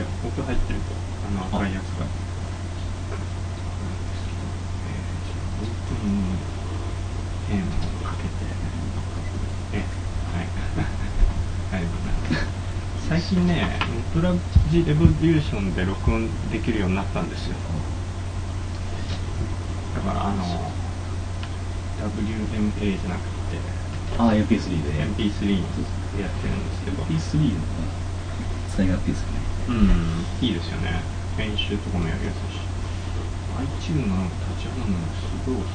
音入ってると赤いやつがオープニングテーマをかけてはいありがとうございます。最近ねプラジレボリューションで録音できるようになったんですよ。だからWMA じゃなくて MP3 で MP3 でやってるんですけど MP3 の使い勝手ですよね。 いいですよね。編集とかもやりやすいし iTunes の立ち上がるのがすごい遅い。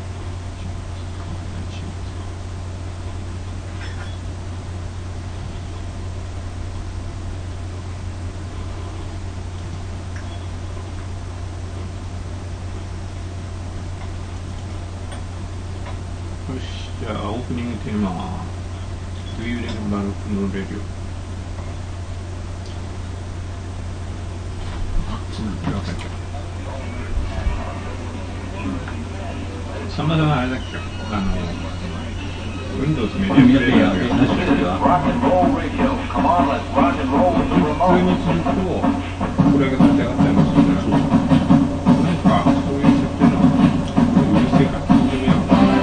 よし、じゃあオープニングテーマは Do you remember Rock and Roll Radio？ さまざまあれだっけWindows メディアプレイヤーが普通にするとこれが立ち上がっちゃいますよね。なんかそういう設定なのうるせえから聞いてみよう。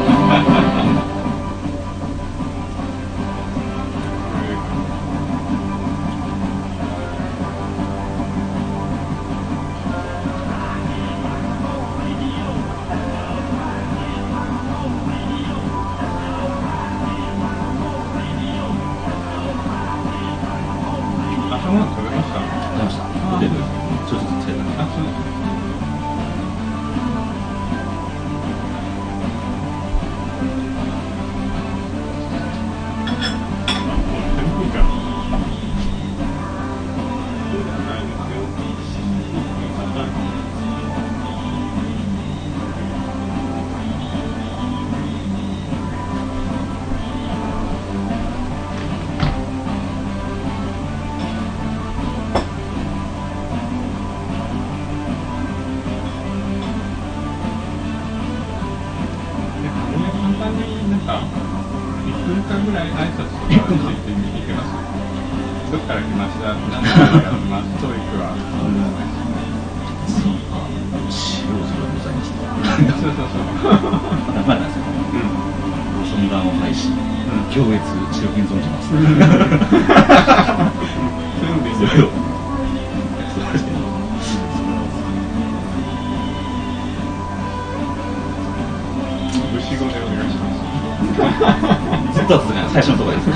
最初のところです。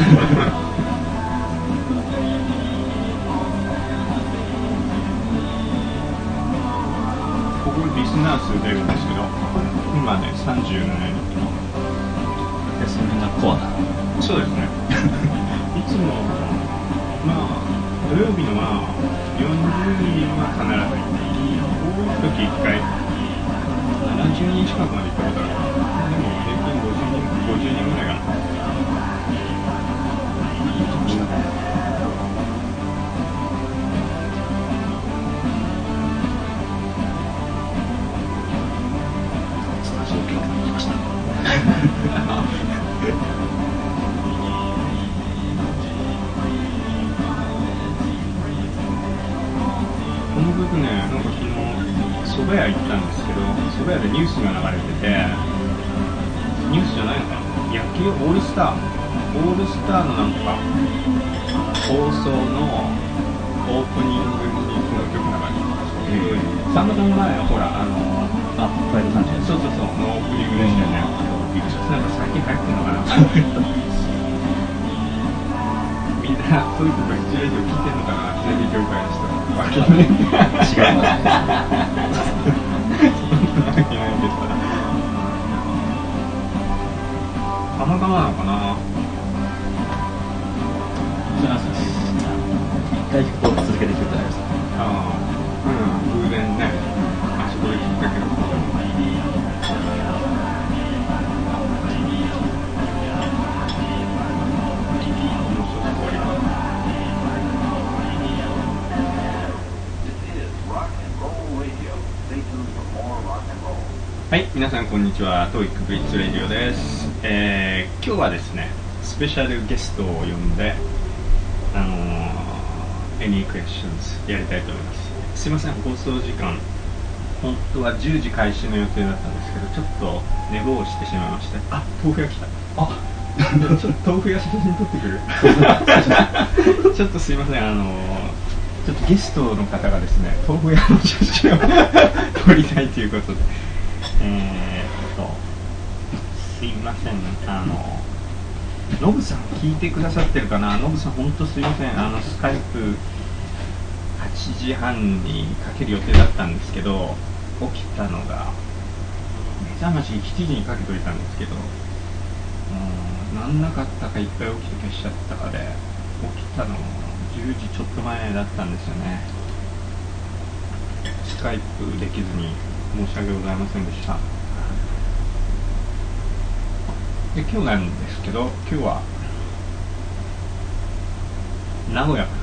ここリスナー数出るんですけど、今ね37人。 その辺がコアな。 そうですね。いつも土曜日のは40人は必ず多い時1回70人近くまで行ったことある。でも平均50人ぐらいかな。この曲ね、なんか昨日蕎麦屋行ったんですけど、蕎麦屋でニュースが流れてて、ニュースじゃないのかな、野球オールスターのなんか放送のオープニングにこの曲流れてた。3年前ほらファイル30 そうのオープニングでしたよね。なんか最近流行ってるのかな。みんなそういうとこ一レディオ聞いてるのかな、テレビ業界の人は。違います。たまたまなのかな。 一回聞くと続けて聞くじゃないですか。 偶然ね、あそこで聞いたけど。はい、皆さんこんにちは。トーイックブリッツレディオです。今日はですね、スペシャルゲストを呼んで、 Any questions やりたいと思います。すいません、放送時間本当は10時開始の予定だったんですけど、ちょっと寝坊してしまいまして。あ、豆腐屋来た。あちょっと豆腐屋写真撮ってくるちょっとすいません、ちょっとゲストの方がですね、豆腐屋の写真を撮りたいということで、すいません、ノブさん聞いてくださってるかな。ノブさん本当すいません、スカイプ8時半にかける予定だったんですけど、起きたのが目覚まし7時にかけといたんですけど、なんなかったかいっぱい起きて消しちゃったかで、起きたの10時ちょっと前だったんですよね。スカイプできずに申し訳ございませんでした。で、今日なんですけど、今日は名古屋から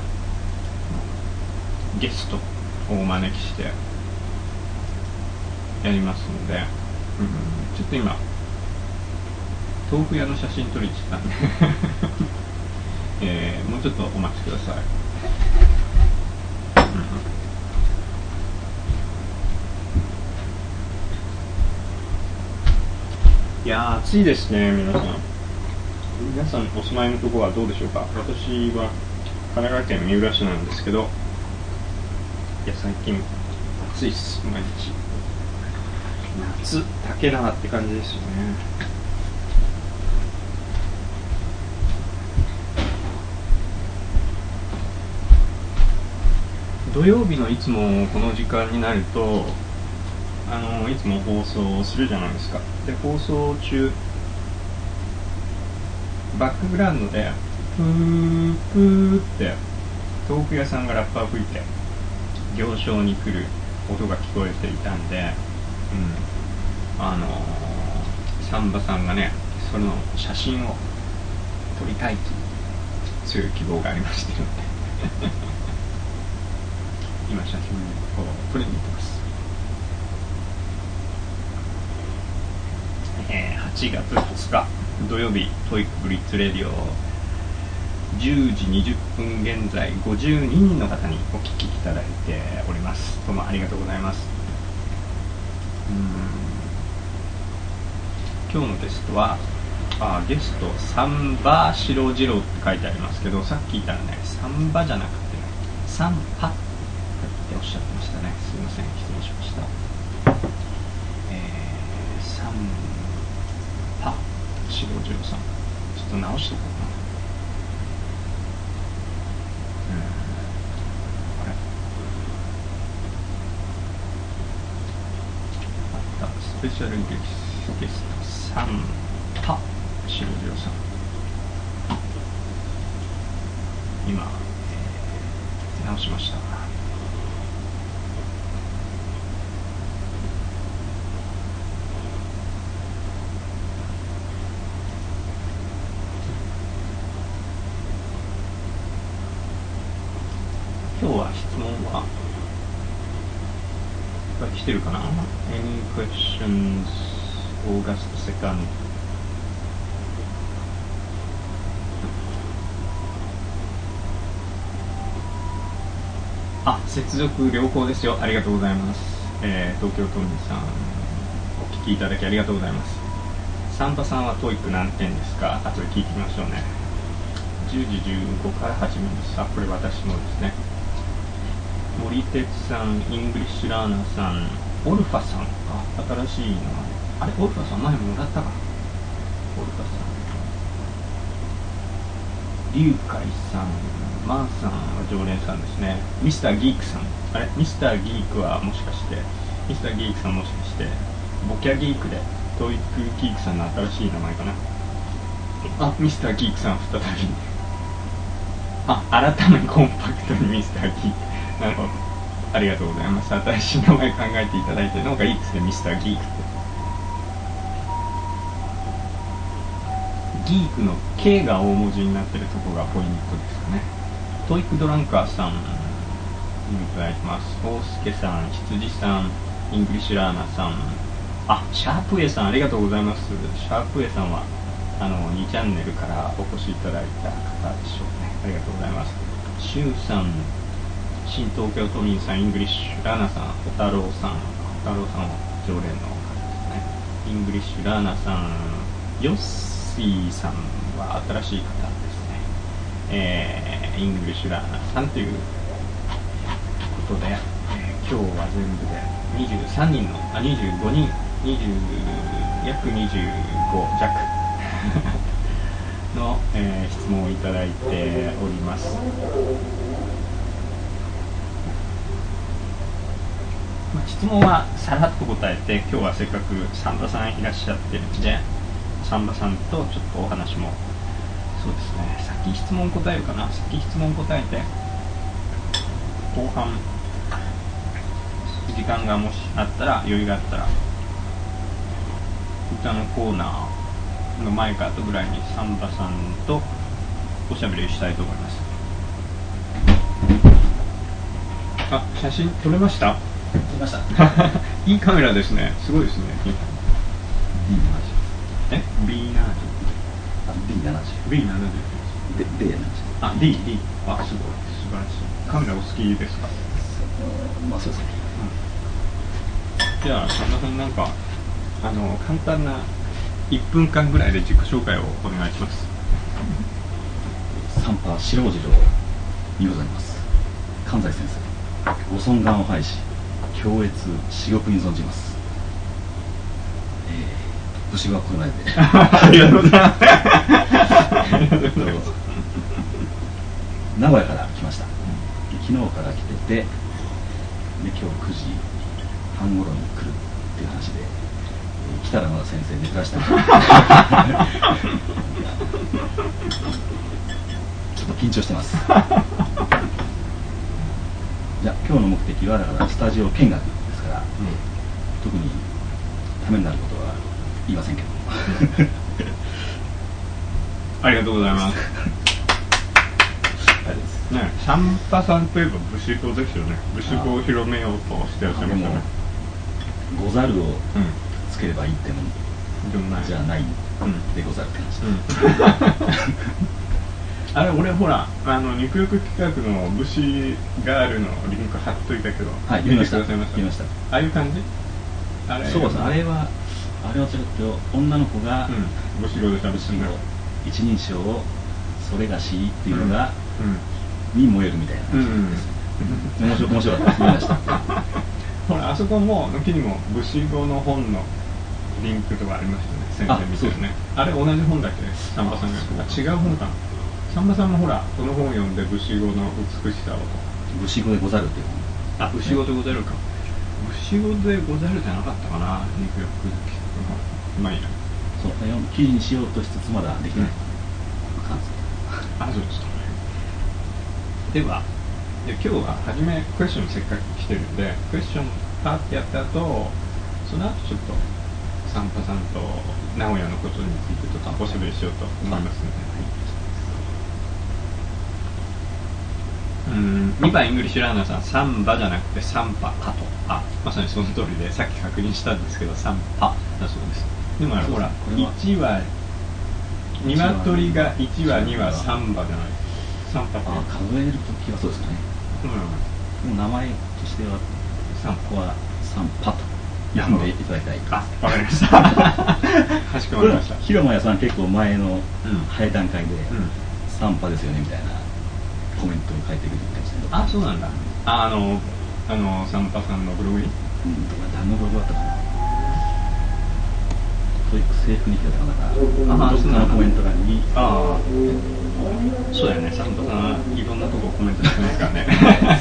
ゲストをお招きしてやりますので、ちょっと今豆腐屋の写真撮りに来たんでもうちょっとお待ちください。いやー暑いですね。皆さんお住まいのところはどうでしょうか。私は神奈川県三浦市なんですけど、いや最近暑いっす。毎日夏竹縄って感じですよね。土曜日のいつもこの時間になるといつも放送するじゃないですか。で、放送中バックグラウンドでプープーって豆腐屋さんがラッパー吹いて行商に来る音が聞こえていたんで、サンバさんがね、それの写真を撮りたいという強い希望がありまして今写真を撮りに行ってます。8月2日土曜日、トイックブリッツレディオ10時20分現在52人の方にお聞きいただいております。どうもありがとうございます。今日のゲストはゲストサンバシロジロって書いてありますけど、さっき聞いたらね、サンバじゃなくて、サンパっておっしゃってましたね。すいません、失礼しました。サンパシロジロさん、ちょっと直しておこうかな。これあった、スペシャルゲストサンパシロジロさん、今、直しました。今日は質問は来てるかな。 Any questions August 2nd。 接続良好ですよ。ありがとうございます。東京都民さん、お聞きいただきありがとうございます。サンパさんは TOEIC 何点ですか。後で聞いてみましょうね。10時15から始めます。これ私もですね。森哲さん、イングリッシュラーナーさん、オルファさん、新しいのあれ、オルファさん前もらったか。オルファさん、リュウカイさん、マーさんは常連さんですね。ミスターギークさん、あれ、ミスターギークはもしかして、ミスターギークさんもしかしてボキャギークでトイックギークさんの新しい名前かな。ミスターギークさん再び改めコンパクトにミスターギーク、なるほど、ありがとうございます。新しい名前考えていただいて、なんかいいですね、ミスターギークって。ギークの K が大文字になってるところがポイントですかね。トイックドランカーさん、いただいてます。大輔さん、羊さん、イングリッシュラーナーさん、シャープ A さん、ありがとうございます。シャープ A さんは2チャンネルからお越しいただいた方でしょうね。ありがとうございます。シュウさん、 新東京都民さん、イングリッシュラーナさん、小太郎さんは常連の方ですね。イングリッシュラーナさん、ヨッシーさんは新しい方ですね。イングリッシュラーナさんということで、今日は全部で23人の25人約25弱の、質問をいただいております。質問はさらっと答えて、今日はせっかくサンバさんいらっしゃってるんで、サンバさんとちょっとお話も、そうですね、先質問答えるかな。先質問答えて、後半時間がもしあったら、余裕があったら歌のコーナーの前か後ぐらいにサンバさんとおしゃべりしたいと思います。あ、写真撮れました？ 撮りました。 いいカメラですね。すごいですね。B70。 B70。 B70。 D70。 あ、D。あ、すごい。素晴らしい。カメラお好きですか？ まあそうですね。 じゃあ、サンバさんなんか簡単な1分間ぐらいで自己紹介をお願いします。 サンパ白次郎にございます。関西先生、ご尊願を拝し強越至極に存じます。武士が来ないでありがとうございます名古屋から来ました。昨日から来てて、で今日9時半頃に来るっていう話で、来たらまだ先生寝てらしたちょっと緊張してますじゃあ今日の目的はだからスタジオ見学ですから、特にためになることは言いませんけどありがとうございますね、サンパさんといえば武士語ですよね。武士語を広めようとしてらっしゃいましたね。 ござるをつければいいってもんじゃないでござるって話、 あれ俺ほら肉欲企画の武士ガールのリンク貼っといたけど、 はい、見ました。 ああいう感じ？あれそうです。あれはちょっと女の子が武士語で喋ってる一人称をそれがしっていうのが、に燃えるみたいな話です。面白かったです。見ましたほらあそこも抜きにも武士語の本のリンクとかありましたね。先生みたいなね。あれ同じ本だっけ？サンバさんが違う本かな。サンバさんもほらこの本を読んで武士語の美しさを。 武士語でござるっていう本。あ、武士語でござるか。武士語でござるじゃなかったかな。肉欲企画の。まあいいや。 そう記事にしようとしつつまだできない。 あ、そうですか。では今日は初めクエスチョンせっかく来てるんで、クエスチョンパーってやった後、その後ちょっとサンパさんと名古屋のことについてちょっとおしゃべりしようと思いますので、2番イングリッシュラーナーさん、サンバじゃなくてサンパかと。あ、まさにその通りで、さっき確認したんですけど、サンパだそうです。でもほら、1は鶏が1羽2羽サンバじゃない。サンパって。 数えるときはそうですかね。でも名前としてはここはサンパと呼んでいただきたい。 あ、わかりました。かしこまりました。 広間屋さん結構前の早い段階でサンパですよねみたいなコメントを書いてくれてましたけど。 あ、そうなんだ。サンパさんのブログに。 何のブログだったかな。そういう制服に来たかなんか、どっかのコメント欄に。 そうだよね、サンパさんいろんなとこコメントしてますからね。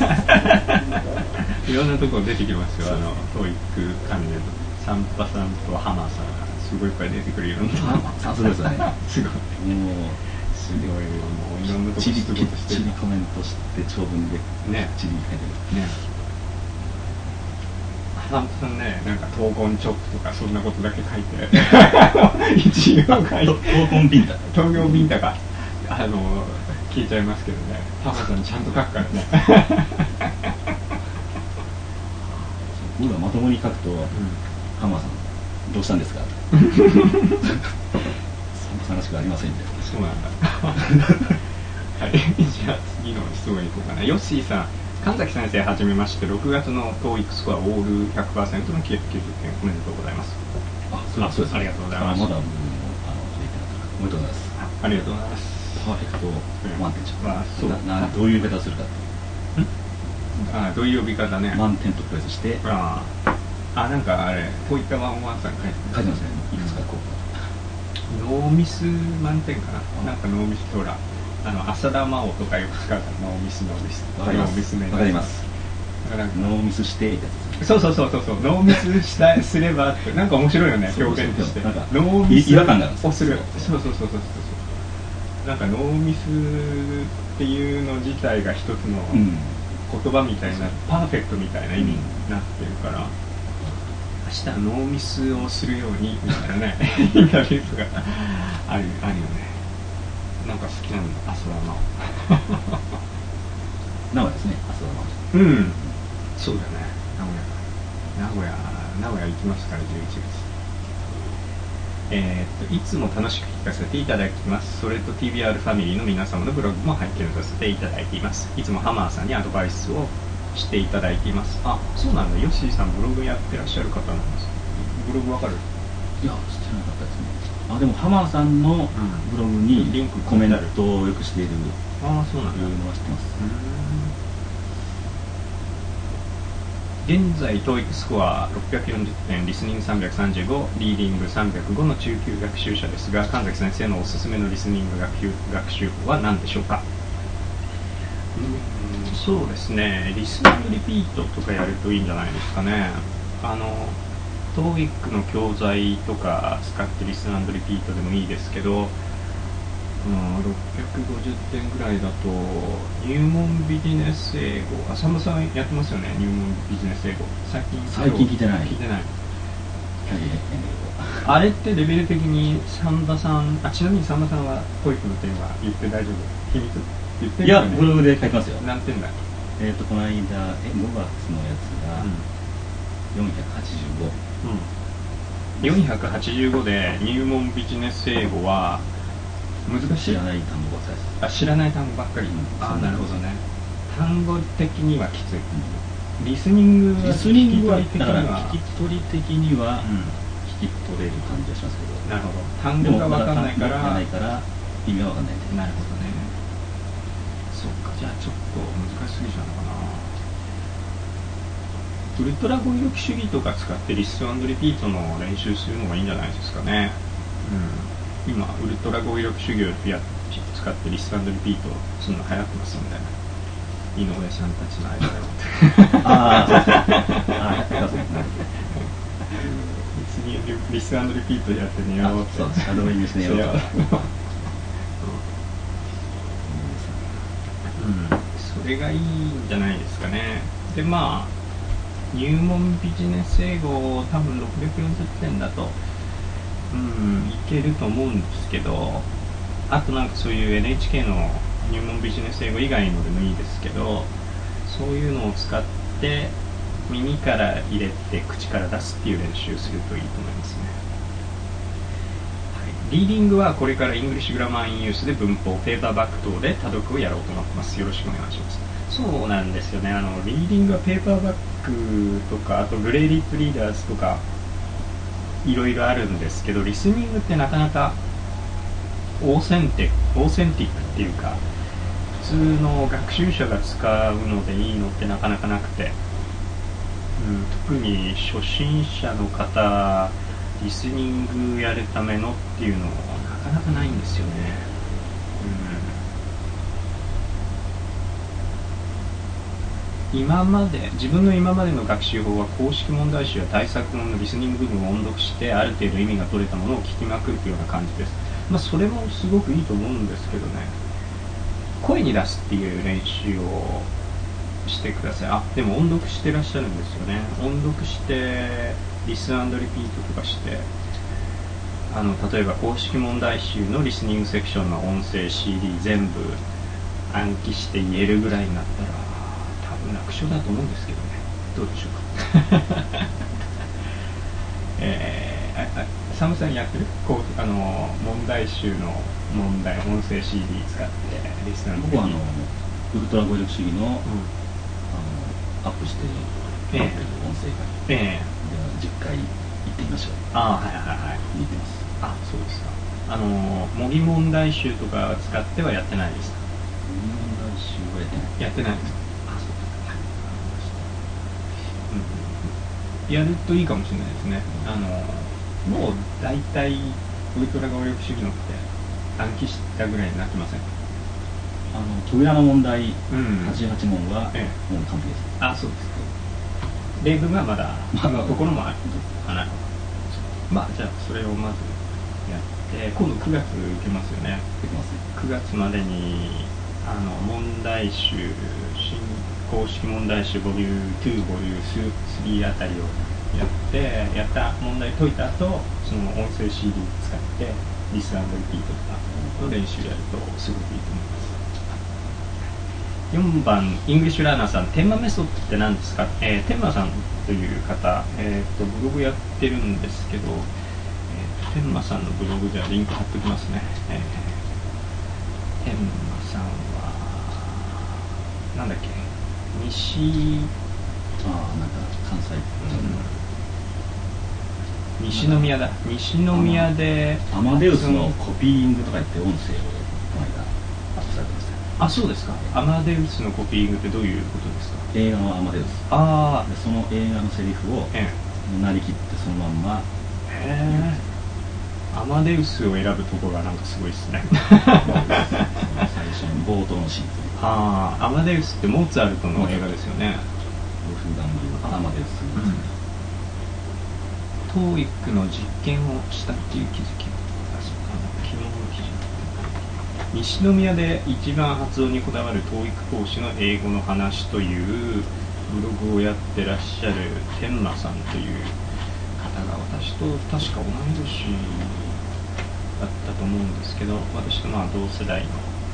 いろんなとこ出てきますよ。トイック関連のサンパさんとハマさんがすごいいっぱい出てくるような。 さすがですね。 すごい。すごいもういろんなとこちりコメントして長文でね、 ちり書いてる。 ね。サンパさんね、なんか闘魂チョップとかそんなことだけ書いて一応書いて闘魂ビンタ闘魂ビンタが聞いちゃいますけどね。ハマさんちゃんと書くからね。 僕がまともに書くと、ハマさんどうしたんですかサンパさんらしくありませんみたいな。 そうなんだ。はい、じゃあ次の質問いこうかな。ヨッシーさん、 神崎先生はじめまして。6月の TOEIC スコアオール 100% の990点おめでとうございます。 そうです。 ありがとうございます。 まだおめでとうございます。 ありがとうございます。 パーフェクト満点じゃん。 そうどういう言い方をするか。 どういう呼び方ね。 満点とプラスして。 なんかあれこういったワンワンさん書いてますね。いくつかこう。ノーミス満点かな。なんかノーミスほら浅田真央とかよく使うからノーミスわかります。ノーミスしてそうノーミスすればってなんか面白いよね表現として。 なんかノーミス違和感がをする。そうなんかノーミスっていうの自体が一つの言葉みたいな、パーフェクトみたいな意味になってるから、明日はノーミスをするようにみたいなねインタビューとかあるよね。なんか好きなんだ、浅田真央。 名古屋ですね、浅田真央。 そうだね、名古屋行きますから11月。いつも楽しく聞かせていただきます。それと TBR ファミリーの皆様のブログも拝見させていただいています。いつもハマーさんにアドバイスをしていただいています。そうなんだ、ヨッシーさんブログやってらっしゃる方なんです。ブログわかる？ いや、知らなかったですね。でもハマーさんのブログにリンクコメントをよくしているそうなんだ。 いうのは知ってます。 現在 TOEIC スコア640点、リスニング335、リーディング305の中級学習者ですが、神崎先生のおすすめのリスニング学習法は何でしょうか？そうですね、リスニングリピートとかやるといいんじゃないですかね。TOEIC の教材とか使ってリスン&リピートでもいいですけど、650点ぐらいだと入門ビジネス英語、浅間さんやってますよね、入門ビジネス英語。最近聞いてない。 あれってレベル的に三田さん、ちなみに三田さんはTOEICの点は言って大丈夫？秘密言ってるよね。 いや、ブログで書いてますよ。 何点だ？ この間5月のやつが485。 485で入門ビジネス英語は難しい。 知らない単語ばっかり。 知らない単語ばっかり。なるほどね。単語的にはきつい。リスニングはだから聞き取り的には聞き取れる感じがしますけど。 なるほど。単語が分かんないから意味が分かんない。 なるほどね。そっか、じゃあちょっと難しすぎちゃうのかな。ウルトラ語彙力主義とか使ってリスン&リピートの練習するのがいいんじゃないですかね。今ウルトラ語彙力主義を使ってリスン&リピートするの流行ってますんで、井上さんたちの間でリスン&リピートやって寝ようって。 シャドーイングして寝ようと。 それがいいんじゃないですかね。で入門ビジネス英語多分640点だといけると思うんですけど、あとなんかそういう NHK の入門ビジネス英語以外のでもいいですけど、そういうのを使って耳から入れて口から出すっていう練習するといいと思いますね。リーディングはこれからイングリッシュグラマーインユースで文法、ペーパーバック等で多読をやろうと思ってます。よろしくお願いします。そうなんですよね。リーディングはペーパーバックとか、あとグレーリップリーダーズとかいろいろあるんですけど、リスニングってなかなかオーセンティックっていうか、普通の学習者が使うのでいいのってなかなかなくて、特に初心者の方、リスニングやるためのっていうのはなかなかないんですよね。自分の今までの学習法は公式問題集や対策本のリスニング部分を音読してある程度意味が取れたものを聞きまくるというような感じです。それもすごくいいと思うんですけどね。声に出すっていう練習をしてください。でも音読してらっしゃるんですよね。音読してリスン&リピートとかして、例えば公式問題集のリスニングセクションの音声 CD 全部暗記して言えるぐらいになったら多分楽勝だと思うんですけどね。どうでしょうか。サムさんやってる？問題集の問題音声 CD 使ってリスナーの僕はウルトラ語彙力主義の、 アップしてええ音声が、 ええでは10回行ってみましょう。 ああ、はいはいはい。 見てます。 あ、そうですか。模擬問題集とか使ってはやってないですか？ 問題集はやってない。 やってないですか？あ、そうですか。はい、わかりました。やるといいかもしれないですね。もう大体ウルトラ合力主義のって暗記したぐらいになってません？ トグヤの問題、 うん 88問は、 ええもう完璧です。 あ、そうですか。例文がまだのところもある。なるほど。まあじゃあそれをまずやって今度9月受けますよね。 できますね。 9月までに問題集新公式問題集ボリューム2ボリューム3あたりをやってやった問題解いた後その音声 CD 使ってリス&リピートとかの練習やるとすごくいいと思います。4番イングリッシュラーナーさん、天満メソッドって何ですか？天満さんという方、ブログやってるんですけど、天満さんのブログじゃリンク貼っておきますね。天満さんはなんだっけ、西なんか関西、 西宮だ。西宮でアマデウスのコピーイングとか言って音声をこの間アップされてました。 あ、そうですか。アマデウスのコピーイングってどういうことですか？ 映画のアマデウス。 あでその映画のセリフをなりきってそのまんま。 アマデウスを選ぶところがなんかすごいですね。 最初の冒頭のシーン。 アマデウスってモーツァルトの映画ですよね。 ウルフガングアマデウス。 TOEIC の実験をしたっていう気づき。昨日の記事。西宮で一番発音にこだわる TOEIC 講師の英語の話というブログをやってらっしゃる天馬さんという方が私と確か同い年だったと思うんですけど、私とまあ同世代の、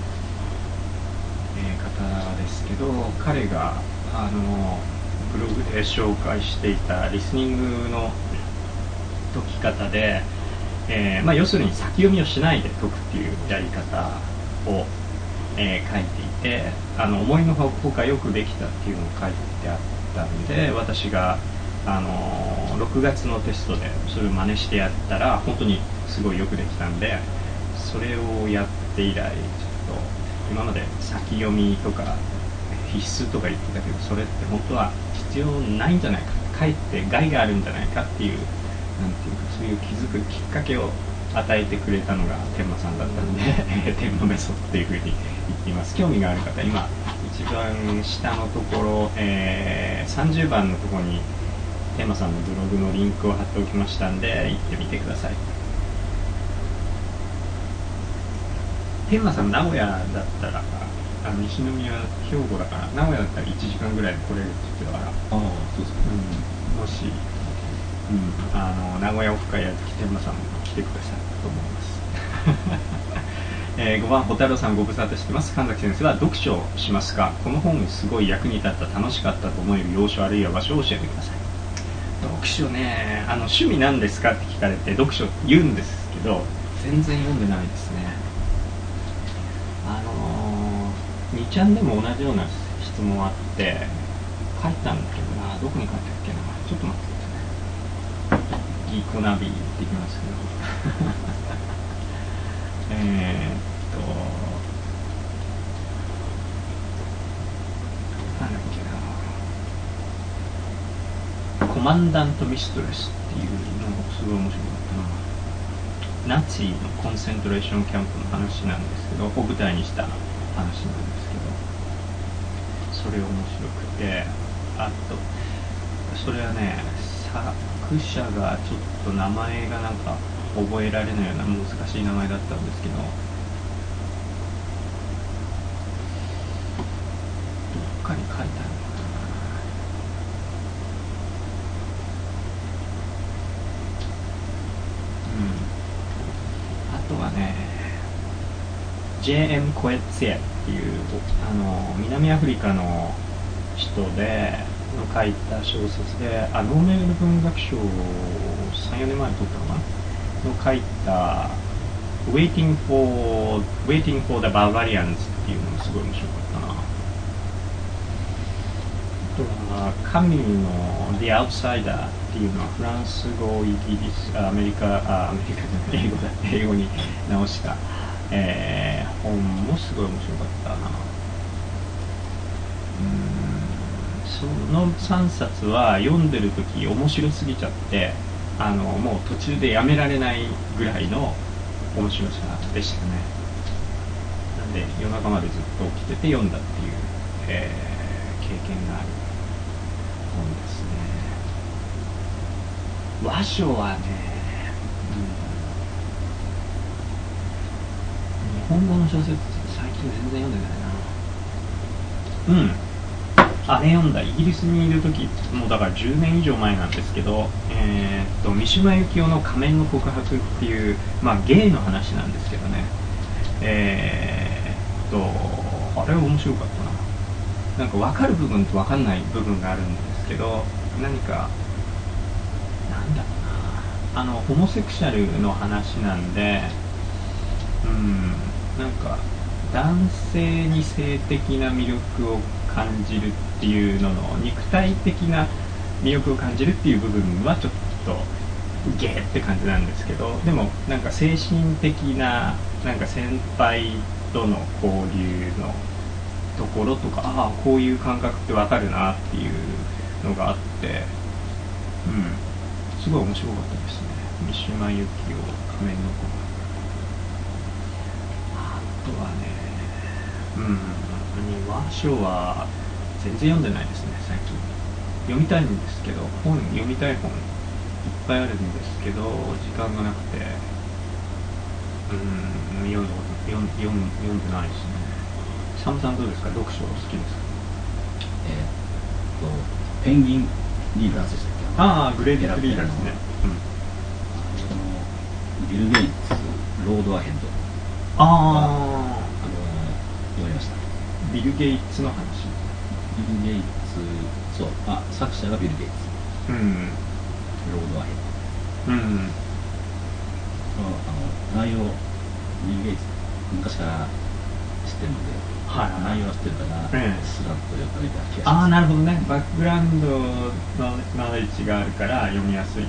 方ですけど、彼がブログで紹介していたリスニングの解き方で、要するに先読みをしないで解くっていうやり方を、書いていて、思いのほかよくできたっていうのを書いてあったんで、私が6月のテストでそれを真似してやったら本当にすごいよくできたんで、それをやって以来ちょっと今まで先読みとか必須とか言ってたけど、それって本当は必要ないんじゃないか、かえって害があるんじゃないかっていう、なんていうか、そういう気づくきっかけを与えてくれたのが天馬さんだったので天馬メソッドっていうふうに言っています。興味がある方、今一番下のところ、30番のところに天馬さんのブログのリンクを貼っておきましたんで行ってみてください。天馬さん名古屋だったら西宮兵庫だから名古屋だったら1時間ぐらいで来れるって言ってたから、 そうですか、 もし、名古屋オフ会やるとき天馬さんも来てくださいと思います5番、ホタルさんご無沙汰してます。神崎先生は読書をしますか？この本すごい役に立った、楽しかったと思える要所あるいは場所を教えてください。読書ね、趣味なんですかって聞かれて読書って言うんですけど、全然読んでないですね。2ちゃんでも同じような質問あって書いたんだけどな、どこに書いたっけな、ちょっと待ってください。ギーコナビ行ってきますけどなんだっけな、コマンダントミストレスっていうのがすごい面白かったな。ナチのコンセントレーションキャンプの話なんですけど、を舞台にした話なんですけど、それ面白くて、あとそれはね、作者がちょっと名前がなんか覚えられないような難しい名前だったんですけど、どっかに書いてあるのかな。あとはね、J.M. コエッツェっていう南アフリカの人での書いた小説で、ノーベル文学賞を 3,4 年前に取ったのかなの書いた Waiting for the Barbarians っていうのがすごい面白かったな。あとはカミューの The Outsider っていうのはフランス語、イギリス、アメリカじゃない、英語に直した、本もすごい面白かったな。その3冊は読んでる時面白すぎちゃって、もう途中でやめられないぐらいの面白さでしたね。なんで夜中までずっと起きてて読んだっていう、経験がある本ですね。和書はね、日本語の小説最近全然読んでないな。あれ読んだ。イギリスにいる時、もうだから10年以上前なんですけど、三島由紀夫の仮面の告白っていう、ゲイの話なんですけどね。あれ面白かったな。なんか分かる部分と分かんない部分があるんですけど、何かなんだろうな、ホモセクシャルの話なんで、なんか男性に性的な魅力を感じるっていうのの肉体的な魅力を感じるっていう部分はちょっとゲーって感じなんですけど、でもなんか精神的な、なんか先輩との交流のところとか、こういう感覚ってわかるなっていうのがあって、すごい面白かったですね。三島由紀夫仮面の告白。あとはね、和書は全然読んでないですね、最近。読みたいんですけど、読みたい本いっぱいあるんですけど、時間がなくて、読んでないですね。サムさんどうですか？読書好きですか？ ペンギンリーダーズでしたっけ？ グレーティスリーダーズね。 ビル・ゲイツ、ロード・アヘッド。読みました。 ビル・ゲイツの話。 ビル・ゲイツ、作者がビル・ゲイツ。ロード・アヘッド。内容、ビル・ゲイツ、昔から知ってるので、内容は知ってるから、スラッと読みたい気がします。 なるほどね。バックグラウンドのナレッジがあるから読みやすい。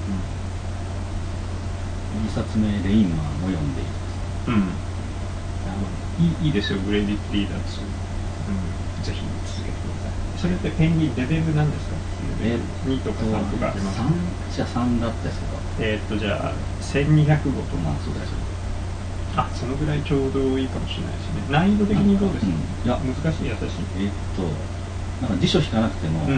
2冊目、レインマンも読んでいます。 いいですよ、グレーディットリーダーズ。ぜひ続けてください。それってペンギンレベルなんですか？2とか3とかありますか？ 3だったですけど。じゃあ、1200語とか。 そうです。 そのぐらいちょうどいいかもしれないですね。難易度的にどうですか？難しい、優しい。 なんか辞書引かなくても、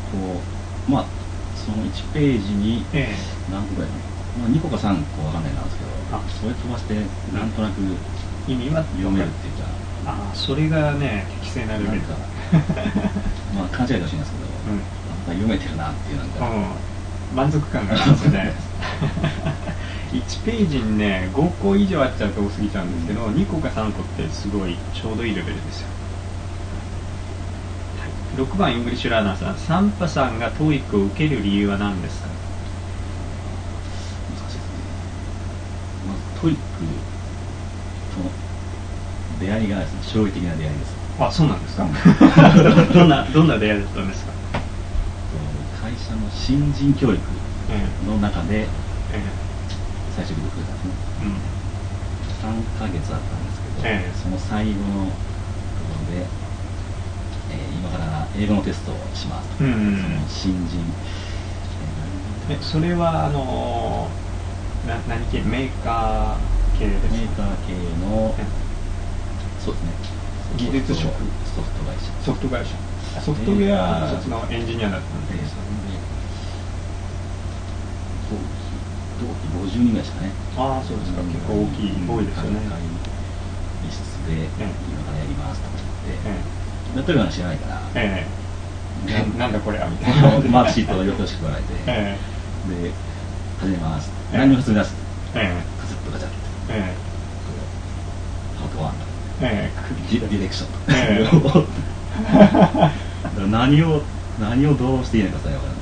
その1ページに何個ぐらい2個か3個わかんないなんですけど、それ飛ばしてなんとなく意味は読めるっていうか、 それがね、適正なレベルだ。 勘違いかもしれないですけど、読めてるなっていうなんか、 満足感がありますよね。1ページにね、5個以上あっちゃうと多すぎちゃうんですけど、2個か3個ってすごいちょうどいいレベルですよ。6番イングリッシュラーナーさん、サンパさんが TOEIC を受ける理由は何ですか？ 難しいですね。まず TOEIC と出会いがですね、衝撃的な出会いです。 そうなんですか？どんな出会いだったんですか？ 会社の新人教育の中で、最初に僕がですね、3ヶ月あったんですけど、その最後のところで、今から英語のテストをします。その新人、 それは何系？メーカー系ですか？ メーカー系の、そうですね、 技術職、 ソフト会社。 ソフト会社。ソフトウェアのエンジニアだったんです。 同期50人ぐらいですかね。 そうですか。結構多いですよね。 会議室で今からやりますとか言って、やってるのは知らないから、 なんだこれはみたいな。 マークシートをよろしくもらえて、で、始めます。何も普通に出す。カセットガチャって。パート1。ディレクションと。何をどうしていいのかさえ分からない。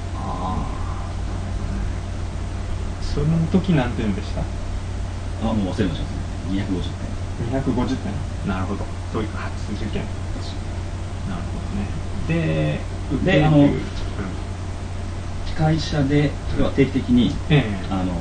その時何点でした？ もう忘れました。250点。 250点。なるほど。TOEIC初受験。 なるほどね。で会社で要は定期的に、トイック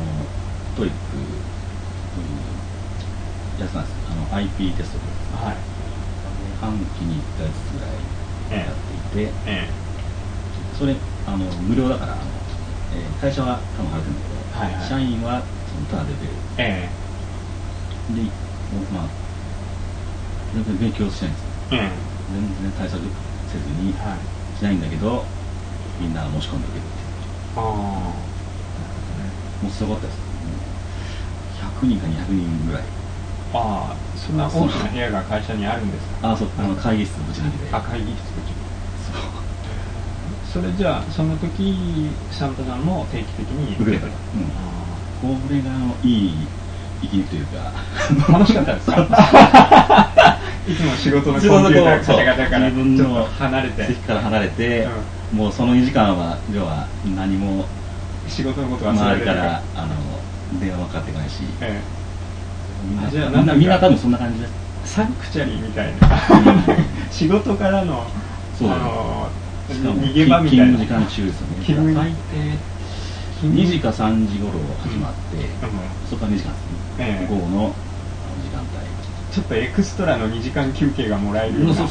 やつなんです。IP テストで、 はい、 半期に1回ずつぐらいやっていて、それ無料だから会社は多分払ってるんだけど、はいはい、社員はタダで出る、でまあ全然勉強しないんですよ、全然対策せずに、はい、しないんだけどみんな申し込んでいけるっていう。もうすごかったです。100人か200人ぐらい。 ああ、そんな大きな部屋が会社にあるんですか？ ああ、そう、会議室ぶち抜きで。 あ、会議室ぶち抜き。それじゃあその時サンタさんも定期的に受けてた。これがいい息抜きというか楽しかったですか？いつも仕事のコンピューターカチャカチャから自分の離れて、 席から離れて、もうその2時間は要は何も仕事のことは周りから電話もかかってこないし、 じゃあみんな多分そんな感じです。 サンクチャリーみたいな仕事からの逃げ場みたいな。 勤務時間中ですよね。大抵2時か3時頃始まって、そこから2時間ですね、午後の時間帯。 ちょっとエクストラの2時間休憩がもらえるような。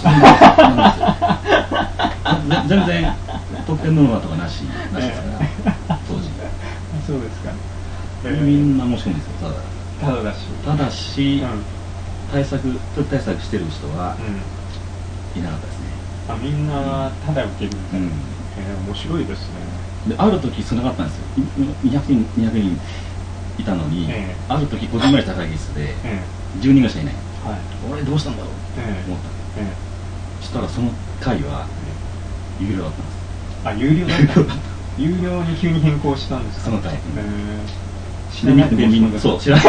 全然特典ノルマとかなしですから当時。 そうですか。 みんな申し込むんですよ。ただし、対策してる人はいなかったですね。 あ、みんなただ受けるみたいな。面白いですね。 である時少なかったんですよ。200人いたのに、ある時5人ぐらい高い室で10人ぐらいしかいない。俺どうしたんだろうって思った。そしたらその会は有料だったんです。 あ、有料だった。有料に急に変更したんですか？ その会。 知らないでみんなそう知らない。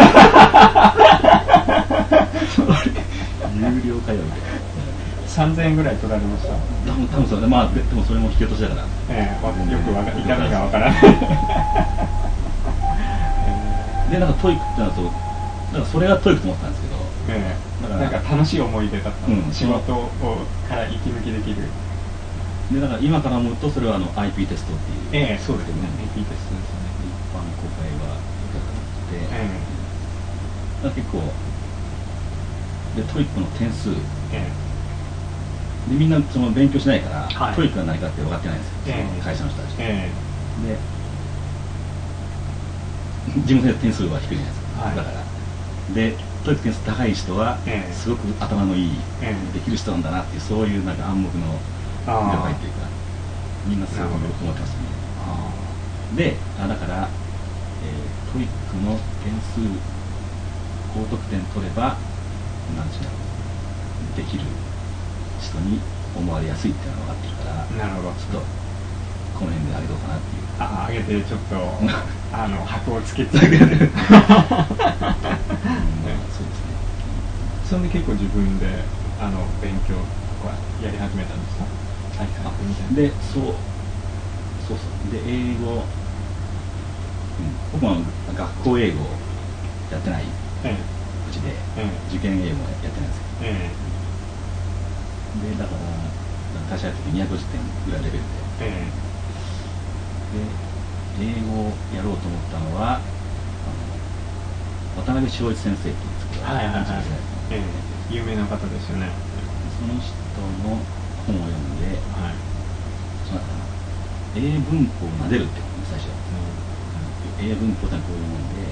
有料会話みたいな。 3000円ぐらい取られました。 多分そうね。まあでもそれも引き落としだから。よく痛みがわからない。 でなんかトイックってなると、なんかそれがトイックと思ったんですけど。 なんか楽しい思い出だった。仕事から息抜きできる。 でだから今から思うとそれはIP テストっていう。 そうですね。IP テストですね。 一般公開はだから結構でトイックの点数。でみんなその勉強しないから、トイックが何かって分かってないんですよ、その会社の人たち。で自分で点数は低いじゃないですか、だからでトイック点数高い人はすごく頭のいい、できる人なんだなっていう、そういうなんか暗黙の了解っていうか、みんなすごく思ってますね。でだから、トイックの点数高得点取ればなんていうのできる人に思われやすいっていうのが分かってるから、 なるほど、 ちょっとこの辺であげようかなっていう。 あげてちょっと箔をつけてそうですね。 それで結構自分で勉強とかやり始めたんですか？ でそうで英語、僕も学校英語やってないうちで、受験英語やってないんですよ。でだから会社やってて250点ぐらいレベルで、英語をやろうと思ったのは渡辺正一先生っていうんですけど、 有名な方ですよね。 その人の本を読んで、英文法を撫でるってことね、最初。英文法ってこういうもんで、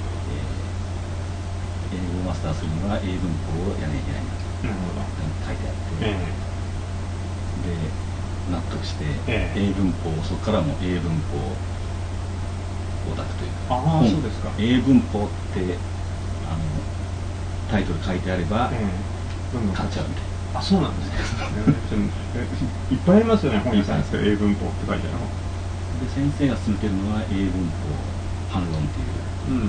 英語をマスターするには英文法をやらなきゃいけないんだと書いてあって、で納得して、英文法、そこからも英文法を抱くというか、 そうですか。 英文法ってタイトル書いてあれば、買っちゃうみたいな。 そうなんですね。いっぱいありますよね、本屋さんですけど、英文法って書いてあるの。 で先生が勧めてるのは英文法反論っていう。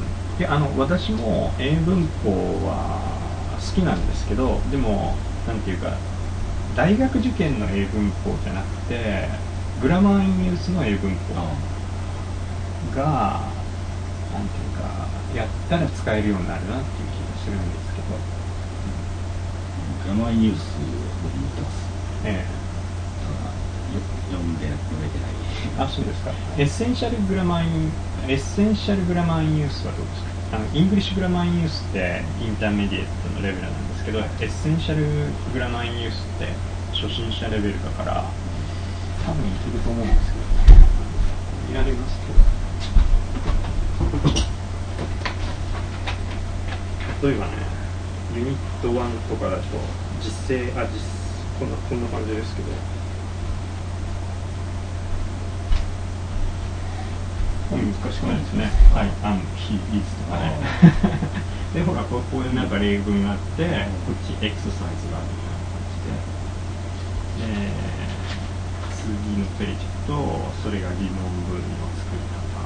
私も英文法は好きなんですけど、でもなんていうか大学受験の英文法じゃなくてグラマーインユースの英文法がなんていうかやったら使えるようになるなっていう気がするんですけど。 グラマーインユース僕持ってます。 読んで読めてない。 あ、そうですか。エッセンシャルグラマーインユースはどうですか？イングリッシュグラマーインユースってインターメディエットのレベルなんですけど、エッセンシャルグラマーインユースって初心者レベルだから多分いけると思うんですけど、見られますけど、例えばね、ユニット1とかだとこんな感じですけど、難しくないですね。はい、非律とかね。で、ほら、ここでなんか例文があって、こっちエクササイズがあるみたいな感じで、次のページと、それが疑問文の作り方。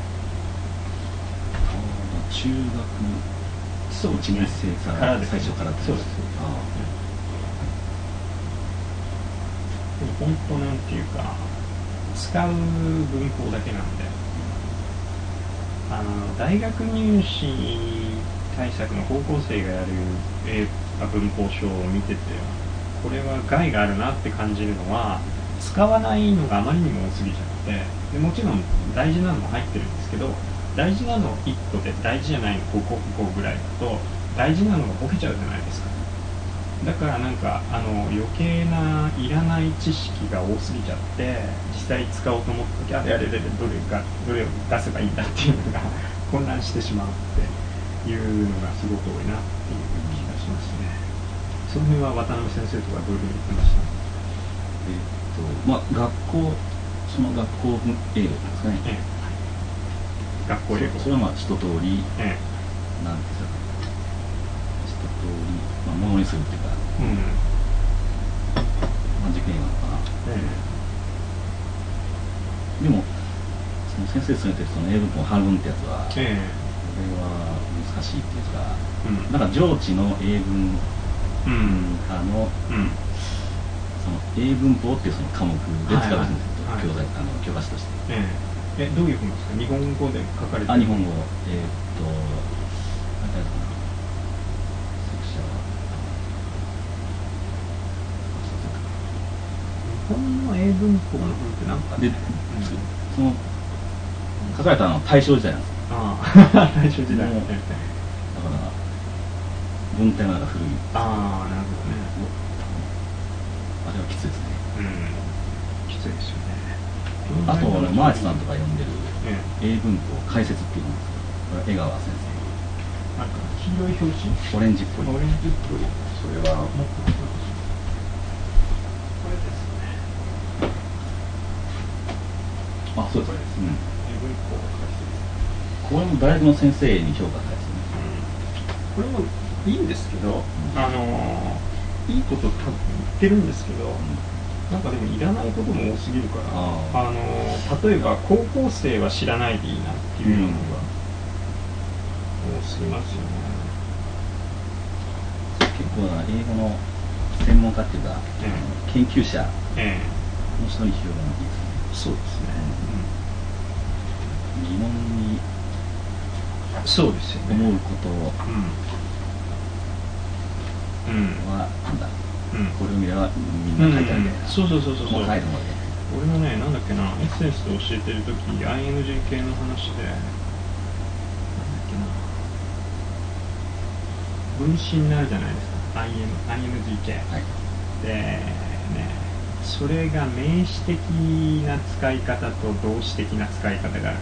中学そうですね。 から最初からそうです。本当なんていうか、使う文法だけなんで。大学入試対策の高校生がやる文法書を見てて、これは害があるなって感じるのは、使わないのがあまりにも多すぎちゃって、でもちろん大事なのも入ってるんですけど、大事なの1個で大事じゃないの5個ぐらいだと大事なのがボケちゃうじゃないですか。だからなんか余計ないらない知識が多すぎちゃって、実際使おうと思った時、どれを出せばいいんだっていうのが混乱してしまうっていうのがすごく多いなっていう気がしますね。その辺は渡辺先生とかどういうふうに言ってました？ その学校英語ですね。 学校英語。 それは一通り、なんですか、一通り、ものにするっていうか、実験なのかな。でも、その先生勧めてるその英文法半分ってやつは、これは難しいっていうか、なんか上智の英文科の、その英文法っていうその科目で使うんですけど、教科書として。 どういう本ですか？日本語で書かれてる？ 日本語、何ていうのかな、作者は日本の英文法の本って何かね、 その書かれたのは大正時代なんですよ。 大正時代。だから文体が古い。 なるほどね。 あれはきついですね。 きついですよね。 あとマーチさんとか読んでる英文法解説っていうのが、これ江川先生。 なんか黄色い表紙？ オレンジっぽい。 オレンジっぽい。それはもっとこれですね。 そうです。 英文法解説。 これも大学の先生に評価されてる。 これもいいんですけど、いいこと多分言ってるんですけど。なんかでもいらないことも多すぎるから、例えば高校生は知らないでいいなっていうのが多すぎますよね。 結構英語の専門家っていうか、研究者の人に広がるのいいですね。 そうですね。 疑問にそうですよね。 思うことはなんだ。これを見ればみんな書いてあるみたいな。 そう。 細かいのまで。 俺もね、なんだっけな、エッセンスで教えてるとき、ING 系の話で、なんだっけな、分詞になるじゃないですか、ING 系。で、ね、それが名詞的な使い方と動詞的な使い方がある。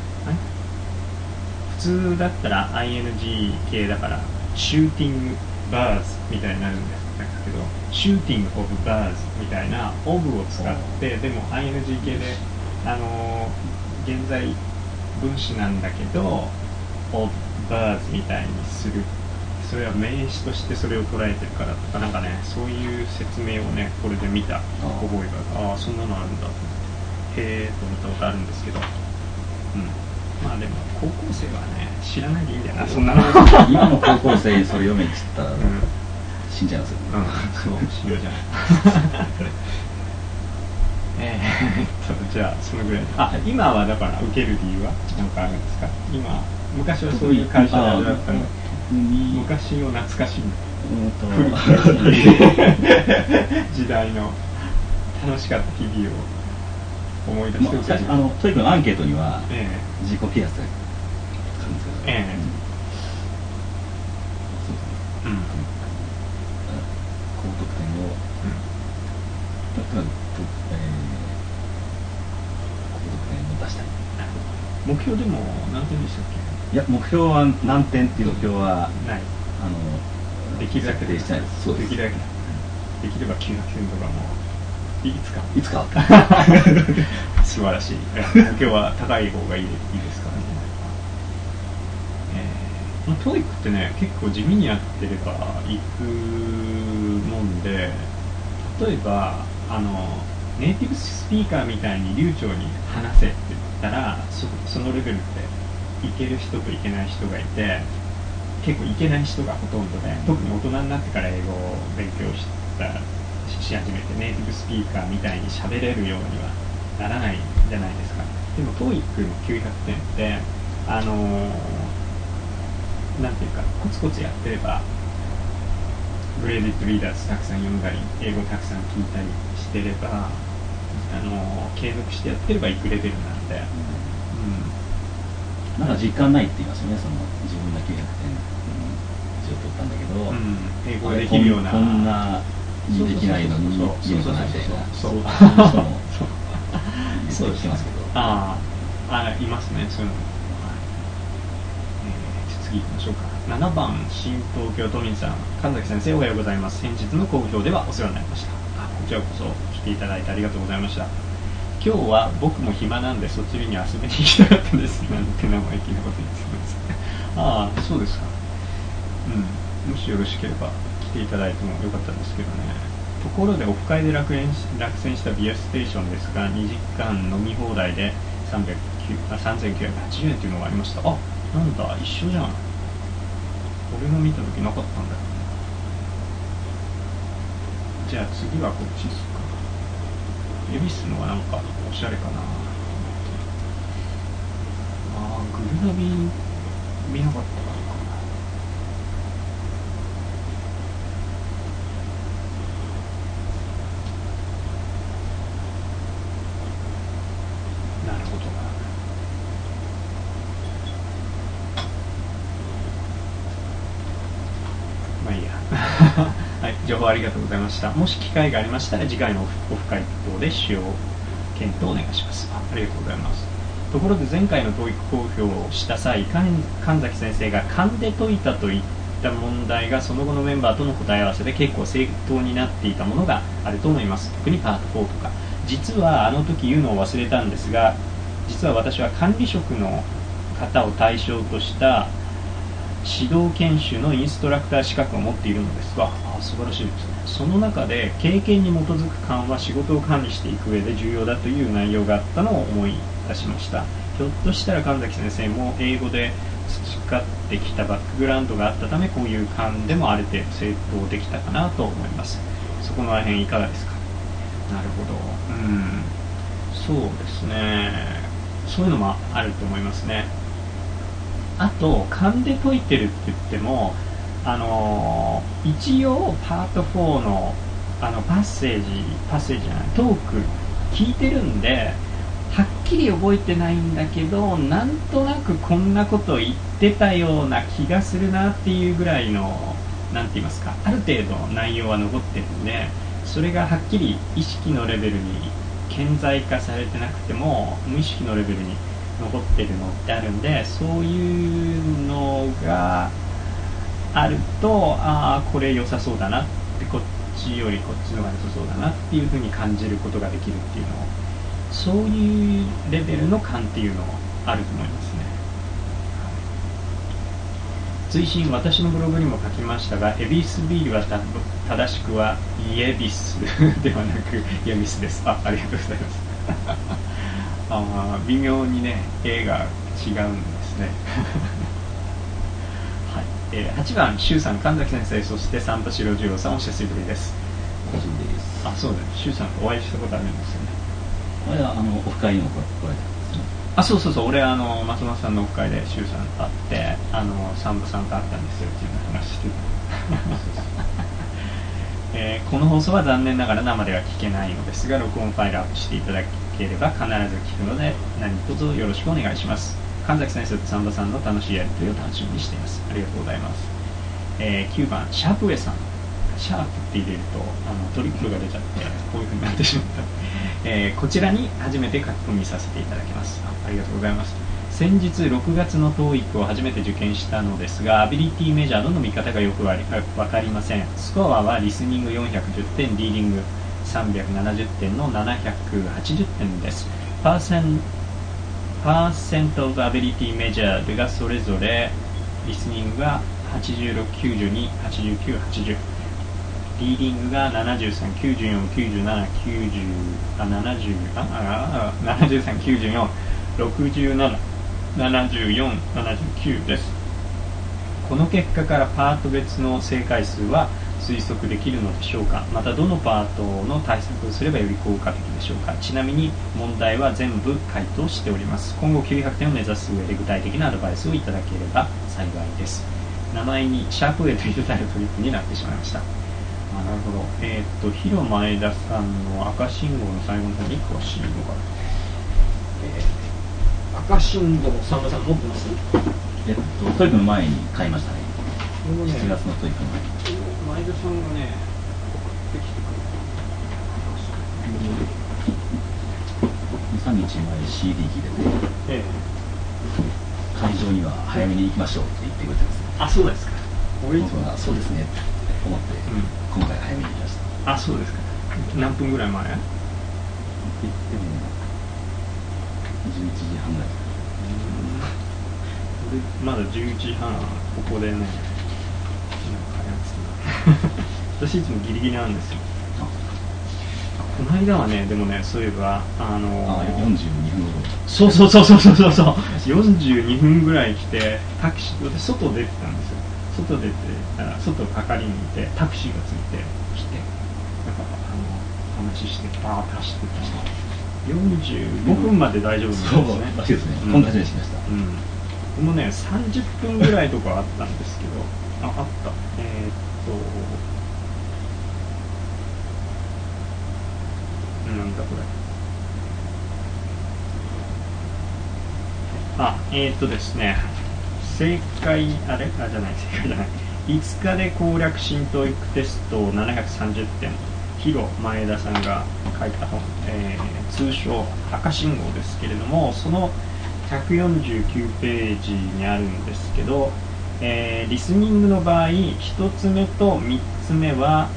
普通だったら ING 系だから、シューティングバーズみたいになるんですけど、シューティングオブバーズみたいなオブを使って、でも ING 系で現在分詞なんだけどオブバーズみたいにする、それは名詞としてそれを捉えてるからとか、なんかね、そういう説明をね、これで見た覚えがある。そんなのあるんだと思って、へえと思ったことあるんですけど、まあでも高校生はね、知らないでいいんだよな、そんなの。 今の高校生にそれ読めっつったら、死んじゃいますよね。 そう、死ぬじゃない。じゃあそのぐらい。今はだから受ける理由は何かあるんですか？昔はそういう会社だったの。昔を懐かしい。時代の。 楽しかった日々を思い出してください。 トイックのアンケートには、自己啓発が書くんですけど、そうですね、高得点を、高得点を出したい。 目標でも何点でしたっけ？ いや、目標は何点っていう目標はない。 できるだけでしてないです。そうです。 できるだけできれば900点とかもいつか素晴らしい。目標は高い方がいいですからね。TOEIC ってね、結構地味にやってればいくもんで、例えばネイティブスピーカーみたいに流暢に話せって言ったら、そのレベルっていける人といけない人がいて、結構いけない人がほとんどで、特に大人になってから英語を勉強し始めてネイティブスピーカーみたいに喋れるようにはならないじゃないですか。でも TOEIC の900点ってなんていうか、コツコツやってれば、グレーディッドリーダーズたくさん読んだり英語たくさん聞いたりしてれば、継続してやってればいくレベルなんで、 なんか実感ないって言いますよね。その自分が900点以上取ったんだけど、 英語ができるような、 こんなにできないのにいいのかなみたいな、そういう人もそう聞きますけど、 いますね、そういうのも。次行きましょうか。7番、新東京都民さん、神崎先生おはようございます。先日の好評ではお世話になりました。こちらこそ来ていただいてありがとうございました。今日は僕も暇なんでそっちに遊びに行きたかったですなんて生意気なこと言ってます。そうですか。もしよろしければ来ていただいてもよかったんですけどね。ところでオフ会で落選したビアステーションですが、2時間飲み放題で3980円というのがありました。なんだ、一緒じゃん。俺の見た時なかったんだよね。じゃあ次はこっちですか。恵比寿のはなんかおしゃれかな。グルナビ見なかったかな。なるほどな。まあいいや。はい、情報ありがとうございました。もし機会がありましたら次回のオフ会等で使用検討お願いします。ありがとうございます。ところで前回のTOEIC公表をした際、神崎先生が勘で解いたといった問題がその後のメンバーとの答え合わせで結構正当になっていたものがあると思います。特にパート4とか。実はあの時言うのを忘れたんですが、実は私は管理職の方を対象とした指導研修のインストラクター資格を持っているのですが、素晴らしいですね。その中で経験に基づく勘は仕事を管理していく上で重要だという内容があったのを思い出しました。ひょっとしたら神崎先生も英語で培ってきたバックグラウンドがあったため、こういう勘でもある程度正当できたかなと思います。そこの辺いかがですか？なるほど。そうですね。そういうのもあると思いますね。あと勘で解いてるって言っても、一応パート4のパッセージじゃない、トーク聞いてるんで、はっきり覚えてないんだけど、なんとなくこんなこと言ってたような気がするなっていうぐらいの、なんて言いますか、ある程度内容は残ってるんで、それがはっきり意識のレベルに顕在化されてなくても無意識のレベルに残ってるのってあるんで、そういうのがあると、これ良さそうだなって、こっちよりこっちのが良さそうだなっていう風に感じることができるっていうのを、そういうレベルの勘っていうのあると思いますね。追伸、私のブログにも書きましたが、エビスビールは正しくはイエビスではなくイエビスです。ありがとうございます。微妙にね、絵が違うんですね。はい、8番、周さん、神崎先生、そして三橋郎次郎さん、お久しぶりです。 お久しぶりです。 そうだね、周さんとお会いしたことあるんですよね。 これはオフ会にも来られたんですね。 そう、俺松本さんのオフ会で周さんと会って三部さんと会ったんですよっていう話してた。 この放送は残念ながら生では聞けないのですが、録音ファイルアップしていただければ必ず聞くので、何卒よろしくお願いします。神崎先生とサンバさんの楽しいやりとりを楽しみにしています。ありがとうございます。9番シャープウェさん、シャープって入れるとトリプルが出ちゃってこういう風になってしまった、こちらに初めて書き込みさせていただきます。ありがとうございます。先日6月の TOEIC を初めて受験したのですが、アビリティメジャーの見方がよく分かりません。スコアはリスニング410点、リーディング370点の780点です。パーセントオブアビリティメジャーがそれぞれリスニングが86、92、89、80、リーディングが73、94、97、73、94、67、74、79です。この結果からパート別の正解数は推測できるのでしょうか。またどのパートの対策をすればより効果的でしょうか。ちなみに問題は全部回答しております。今後900点を目指す上で具体的なアドバイスをいただければ幸いです。名前にシャープウェイというタイトルになってしまいました。なるほど。広前田さんの赤信号の最後の方に詳しいのが、赤信号、サンバさん持ってます？ トイックの前に買いましたね。7月のトイックの前に。 前田さんがね、送ってきてくれた。2、3日前 CD 聞いてて、会場には早めに行きましょうって言ってくれてます。 あ、そうですか。 僕はそうですねって思って、今回早めに行きました。 あ、そうですか。何分ぐらい前？ って言っても11時半ぐらい。 まだ11時半、ここでね、私いつもギリギリなんですよ。この間はね、でもね、そういえば 42分頃。 そう42分ぐらい来て、タクシー、私外出てたんですよ。外出て外係にいて、タクシーがついてきて、だから話してバーッと走ってたし、45分まで大丈夫なんですね。 そうらしいですね。こんな感じにしました。 でもね、30分ぐらいとかあったんですけど、あった。なんだこれ。ですね、正解じゃない。5日で攻略新TOEICテスト730点、広前田さんが書いた本、通称赤信号ですけれども、その149ページにあるんですけど、リスニングの場合、1つ目と3つ目は、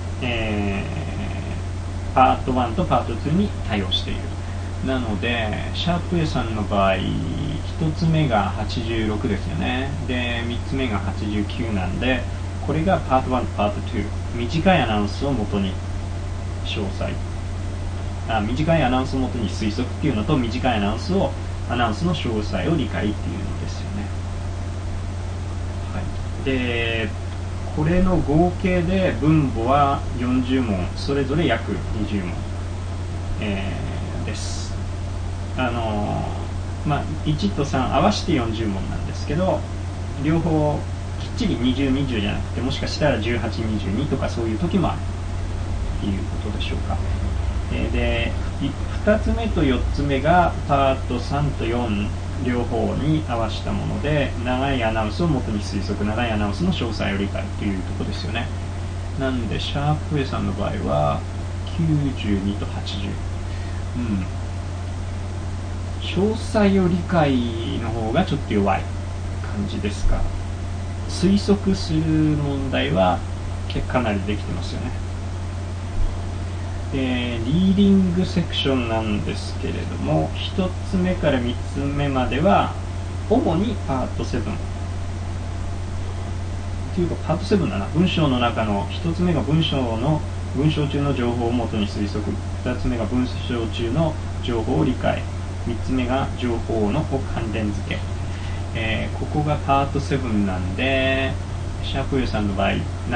パート1とパート2に対応している。なので、シャープ A さんの場合、1つ目が86ですよね。で、3つ目が89なんで、これがパート1とパート2。短いアナウンスをもとに詳細。短いアナウンスをもとに推測っていうのと、短いアナウンスの詳細を理解っていうのですよね。はい。で、これの合計で分母は40問、それぞれ約20問、です。1と3合わせて40問なんですけど、両方きっちり20、20じゃなくて、もしかしたら18、22とかそういう時もあるということでしょうか。で、2つ目と4つ目がパート3と4両方に合わせたもので、長いアナウンスを元に推測、長いアナウンスの詳細を理解というところですよね。なんでシャープ A さんの場合は92と80、詳細を理解の方がちょっと弱い感じですか。推測する問題はかなりできてますよね。リーディングセクションなんですけれども、1つ目から3つ目までは主にパート7というかパート7だな。文章の中の1つ目が文章中の情報をもとに推測、2つ目が文章中の情報を理解、3つ目が情報の関連付け、ここがパート7なんで、シャープ A さんの場合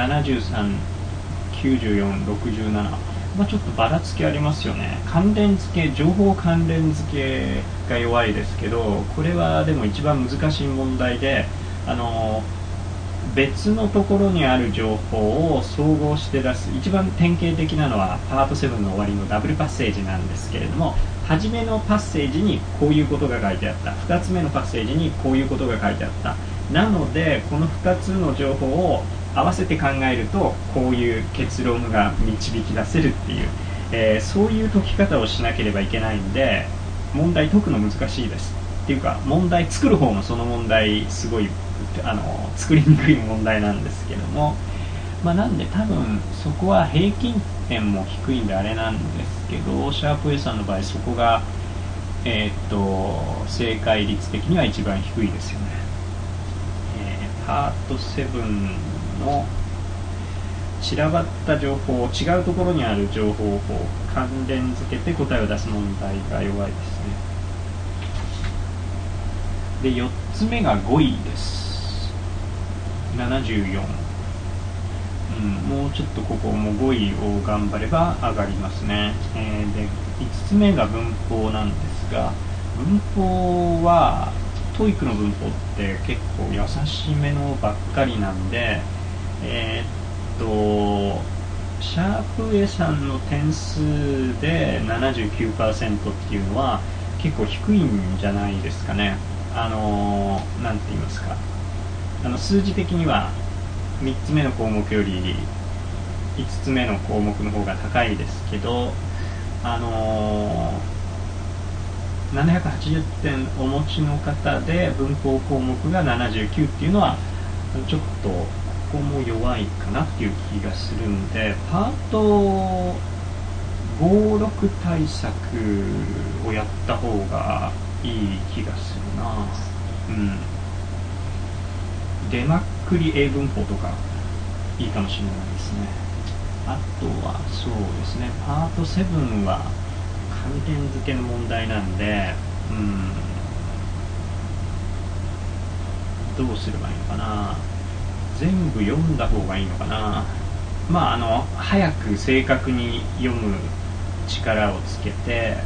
73、94、67、ちょっとばらつきありますよね。関連付け、情報関連付けが弱いですけど、これはでも一番難しい問題で、 別のところにある情報を総合して出す。一番典型的なのはパート7の終わりのダブルパッセージなんですけれども、初めのパッセージにこういうことが書いてあった、2つ目のパッセージにこういうことが書いてあった。なのでこの2つの情報を合わせて考えるとこういう結論が導き出せるっていう、そういう解き方をしなければいけないんで、問題解くの難しいです。っていうか問題作る方もその問題すごい作りにくい問題なんですけども、なんで多分そこは平均点も低いんであれなんですけど、シャープ A さんの場合そこが、正解率的には一番低いですよね。パート7の散らばった情報を違うところにある情報を関連づけて答えを出す問題が弱いですね。で4つ目が5位です。74、もうちょっとここも5位を頑張れば上がりますね。で5つ目が文法なんですが、文法はTOEICの文法って結構優しめのばっかりなんで、シャープ A さんの点数で 79% っていうのは結構低いんじゃないですかね。なんて言いますか、数字的には3つ目の項目より5つ目の項目の方が高いですけど、780点お持ちの方で文法項目が79っていうのはちょっとここも弱いかなっていう気がするんで、パート56対策をやった方がいい気がするな。出まくり英文法とかいいかもしれないですね。あとはそうですね、パート7は関連付けの問題なんで、どうすればいいのかな。全部読んだ方がいいのかな。早く正確に読む力をつけて、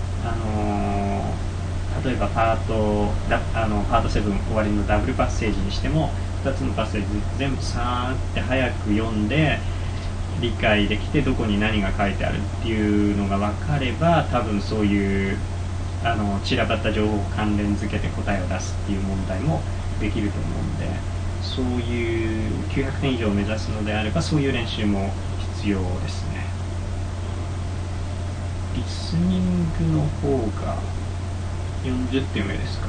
例えばパート7終わりのダブルパッセージにしても2つのパッセージ全部さーって早く読んで理解できて、どこに何が書いてあるっていうのが分かれば、多分そういう散らばった情報を関連付けて答えを出すっていう問題もできると思うんで、そういう900点以上を目指すのであればそういう練習も必要ですね。リスニングの方が40点上ですか、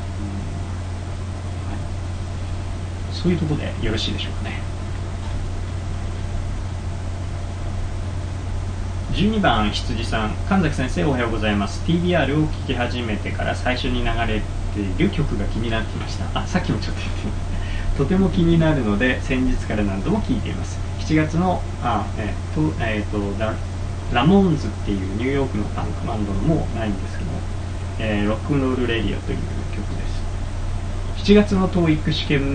そういうところでよろしいでしょうかね。12番羊さん、神崎先生おはようございます。 TBR を聞き始めてから最初に流れている曲が気になっていました。さっきもちょっと言ってましたとても気になるので先日から何度も聞いています。7月のラモーンズっていうニューヨークのパンクバンドのもうないんですけど、ロックンロールレディオという曲です。7月の TOEIC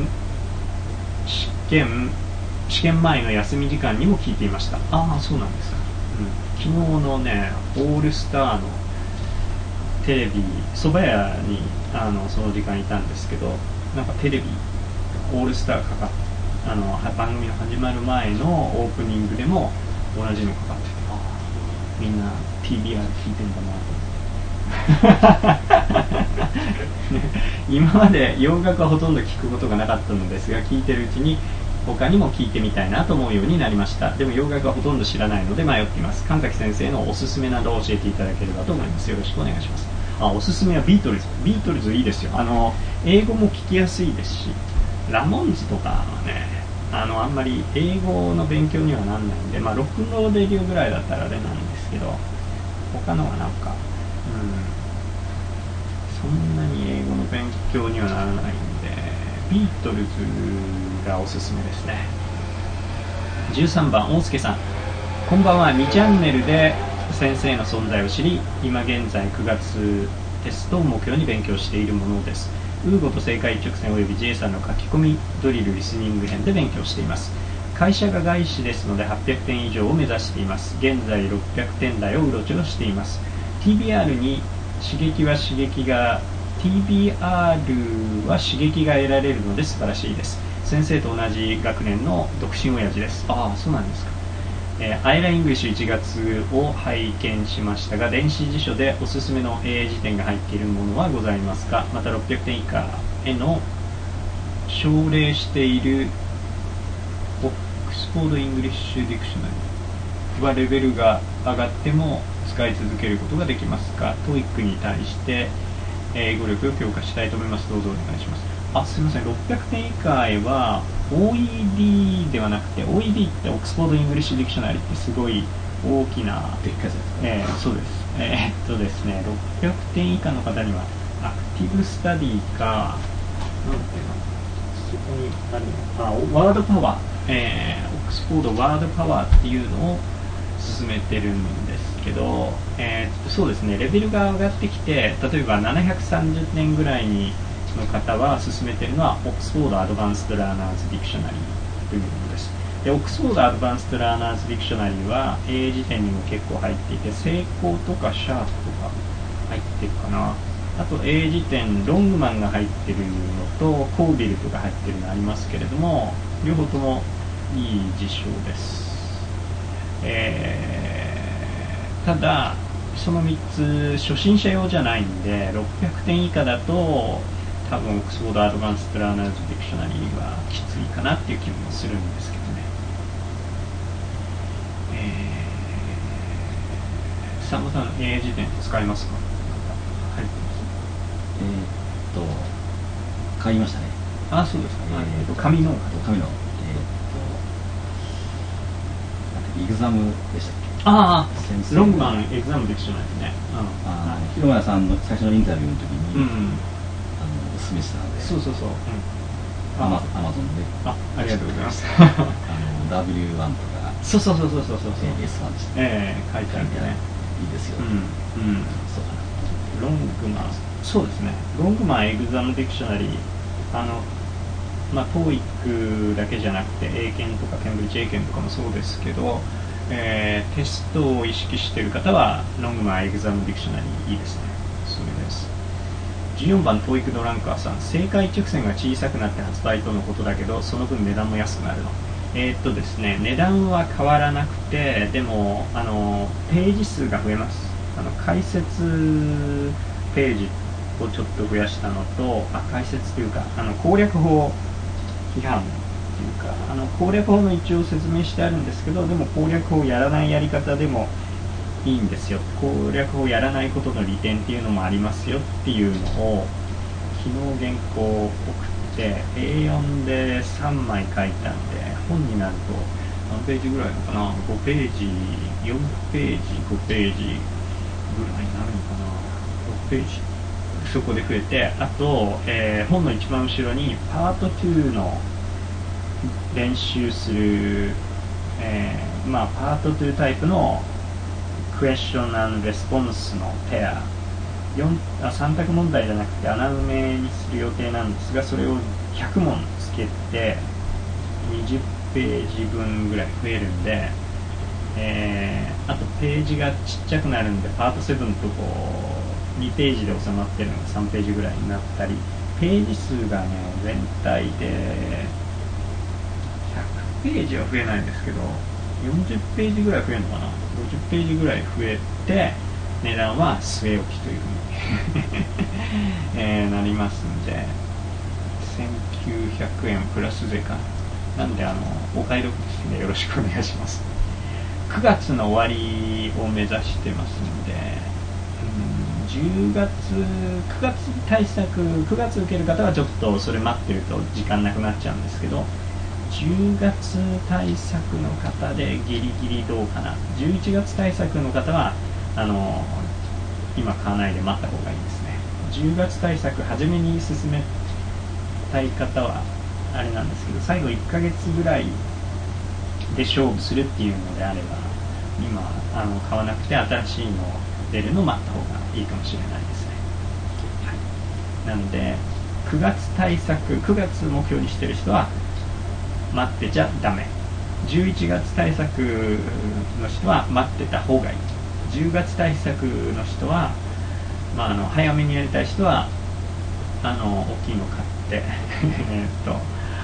試験前の休み時間にも聞いていました。そうなんですか。昨日のねオールスターのテレビ蕎麦屋にその時間いたんですけど、なんかテレビオールスターかかっ番組の始まる前のオープニングでも同じのかかってて、みんな TBR 聞いてんだなと今まで洋楽はほとんど聞くことがなかったのですが、聞いてるうちに他にも聞いてみたいなと思うようになりました。でも洋楽はほとんど知らないので迷っています。神崎先生のおすすめなどを教えていただければと思います。よろしくお願いします。おすすめはビートルズいいですよ。英語も聞きやすいですし、ラモンズとかはねあんまり英語の勉強にはなんないんで、ロックンロールレディオぐらいだったらあれなんですけど、他のはなんかそんなに英語の勉強にはならないんで、ビートルズがおすすめですね。13番大輔さん、こんばんは。2チャンネルで先生の存在を知り、今現在9月テストを目標に勉強しているものです。ウーゴと正解一直線および J さんの書き込みドリルリスニング編で勉強しています。会社が外資ですので800点以上を目指しています。現在600点台をうろちょろしています。 TBR にTBR は刺激が得られるので素晴らしいです。 先生と同じ学年の独身親父です。ああ、そうなんですか。アイライングリッシュ1月を拝見しましたが、電子辞書でおすすめの英辞典が入っているものはございますか。また600点以下への奨励しているオックスフォード・イングリッシュ・ディクショナリーはレベルが上がっても使い続けることができますか。 TOEIC に対して英語力を強化したいと思います。どうぞお願いします。あ、すみません、600点以下へは OED ではなくて、 OED ってオックスフォード・イングリッシュ・ディクショナリーってすごい大きなでっかいやつですか。 そうです。ですね、600点以下の方にはアクティブスタディか、なんていうの、そこにあるの、ワードパワー、オックスフォードワードパワーっていうのを進めてるんですけど、そうですね、レベルが上がってきて、例えば730点ぐらいの方は進めてるのはオックスフォードアドバンスドラーナーズディクショナリーというものです。で、オックスフォードアドバンスドラーナーズディクショナリーは英辞典にも結構入っていて、成功とかシャープとか入ってるかな。あと英辞典ロングマンが入ってるのとコービルとか入ってるのありますけれども、両方ともいい辞書です。ただその3つ初心者用じゃないんで、600点以下だと多分オックスフォードアドバンスドラーナーズディクショナリーはきついかなっていう気もするんですけどね。サンボさん、英辞典使いますか？入ってます。 買いましたね。 あ、そうですか。紙のイグザムでしたっけ。 ロングマンエグザムディクショナリーね。 広村さんの最初のインタビューの時に、おすすめしたので。 そう、 アマゾンで。 ありがとうございます。 W1 とか。 そう。 S1 でした。 書いてあるんでね。 いいですよ。そうかな。 ロングマン、そうですね。ロングマンエグザムディクショナリー、TOEIC だけじゃなくて英検とかケンブリッジ英検とかもそうですけど、テストを意識している方はロングマンエグザムディクショナリーいいですね。それです。14番 TOEIC ドランカーさん、正解直線が小さくなって発売とのことだけど、その分値段も安くなるの。ですね、値段は変わらなくて、でもページ数が増えます。解説ページをちょっと増やしたのと、解説というか攻略法批判というか、攻略法の一応説明してあるんですけど、でも攻略法をやらないやり方でもいいんですよ。攻略法をやらないことの利点っていうのもありますよっていうのを昨日原稿を送って A4 で3枚書いたんで、本になると何ページぐらいのかな、5ページ、4ページ、5ページぐらいになるのかな、6ページ、そこで増えて、あと、本の一番後ろにパート2の練習する、パート2タイプのクエスチョン&レスポンスのペア、3択問題じゃなくて穴埋めにする予定なんですが、それを100問つけて20ページ分ぐらい増えるんで、あとページがちっちゃくなるんで、パート7と2ページで収まってるのが3ページぐらいになったり、ページ数がね全体で100ページは増えないですけど40ページぐらい増えるのかな、50ページぐらい増えて、値段は据え置きというふうに、なりますんで1900円プラス税かなんでお買い得ですね。よろしくお願いします。9月の終わりを目指してますので、9月対策、9月受ける方はちょっとそれ待ってると時間なくなっちゃうんですけど、10月対策の方でギリギリどうかな、11月対策の方は今買わないで待った方がいいですね。10月対策初めに進めたい方はあれなんですけど、最後1ヶ月ぐらいで勝負するっていうのであれば、今買わなくて新しいの出るのを待った方がいいかもしれないですね。はい、なので9月対策、9月目標にしてる人は待ってちゃダメ、11月対策の人は待ってた方がいい、10月対策の人は、早めにやりたい人は大きいの買って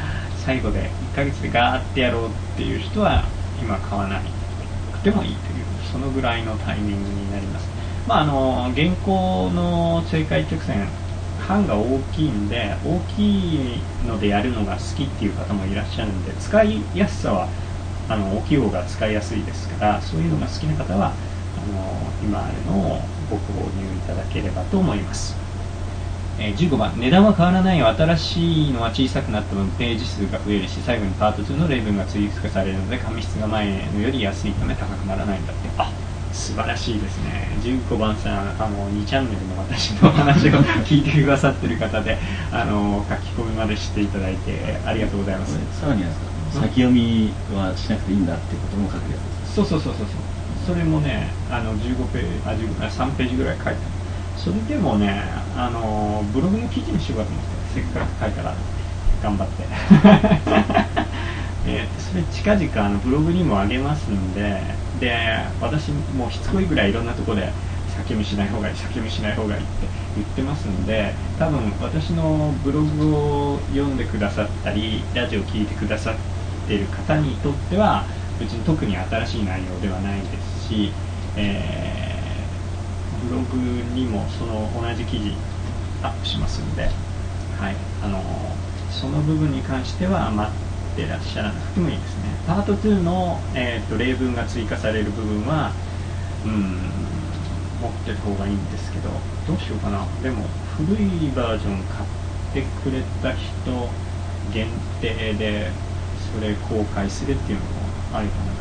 最後で1ヶ月でガーってやろうっていう人は今買わなくてもいいという、そのぐらいのタイミングになります。現行の青海直線版が大きいんで、大きいのでやるのが好きっていう方もいらっしゃるんで、使いやすさは大きい方が使いやすいですから、そういうのが好きな方は今あるのをご購入いただければと思います。15番、値段は変わらないよ。新しいのは小さくなった分ページ数が増えるし、最後にパート2の例文が追加されるので紙質が前のより安いため高くならないんだって。素晴らしいですね。15番さん、2チャンネルの私の話を聞いてくださってる方で書き込みまでしていただいてありがとうございます。 さらに先読みはしなくていいんだってことも書くやつです。 そうそれもね、15ページ3ページぐらい書いてある。それでもね、ブログの記事にしようかと思って、せっかく書いたら頑張ってそれ近々ブログにも上げますんで、私もしつこいぐらいいろんなところで先読みしない方がいいって言ってますんで、多分私のブログを読んでくださったりラジオを聞いてくださっている方にとっては別に特に新しい内容ではないですし、ブログにもその同じ記事アップしますんで、その部分に関しては待ってらっしゃらなくてもいいですね。パート2の、例文が追加される部分は持ってる方がいいんですけど、どうしようかな。でも古いバージョン買ってくれた人限定でそれ公開するっていうのもありかな。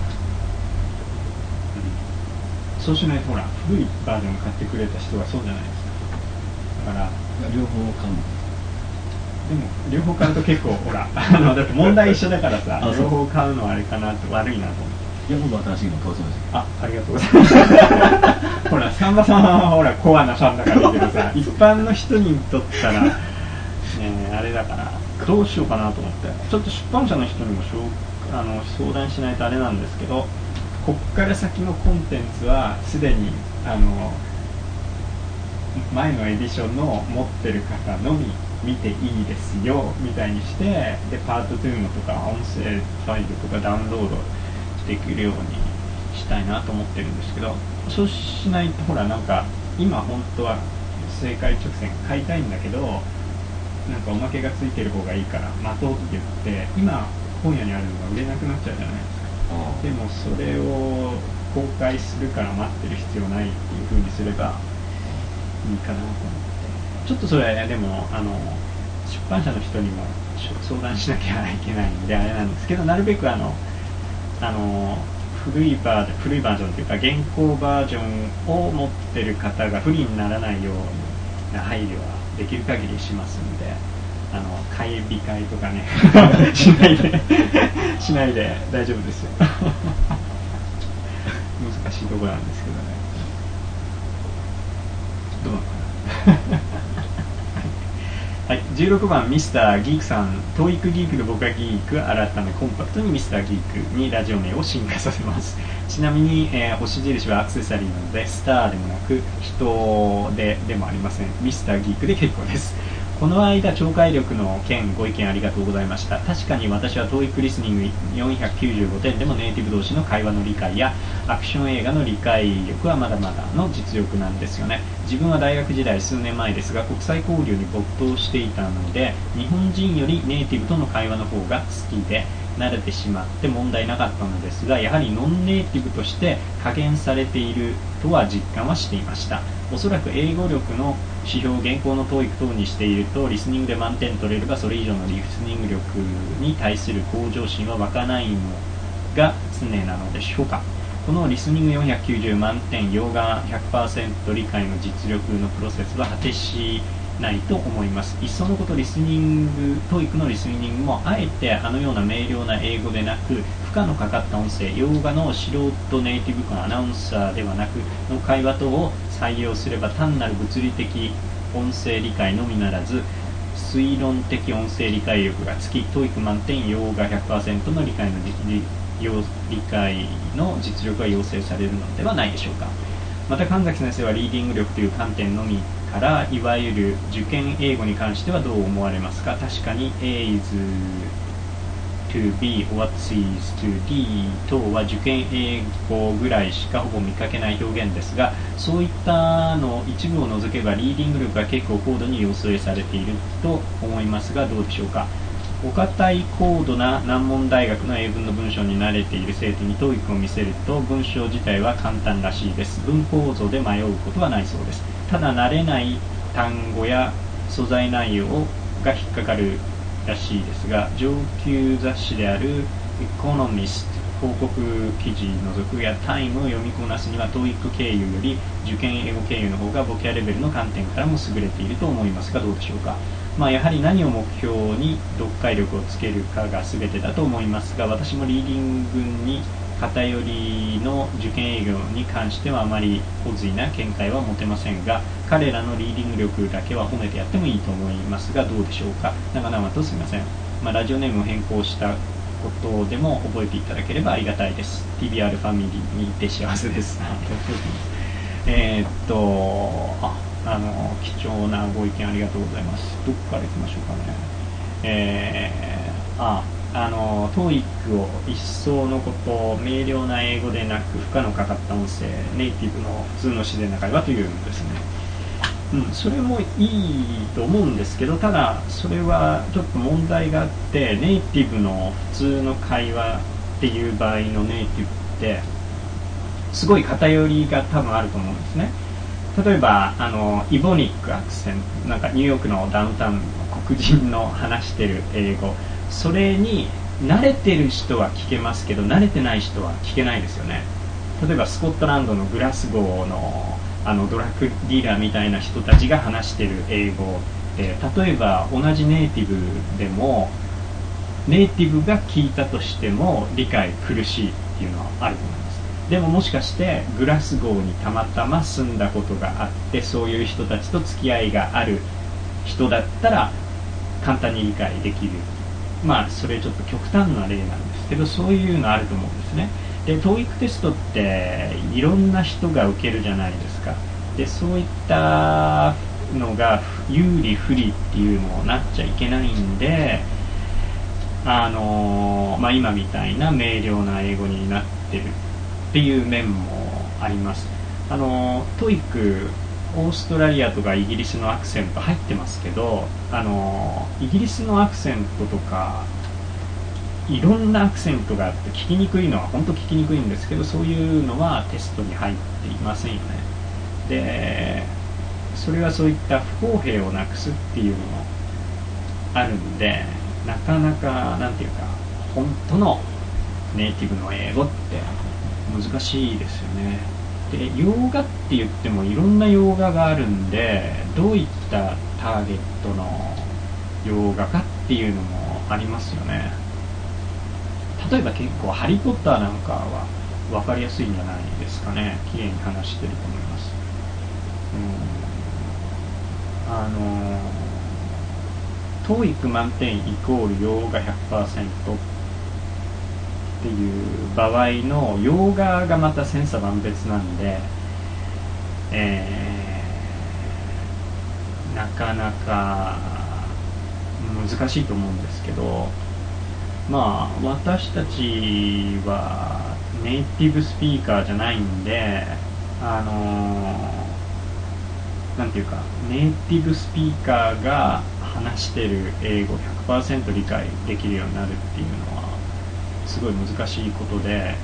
そうしないとほら古いバージョン買ってくれた人がそうじゃないですか。だから両方買うの。 でも両方買うと結構ほらだって問題一緒だからさ両方買うのはあれかなって悪いなと思って。 いや僕新しいの買うそうです。 ありがとうございますほらサンバさんはほらコアなファンだからいいけどさ一般の人にとったらあれだからどうしようかなと思って、ちょっと出版社の人にも相談しないとあれなんですけど、こっから先のコンテンツはすでに前のエディションの持ってる方のみ見ていいですよみたいにして、でパート2のとか音声ファイルとかダウンロードできるようにしたいなと思ってるんですけど、そうしないとほらなんか今本当は青海直線買いたいんだけどなんかおまけがついてる方がいいから待とうって言って今本屋にあるのが売れなくなっちゃうじゃないですか。でもそれを公開するから待ってる必要ないっていう風にすればいいかなと思って、ちょっとそれでも出版社の人にも相談しなきゃいけないんであれなんですけど、なるべく古いバージョンというか現行バージョンを持ってる方が不利にならないような配慮はできる限りしますんで、買い控えとかねしないで大丈夫ですよ難しいところなんですけどね。どうなのかなはい、16番ミスターギークさん、トーイックギークの僕がギーク改めコンパクトにミスターギークにラジオ名を進化させます。ちなみに、星印はアクセサリーなのでスターでもなく人でもありません。ミスターギークで結構です。この間聴解力の件ご意見ありがとうございました。確かに私は TOEIC リスニング495点でもネイティブ同士の会話の理解やアクション映画の理解力はまだまだの実力なんですよね。自分は大学時代数年前ですが国際交流に没頭していたので日本人よりネイティブとの会話の方が好きで慣れてしまって問題なかったのですが、やはりノンネイティブとして加減されているとは実感はしていました。おそらく英語力の指標を現行の TOEIC 等にしているとリスニングで満点取れればそれ以上のリスニング力に対する向上心は湧かないのが常なのでしょうか。このリスニング490満点洋画 100% 理解の実力のプロセスは果てしないと思います。いっそのことリスニング TOEIC のリスニングもあえてあのような明瞭な英語でなく負荷のかかった音声、洋画の素人ネイティブ感アナウンサーではなくの会話等を採用すれば単なる物理的音声理解のみならず推論的音声理解力がつき TOEIC 満点洋画 100% の理解の実力が要請されるのではないでしょうか。また神崎先生はリーディング力という観点のみからいわゆる受験英語に関してはどう思われますか。確かに A is to be What is to be 等は受験英語ぐらいしかほぼ見かけない表現ですが、そういったの一部を除けばリーディング力が結構高度に要請されていると思いますがどうでしょうか。お堅い高度な難問大学の英文の文章に慣れている生徒に TOEIC を見せると文章自体は簡単らしいです。文構造で迷うことはないそうです。ただ慣れない単語や素材内容が引っかかるらしいですが、上級雑誌であるエコノミスト広告記事除くやタイムを読みこなすには TOEIC 経由より受験英語経由の方がボキャレベルの観点からも優れていると思いますがどうでしょうか。やはり何を目標に読解力をつけるかが全てだと思いますが、私もリーディングに偏りの受験英語に関してはあまり洪水な見解は持てませんが、彼らのリーディング力だけは褒めてやってもいいと思いますがどうでしょうか。長々とすみません。ラジオネームを変更したことでも覚えていただければありがたいです。 TBR ファミリーにいて幸せです貴重なご意見ありがとうございます。どこからいきましょうかね。TOEIC を一層のことを明瞭な英語でなく負荷のかかった音声ネイティブの普通の自然な会話というんですね。それもいいと思うんですけど、ただそれはちょっと問題があって、ネイティブの普通の会話っていう場合のネイティブってすごい偏りが多分あると思うんですね。例えばイボニックアクセント、なんかニューヨークのダウンタウンの黒人の話してる英語、それに慣れてる人は聞けますけど慣れてない人は聞けないですよね。例えばスコットランドのグラスゴーのドラッグディーラーみたいな人たちが話してる英語って例えば同じネイティブでもネイティブが聞いたとしても理解苦しいっていうのはあると思います。でももしかしてグラスゴーにたまたま住んだことがあってそういう人たちと付き合いがある人だったら簡単に理解できる。それちょっと極端な例なんですけどそういうのあると思うんですね。で TOEIC テストっていろんな人が受けるじゃないですか。でそういったのが有利不利っていうのになっちゃいけないんで今みたいな明瞭な英語になってるっていう面もあります。TOEIC オーストラリアとかイギリスのアクセント入ってますけどイギリスのアクセントとかいろんなアクセントがあって聞きにくいのは本当聞きにくいんですけどそういうのはテストに入っていませんよね。でそれはそういった不公平をなくすっていうのもあるんでなかなかなんていうか本当のネイティブの英語って難しいですよね。で洋画って言ってもいろんな洋画があるんでどういったターゲットの洋画かっていうのもありますよね。例えば結構ハリーポッターなんかは分かりやすいんじゃないですかね。綺麗に話してると思います。TOEIC 満点イコール洋画 100% っていう場合の洋画がまた千差万別なんで、なかなか難しいと思うんですけど私たちはネイティブスピーカーじゃないんでなんていうかネイティブスピーカーが話してる英語 100% 理解できるようになるっていうのはすごい難しいことで、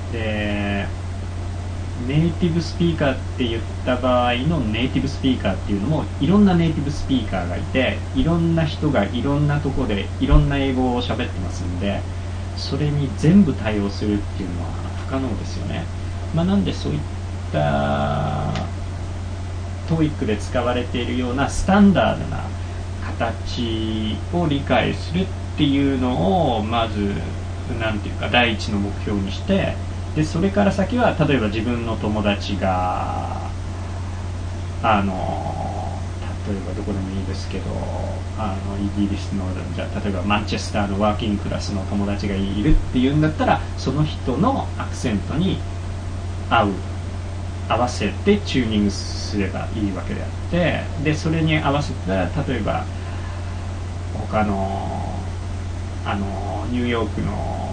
ネイティブスピーカーって言った場合のネイティブスピーカーっていうのもいろんなネイティブスピーカーがいていろんな人がいろんなとこでいろんな英語を喋ってますんでそれに全部対応するっていうのは不可能ですよね。なんでそういったTOEIC で使われているようなスタンダードな形を理解するっていうのをまずなんていうか第一の目標にしてでそれから先は例えば自分の友達が例えばどこでもいいですけどイギリスのじゃあ例えばマンチェスターのワーキングクラスの友達がいるっていうんだったらその人のアクセントに合わせてチューニングすればいいわけであってでそれに合わせたら例えば他のニューヨークの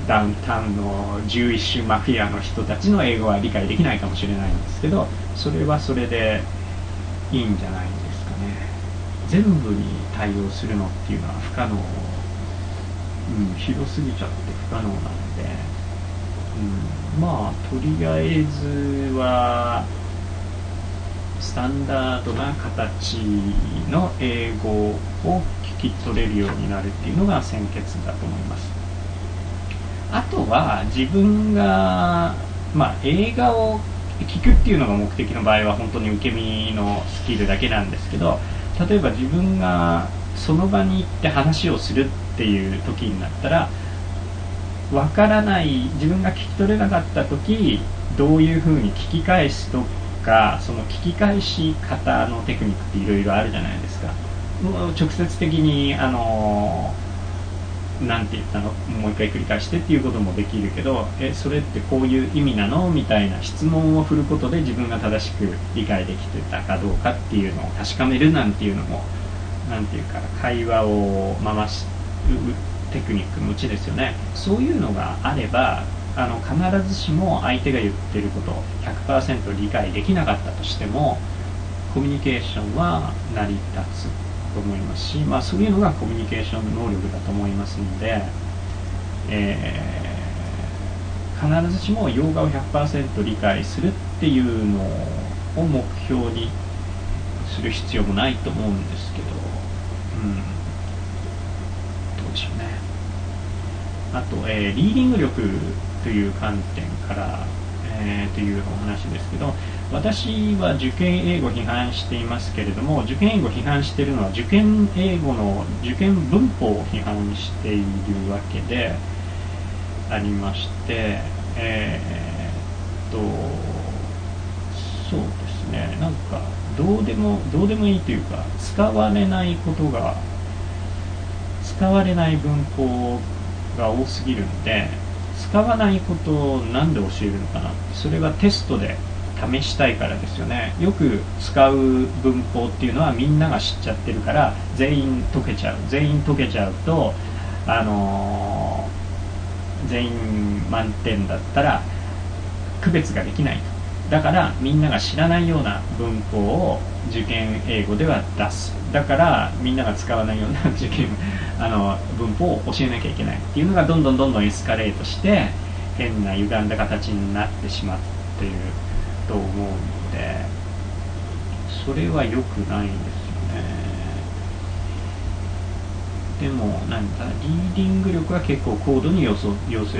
ダウンタウンのジュイッシュマフィアの人たちの英語は理解できないかもしれないんですけど、それはそれでいいんじゃないですかね。全部に対応するのっていうのは不可能、広すぎちゃって不可能なので、まあとりあえずはスタンダードな形の英語を聞き取れるようになるっていうのが先決だと思います。あとは自分が、映画を聞くっていうのが目的の場合は本当に受け身のスキルだけなんですけど、例えば自分がその場に行って話をするっていう時になったら、わからない、自分が聞き取れなかった時どういうふうに聞き返すとか、その聞き返し方のテクニックっていろいろあるじゃないですか。直接的になんて言ったの、もう一回繰り返してっていうこともできるけど、それってこういう意味なのみたいな質問を振ることで自分が正しく理解できてたかどうかっていうのを確かめるなんていうのも、なんていうか会話を回すテクニックのうちですよね。そういうのがあれば必ずしも相手が言ってることを 100% 理解できなかったとしてもコミュニケーションは成り立つと思いますし、そういうのがコミュニケーション能力だと思いますので、必ずしも洋画を 100% 理解するっていうのを目標にする必要もないと思うんですけど、どうでしょうね。あと、リーディング力という観点から、というお話ですけど、私は受験英語を批判していますけれども、受験英語を批判しているのは受験英語の受験文法を批判しているわけでありまして、そうですね、なんかどうでもいいというか、使われない文法が多すぎるので、使わないことをなんで教えるのかな、それはテストで試したいからですよね。よく使う文法っていうのはみんなが知っちゃってるから全員解けちゃうと、全員満点だったら区別ができないと。だからみんなが知らないような文法を受験英語では出す。だからみんなが使わないような受験文法を教えなきゃいけないっていうのがどんどんエスカレートして変な歪んだ形になってしまっていると思うので、それは良くないんですよね。でもリーディング力は結構高度に要請されていると思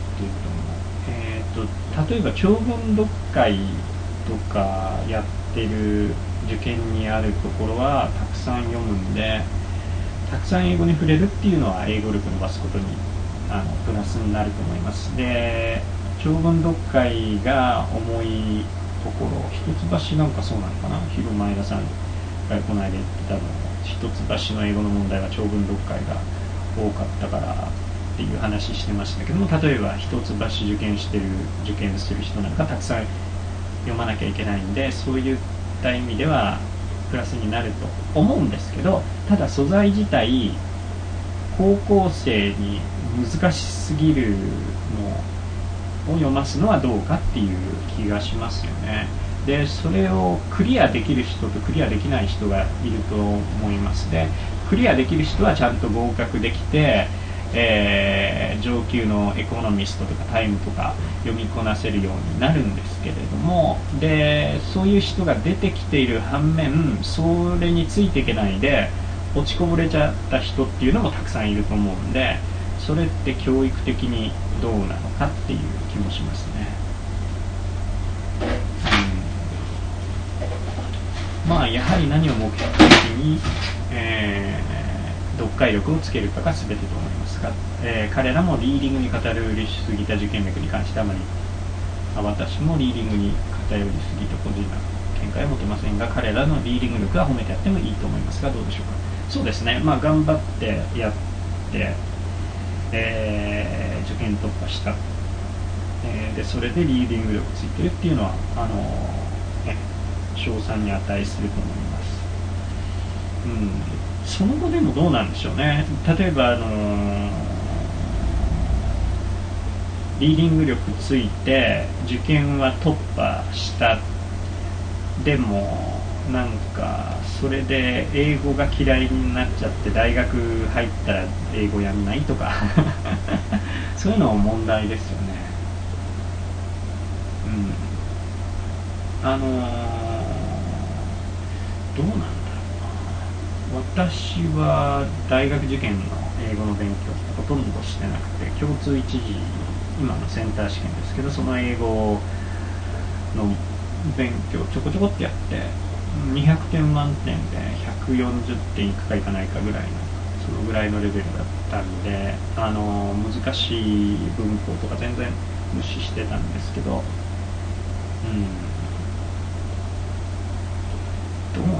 う。例えば長文読解とかやってる受験にあるところはたくさん読むんで、たくさん英語に触れるっていうのは英語力伸ばすことにプラスになると思います。で、長文読解が重いところ、一橋なんかそうなのかな、広前田さんがこの間言ってたの、一橋の英語の問題は長文読解が多かったからっていう話してましたけども、例えば一橋受験する人なんかたくさん読まなきゃいけないんで、そういった意味ではプラスになると思うんですけど、ただ素材自体高校生に難しすぎるのを読ますのはどうかっていう気がしますよね。で、それをクリアできる人とクリアできない人がいると思います。で、クリアできる人はちゃんと合格できて、上級のエコノミストとかタイムとか読みこなせるようになるんですけれども、でそういう人が出てきている反面、それについていけないで落ちこぼれちゃった人っていうのもたくさんいると思うんで、それって教育的にどうなのかっていう気もしますね。やはり何を目的に、読解力をつけるかが全てと思いますが、彼らもリーディングに偏りすぎた受験力に関しては私もリーディングに偏りすぎた個人な見解は持てませんが、彼らのリーディング力は褒めてやってもいいと思いますが、どうでしょうか。そうですね、頑張ってやって、受験突破した、でそれでリーディング力ついてるっていうのは賞賛に値すると思います。その後でもどうなんでしょうね。例えばリーディング力ついて受験は突破した。でもなんかそれで英語が嫌いになっちゃって大学入ったら英語やんないとかそういうのも問題ですよね。どうなんだろうな。私は大学受験の英語の勉強ってほとんどしてなくて、共通一次今のセンター試験ですけど、その英語の勉強ちょこちょこってやって200点満点で140点いくかいかないかぐらいの、そのぐらいのレベルだったんで、難しい文法とか全然無視してたんですけど、どうなんだろう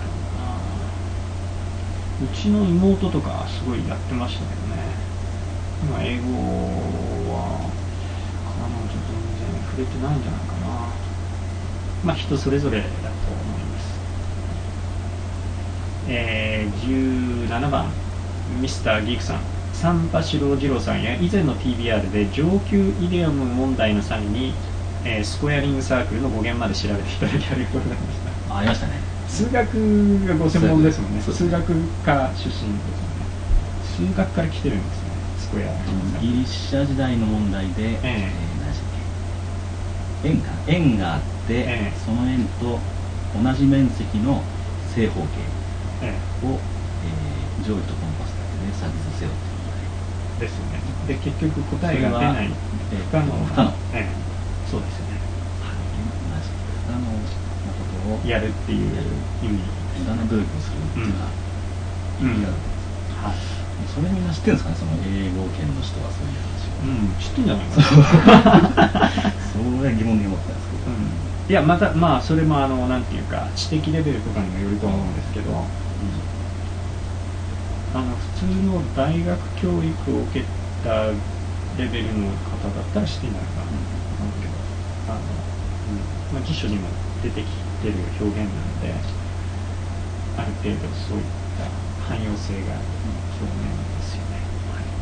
な。うちの妹とかすごいやってましたけどね。今英語は彼女全然触れてないんじゃないかな。まあ人それぞれだと思います。17番ミスターギークさん、三波四郎次郎さんや以前の TBR で上級イデオム問題の際に、スコアリングサークルの語源まで調べていただきありがとうございました。 ありましたね。 数学がご専門ですもんね。数学科出身ですもんね。数学から来てるんですね、スコア。 ギリシャ時代の問題で、何でしたっけ、円があって、その円と同じ面積の正方形を、定規とコンパスだけで作図せよっていう問題ですよね。 で結局答えが出ない、不可能、そうですよね。 不可能なことをやるっていう意味、 無駄な努力をするっていうのは意味がある。それみんな知ってるんですかね、その英語圏の人はそういう話を。 知ってんじゃないかな。 それは疑問に思ったんですけど。 いや、またそれもなんていうか知的レベルとかにもよると思うんですけど、普通の大学教育を受けたレベルの方だったらしてないかなと思うけど、辞書にも出てきてる表現なので、ある程度そういった汎用性がある表現ですよね。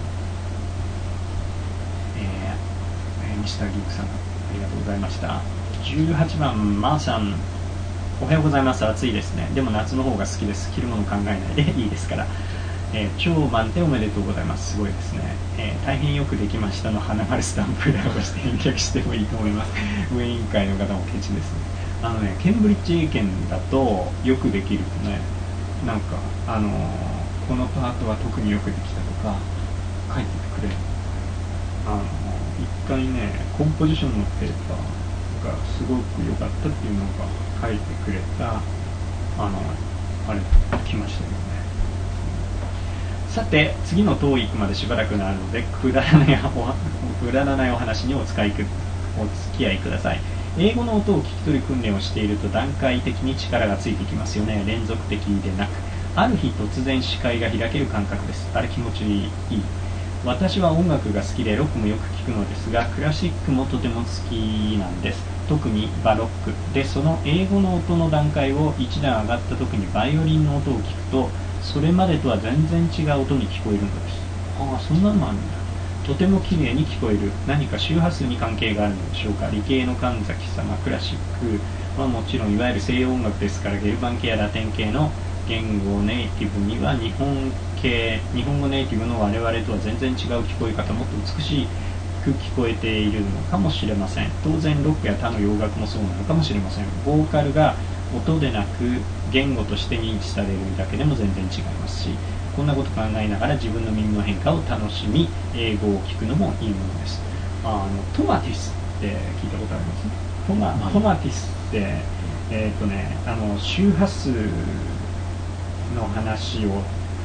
ミスターギークさん、ありがとうございました。18番マーさん、おはようございます。暑いですね。でも夏の方が好きです。着るもの考えないでいいですから。超満点おめでとうございます。すごいですね。大変よくできましたの花丸スタンプで押して返却してもいいと思います。運営委員会の方もケチですね。ケンブリッジ英検だとよくできるとね、なんかこのパートは特によくできたとか書いててくれる。一回ね、コンポジションのペーパーがすごく良かったっていうのが書いてくれたあれ来ましたよね。さて次の TOEIC までしばらくなるのでくだらないお話にお付き合いください。英語の音を聞き取る訓練をしていると段階的に力がついてきますよね。連続的でなく、ある日突然視界が開ける感覚です。あれ気持ちいい。私は音楽が好きでロックもよく聞くのですが、クラシックもとても好きなんです。特にバロックで、その英語の音の段階を一段上がった時にバイオリンの音を聞くと、それまでとは全然違う音に聞こえるのです。そんなのもあるんだ。とても綺麗に聞こえる。何か周波数に関係があるのでしょうか。理系の神崎様、クラシックはもちろんいわゆる西洋音楽ですから、ゲルマン系やラテン系の言語ネイティブには日本語ネイティブの我々とは全然違う聞こえ方、もっと美しく聞こえているのかもしれません。当然ロックや他の洋楽もそうなのかもしれません。ボーカルが音でなく言語として認知されるだけでも全然違いますし、こんなこと考えながら自分の耳の変化を楽しみ、英語を聞くのもいいものです。トマティスって聞いたことあります？トマティスって周波数の話を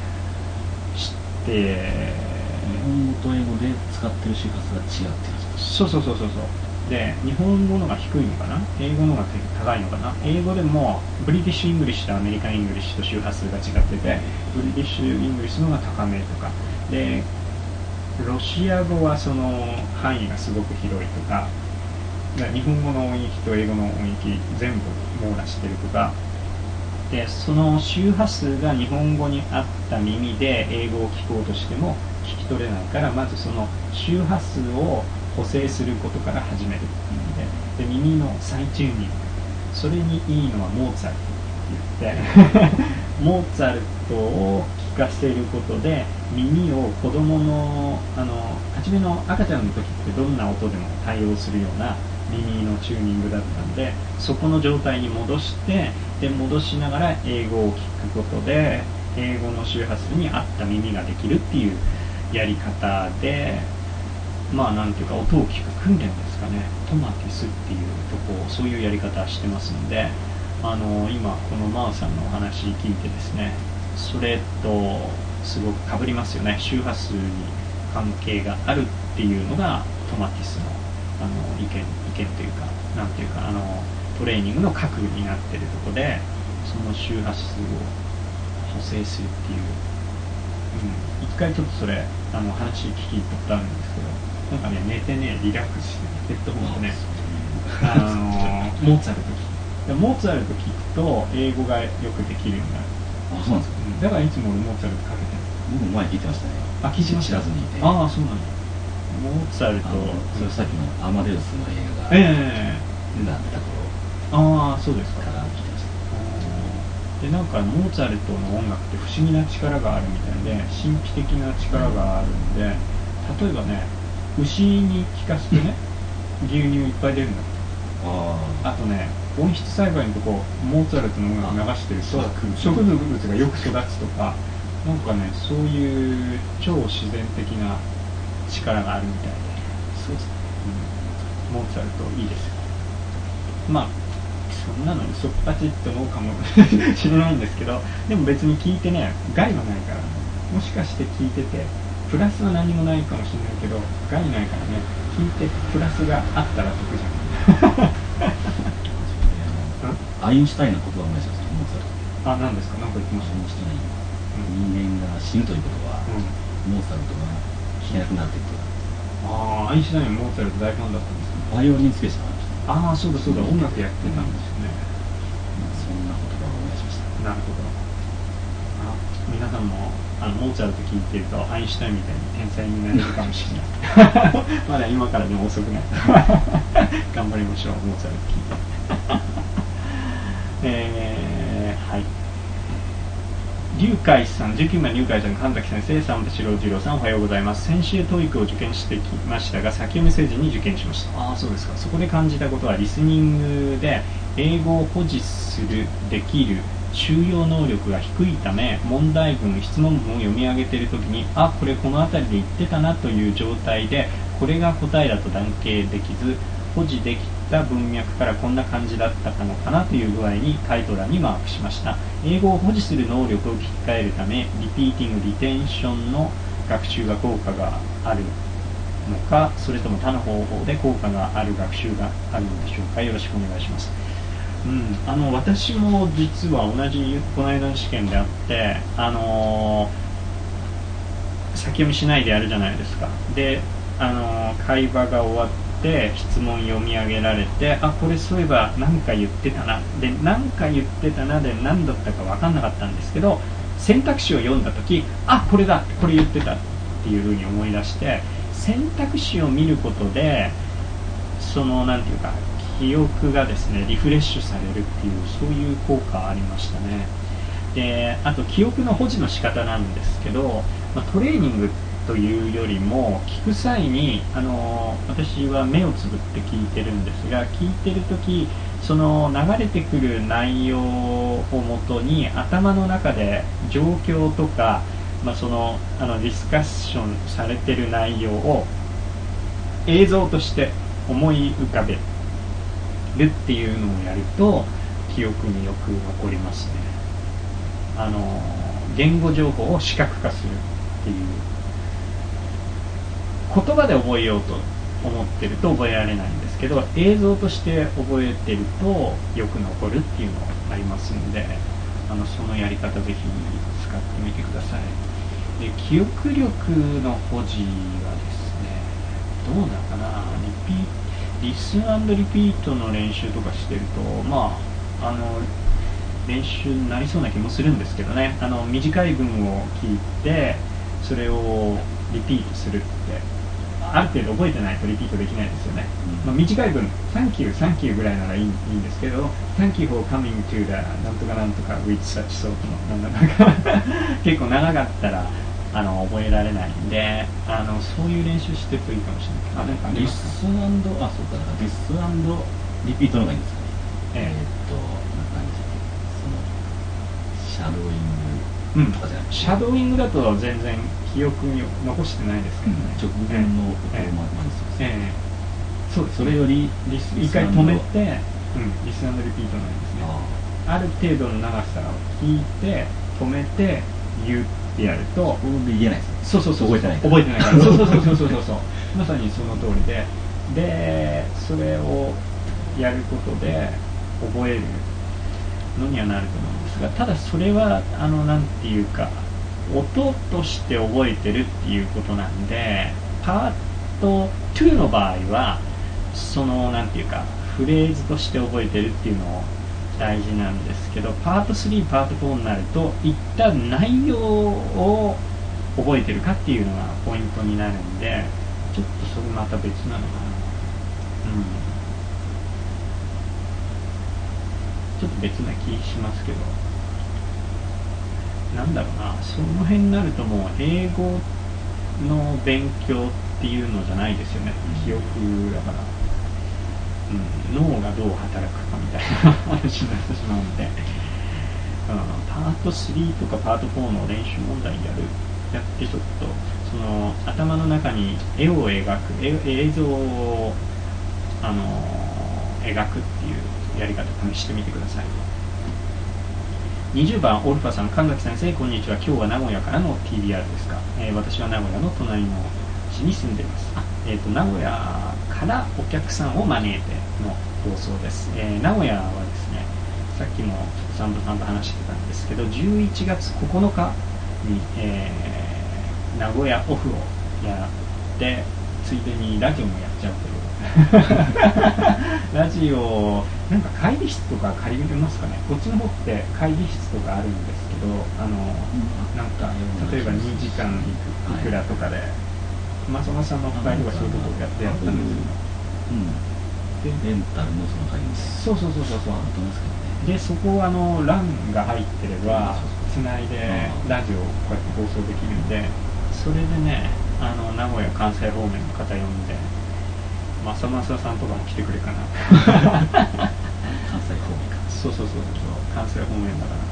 して日本語と英語で使ってる周波数が違ってる。 そうで、日本語のが低いのかな、英語のが高いのかな。英語でもブリティッシュ・イングリッシュとアメリカン・イングリッシュと周波数が違ってて、ブリティッシュ・イングリッシュのが高めとかで、ロシア語はその範囲がすごく広いとか、日本語の音域と英語の音域全部網羅してるとかで、その周波数が日本語に合った耳で英語を聞こうとしても聞き取れないから、まずその周波数を補正することから始めるっていうので、耳の再チューニング、それにいいのはモーツァルトって言ってモーツァルトを聞かせることで耳を子供の初めの赤ちゃんの時ってどんな音でも対応するような耳のチューニングだったので、そこの状態に戻して、で戻しながら英語を聞くことで英語の周波数に合った耳ができるっていうやり方で、まあなんていうか音を聞く訓練ですかね、トマティスっていうとこ、そういうやり方してますので、今このマーさんのお話聞いてですね、それとすごく被りますよね。周波数に関係があるっていうのがトマティスの意見というか、なんていうかトレーニングの核になっているところで、その周波数を補正するっていう、一回ちょっとそれ話聞いたことあるんですけど、なんかね寝てねリラックスしてヘッドホンでねモーツァルト聞く。モーツァルト聞くと英語がよくできるようになる。 あ、そうなんですか。 だからいつも俺モーツァルトかけてる。 僕も前聞いてましたね。 あ、聞いてました。 知らずに。 ああ、そうなんだ。モーツァルト、 それさっきのアマデウスの映画がなった頃、 ああ、そうですか。 から聞いてました。 でなんかモーツァルトの音楽って不思議な力があるみたいで、神秘的な力があるんで、例えばね、牛に聞かせてね牛乳いっぱい出るんだって。あとね、温室栽培のとこモーツァルトの音楽流してると植物がよく育つとか、なんかね、そういう超自然的な力があるみたいで、 そうですね、 モーツァルトいいですよ。まあそんなの嘘っぱちって思うかもしれないんですけど、でも別に聞いてね害はないから、もしかして聞いててプラスは何もないかもしれないけど害ないからね、聞いてプラスがあったら得じゃんアインシュタインの言葉を思い出しました。モーツァルト。 あ、何ですか。何か言ってました。 アインシュタイン、人間が死ぬということは、モーツァルトが弾けなくなっていく。 ああ、アインシュタインモーツァルト大ファンだったんですか。 バイオリンスペシャルああ、そうだそうだ、音楽やってたんですよね。 そんな言葉を思い出しました。 なるほど。皆さんもモーツァルト聞いてるとアインシュタインみたいに天才になれるかもしれないまだ今からでも遅くない頑張りましょう、モーツァルト聞いてはい。龍海さん、19名龍海さん、神崎先生、三田四郎次郎さん、おはようございます。先週トーイックを受験してきましたが、先読みせずに受験しました。ああ、そうですか。そこで感じたことは、リスニングで英語を保持するできる収容能力が低いため、問題文、質問文を読み上げているときに、あ、これこの辺りで言ってたなという状態で、これが答えだと断定できず、保持できた文脈からこんな感じだったのかなという具合に回答欄にマークしました。英語を保持する能力を切り替えるため、リピーティング、リテンションの学習が効果があるのか、それとも他の方法で効果がある学習があるのでしょうか。よろしくお願いします。私も実は同じこの間の試験であって、先読みしないでやるじゃないですか。で、会話が終わって質問読み上げられて、あ、これそういえば何か言ってたな、で何か言ってたなで何だったか分かんなかったんですけど、選択肢を読んだ時、あ、これだ、これ言ってたっていうふうに思い出して、選択肢を見ることでそのなんていうか記憶がですねリフレッシュされるっていう、そういう効果ありましたね。で、あと記憶の保持の仕方なんですけど、トレーニングというよりも聞く際に私は目をつぶって聞いてるんですが、聞いてるときその流れてくる内容をもとに頭の中で状況とか、そのディスカッションされてる内容を映像として思い浮かべるっていうのをやると記憶によく残りますね。言語情報を視覚化するっていう、言葉で覚えようと思ってると覚えられないんですけど、映像として覚えてるとよく残るっていうのがありますので、そのやり方ぜひ使ってみてください。で、記憶力の保持はですね、どうなのかな、リスン&リピートの練習とかしてると、練習になりそうな気もするんですけどね。短い文を聞いてそれをリピートするって、 ある程度覚えてないとリピートできないですよね、まあ、短い分サンキューぐらいならいいんですけど Thank you for coming to the なんとかなんとか with such sort のなんか結構長かったら覚えられないんでそういう練習してるといいかもしれない。なんかリスそうかリスリピートの方がいいんですかね。何でしたっけ、そのシャドーイングとかじゃなくて、 シャドーイングだと全然記憶に残してないですけどね、 直前の音を真似する、 そうです。 それより一回止めて、リス&リピートなんですね。ある程度の長さを聞いて止めて言うってやると、 ここで言えないですね。 そう覚えてないからそうまさにその通りでそれをやることで覚えるのにはなると思うんですが、ただそれはなんていうか音として覚えてるっていうことなんで、パート2の場合はそのなんていうかフレーズとして覚えてるっていうのを大事なんですけど、パート3パート4になると一旦内容を覚えてるかっていうのがポイントになるんで、ちょっとそれまた別なのかな、ちょっと別な気しますけど、なんだろうな、その辺になるともう英語の勉強っていうのじゃないですよね、記憶だから、脳がどう働くかみたいな話になってしまうので、パート3とかパート4の練習問題やってちょっとその頭の中に絵を描く映像を描くっていうやり方試してみてください。20番オルファさん、神崎先生こんにちは。今日は名古屋からの TBR ですか。私は名古屋の隣の市に住んでいます。名古屋からお客さんを招いての放送です。名古屋はですね、さっきもサンドさんと話してたんですけど、11月9日に、名古屋オフをやってついでにラジオもやっちゃうというラジオなんか会議室とか借りれますかね。こっちの方って会議室とかあるんですけど、なんか例えば2時間いくらとかで、松本さんの2人とかそういうことをやったんですよ。 レンタルのその会議室、 そうでそこランが入ってればつないでラジオをこうやって放送できるんで、それでね名古屋関西方面の方呼んで正正さんとかも来てくれかな関西方面か、 そう関西方面だから、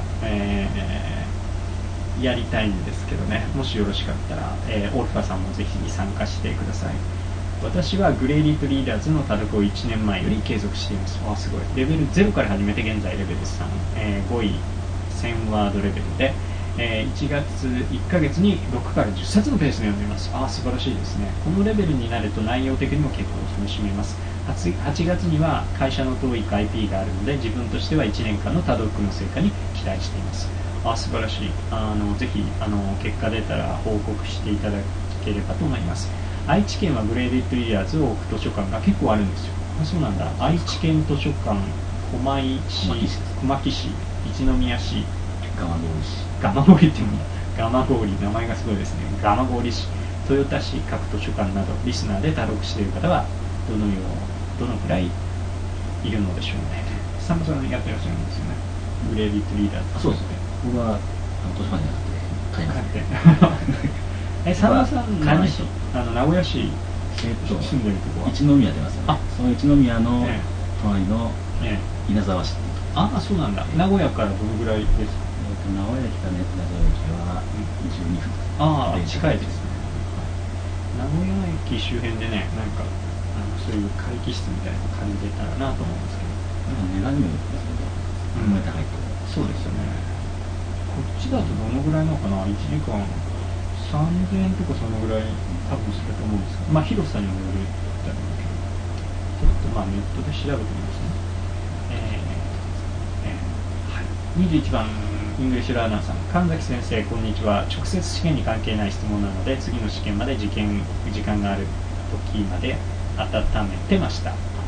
やりたいんですけどね、もしよろしかったら、オルファさんもぜひ参加してください。私はグレイリットリーダーズの多読を1年前より継続しています。すごい。レベル0から始めて現在レベル3、5位1000ワードレベルで、1月1ヶ月に6から10冊のペースで読んでいます。素晴らしいですね。このレベルになると内容的にも結構楽しめます。8月には会社の TOEIC IP があるので、自分としては1年間の多読の成果に期待しています。素晴らしい。ぜひ結果出たら報告していただければと思います。愛知県はグレーディットリーダーズを置く図書館が結構あるんですよ。そうなんだ。愛知県図書館、小牧市、小牧市、一宮市、蒲郡っていうの蒲郡、名前がすごいですね。蒲郡市、豊田市各図書館などリスナーで多読している方はどのくらいいるのでしょうね。サムさんやってらっしゃるんですよね。グレーディットリーダーズ。 そうですね。僕は図書館じゃなくて買います。 さんまさん名古屋市住んでるとこは一宮出ますよね。その一宮の隣の稲沢市っていうところ。 そうなんだ。名古屋からどのぐらいですか。 名古屋駅から稲沢駅は22分。 近いですね。名古屋駅周辺でね、なんかそういう会議室みたいなの借りれたらなと思うんですけど。 値段にもよりますけど、あんまり高いと。 そうですよね。こっちだとどのぐらいなのかな。1時間3000円とかそのぐらい多分すると思うんですけど、広さにもよるだろうけど、ちょっとネットで調べてみますね。21番イングリッシュラーナーさん、神崎先生こんにちは。直接試験に関係ない質問なので、次の試験まで時間がある時まで温めてました。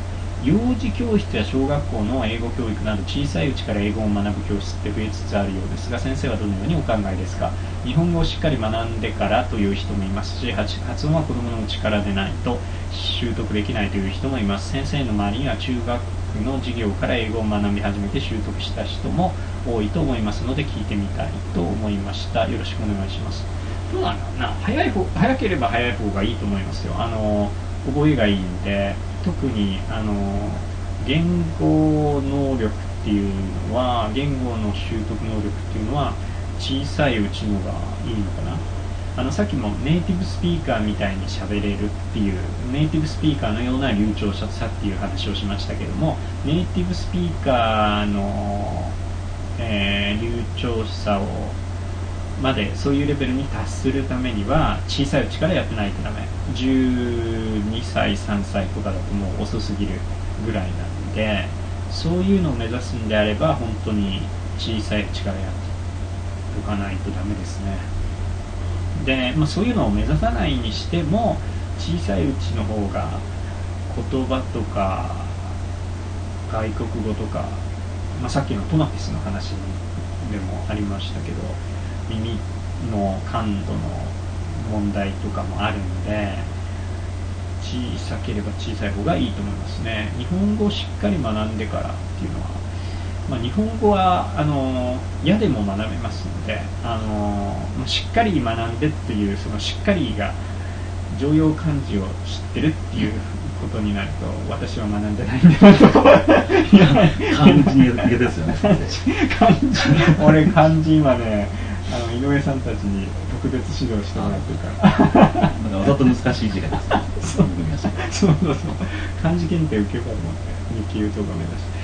幼児教室や小学校の英語教育など小さいうちから英語を学ぶ教室って増えつつあるようですが、先生はどのようにお考えですか？日本語をしっかり学んでからという人もいますし、発音は子どもの力でないと習得できないという人もいます。先生の周りには中学の授業から英語を学び始めて習得した人も多いと思いますので、聞いてみたいと思いました。よろしくお願いします。どうなんだろうな、早ければ早い方がいいと思いますよ。覚えがいいんで、特に言語能力っていうのは、言語の習得能力っていうのは小さいうちのがいいのかな。さっきもネイティブスピーカーみたいに喋れるっていう、ネイティブスピーカーのような流暢さっていう話をしましたけども、ネイティブスピーカーの、流暢さをまでそういうレベルに達するためには小さいうちからやってないとダメ。12歳3歳とかだともう遅すぎるぐらいなんで、そういうのを目指すんであれば本当に小さいうちからやっておかないとダメですね。で、そういうのを目指さないにしても小さいうちの方が言葉とか外国語とか、さっきのトマピスの話でもありましたけど、耳の感度の問題とかもあるんで、小さければ小さい方がいいと思いますね。日本語をしっかり学んでからっていうのは、日本語は嫌でも学べますので、しっかり学んでっていう、そのしっかりが常用漢字を知ってるっていうことになると、私は学んでないんだなと漢字苦手ですよね。 俺漢字今ね、井上さんたちに特別指導してもらってるからなんかわざと難しい字がですね。 そう漢字検定受けようかと思って2級とか目指して、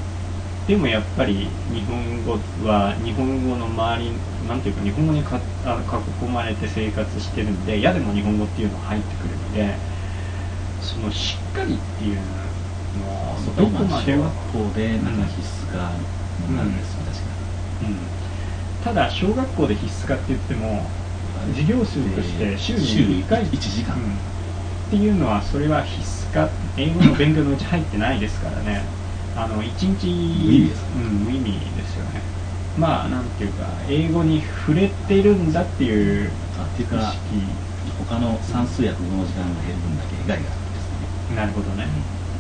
でもやっぱり日本語は日本語の周り、なんていうか日本語に囲まれて生活してるんで、嫌でも日本語っていうのが入ってくるので、そのしっかりっていうのをどこまでは小学校でなんか必須がなんですよ、確かに。 ただ小学校で必須かって言っても授業数として週に1回 1時間、 っていうのは、それは必須か、英語の勉強のうち入ってないですからね。1日無意味ですよね。なんていうか英語に触れてるんだっていう意識。 他の算数や国語の時間が減る分だけ害があるんですね。 なるほどね。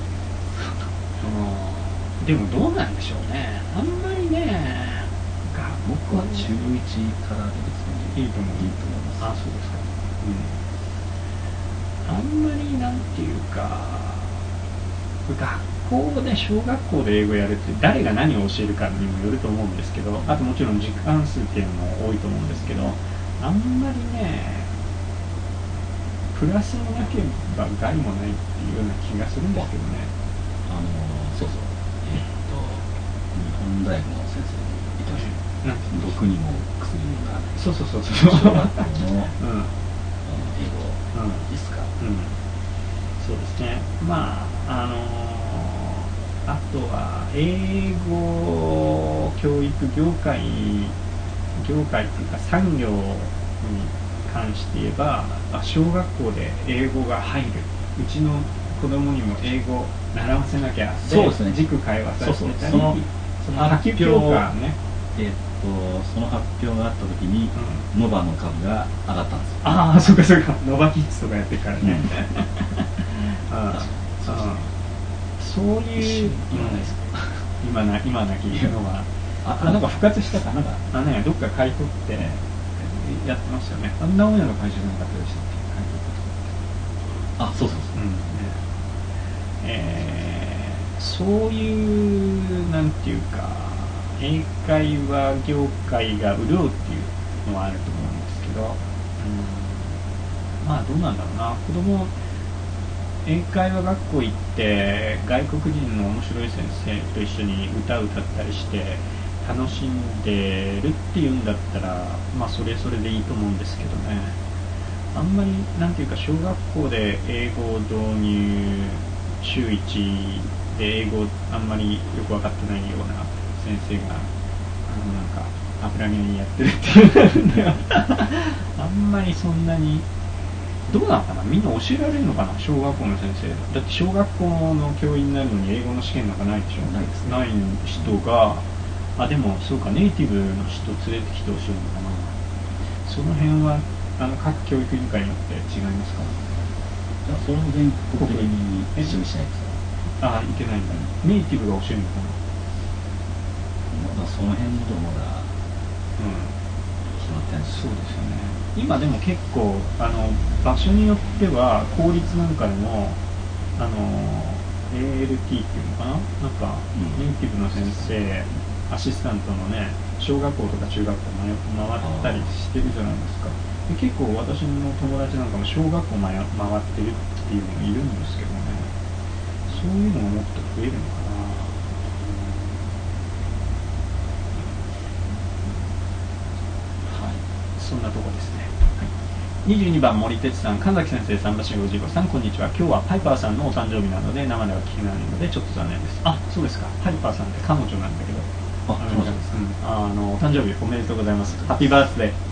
でもどうなんでしょうね。あんまりね、 僕は中1からで別にいいと思います。あ、そうですか。あんまりなんていうか、学校で小学校で英語やるって誰が何を教えるかにもよると思うんですけど、あともちろん時間数っていうのも多いと思うんですけど、あんまりねプラスもなければ害もないっていうような気がするんですけどね。 そうそう、日本大学の先生に言ってました。毒にも薬にもならない。 そう小学校の英語必須か。 そうですね。あとは英語教育業界っていうか産業に関して言えば、小学校で英語が入る、うちの子供にも英語習わせなきゃ、 そうですね、 塾通わせてたり、 その波及教科ね、 その発表があった時に、ノバの株が上がったんですよ。 ああ、そうかノバキッズとかやってるからね。そういう今なきのはなんか復活したかなんかどっか買い取ってやってますよね。名古屋の会社じゃなかったでしたっけ？ そう、 そういうなんていうか英会話業界が潤うっていうのはあると思うんですけど、どうなんだろうな。子供英会話学校行って外国人の面白い先生と一緒に歌を歌ったりして楽しんでるっていうんだったら、それでいいと思うんですけどね。あんまりなんていうか小学校で英語を導入、週1で英語あんまりよく分かってないような先生がなんか油切りにやってるっていうのはあんまりそんなにどうなのかな、みんな教えられるのかな、小学校の先生だって小学校の教員になるのに英語の試験なんかないでしょ。 ないですね。 ない人が、でもそうか、ネイティブの人連れてきてほしいのかな。その辺は各教育委員会によって違いますか？ じゃあそれも全国的に一緒にしないですか？ いけないんだね。ネイティブが教えるのかな。 まだその辺のとこまだ決まってないです。 そうですよね。今でも結構場所によっては公立なんかでもALT っていうのかな、なんか、ネイティブの先生アシスタントのね、小学校とか中学校回ったりしてるじゃないですか。で結構私の友達なんかも小学校回ってるっていうのもいるんですけどね、そういうのももっと増えるのかな。はい、そんなとこですね。22番森哲さん、神崎先生、桟橋55さん、こんにちは。今日はパイパーさんのお誕生日なので生では聞けないのでちょっと残念です。そうですか。パイパーさんって彼女なんだけど、お誕生日おめでとうございます。ハッピーバースデ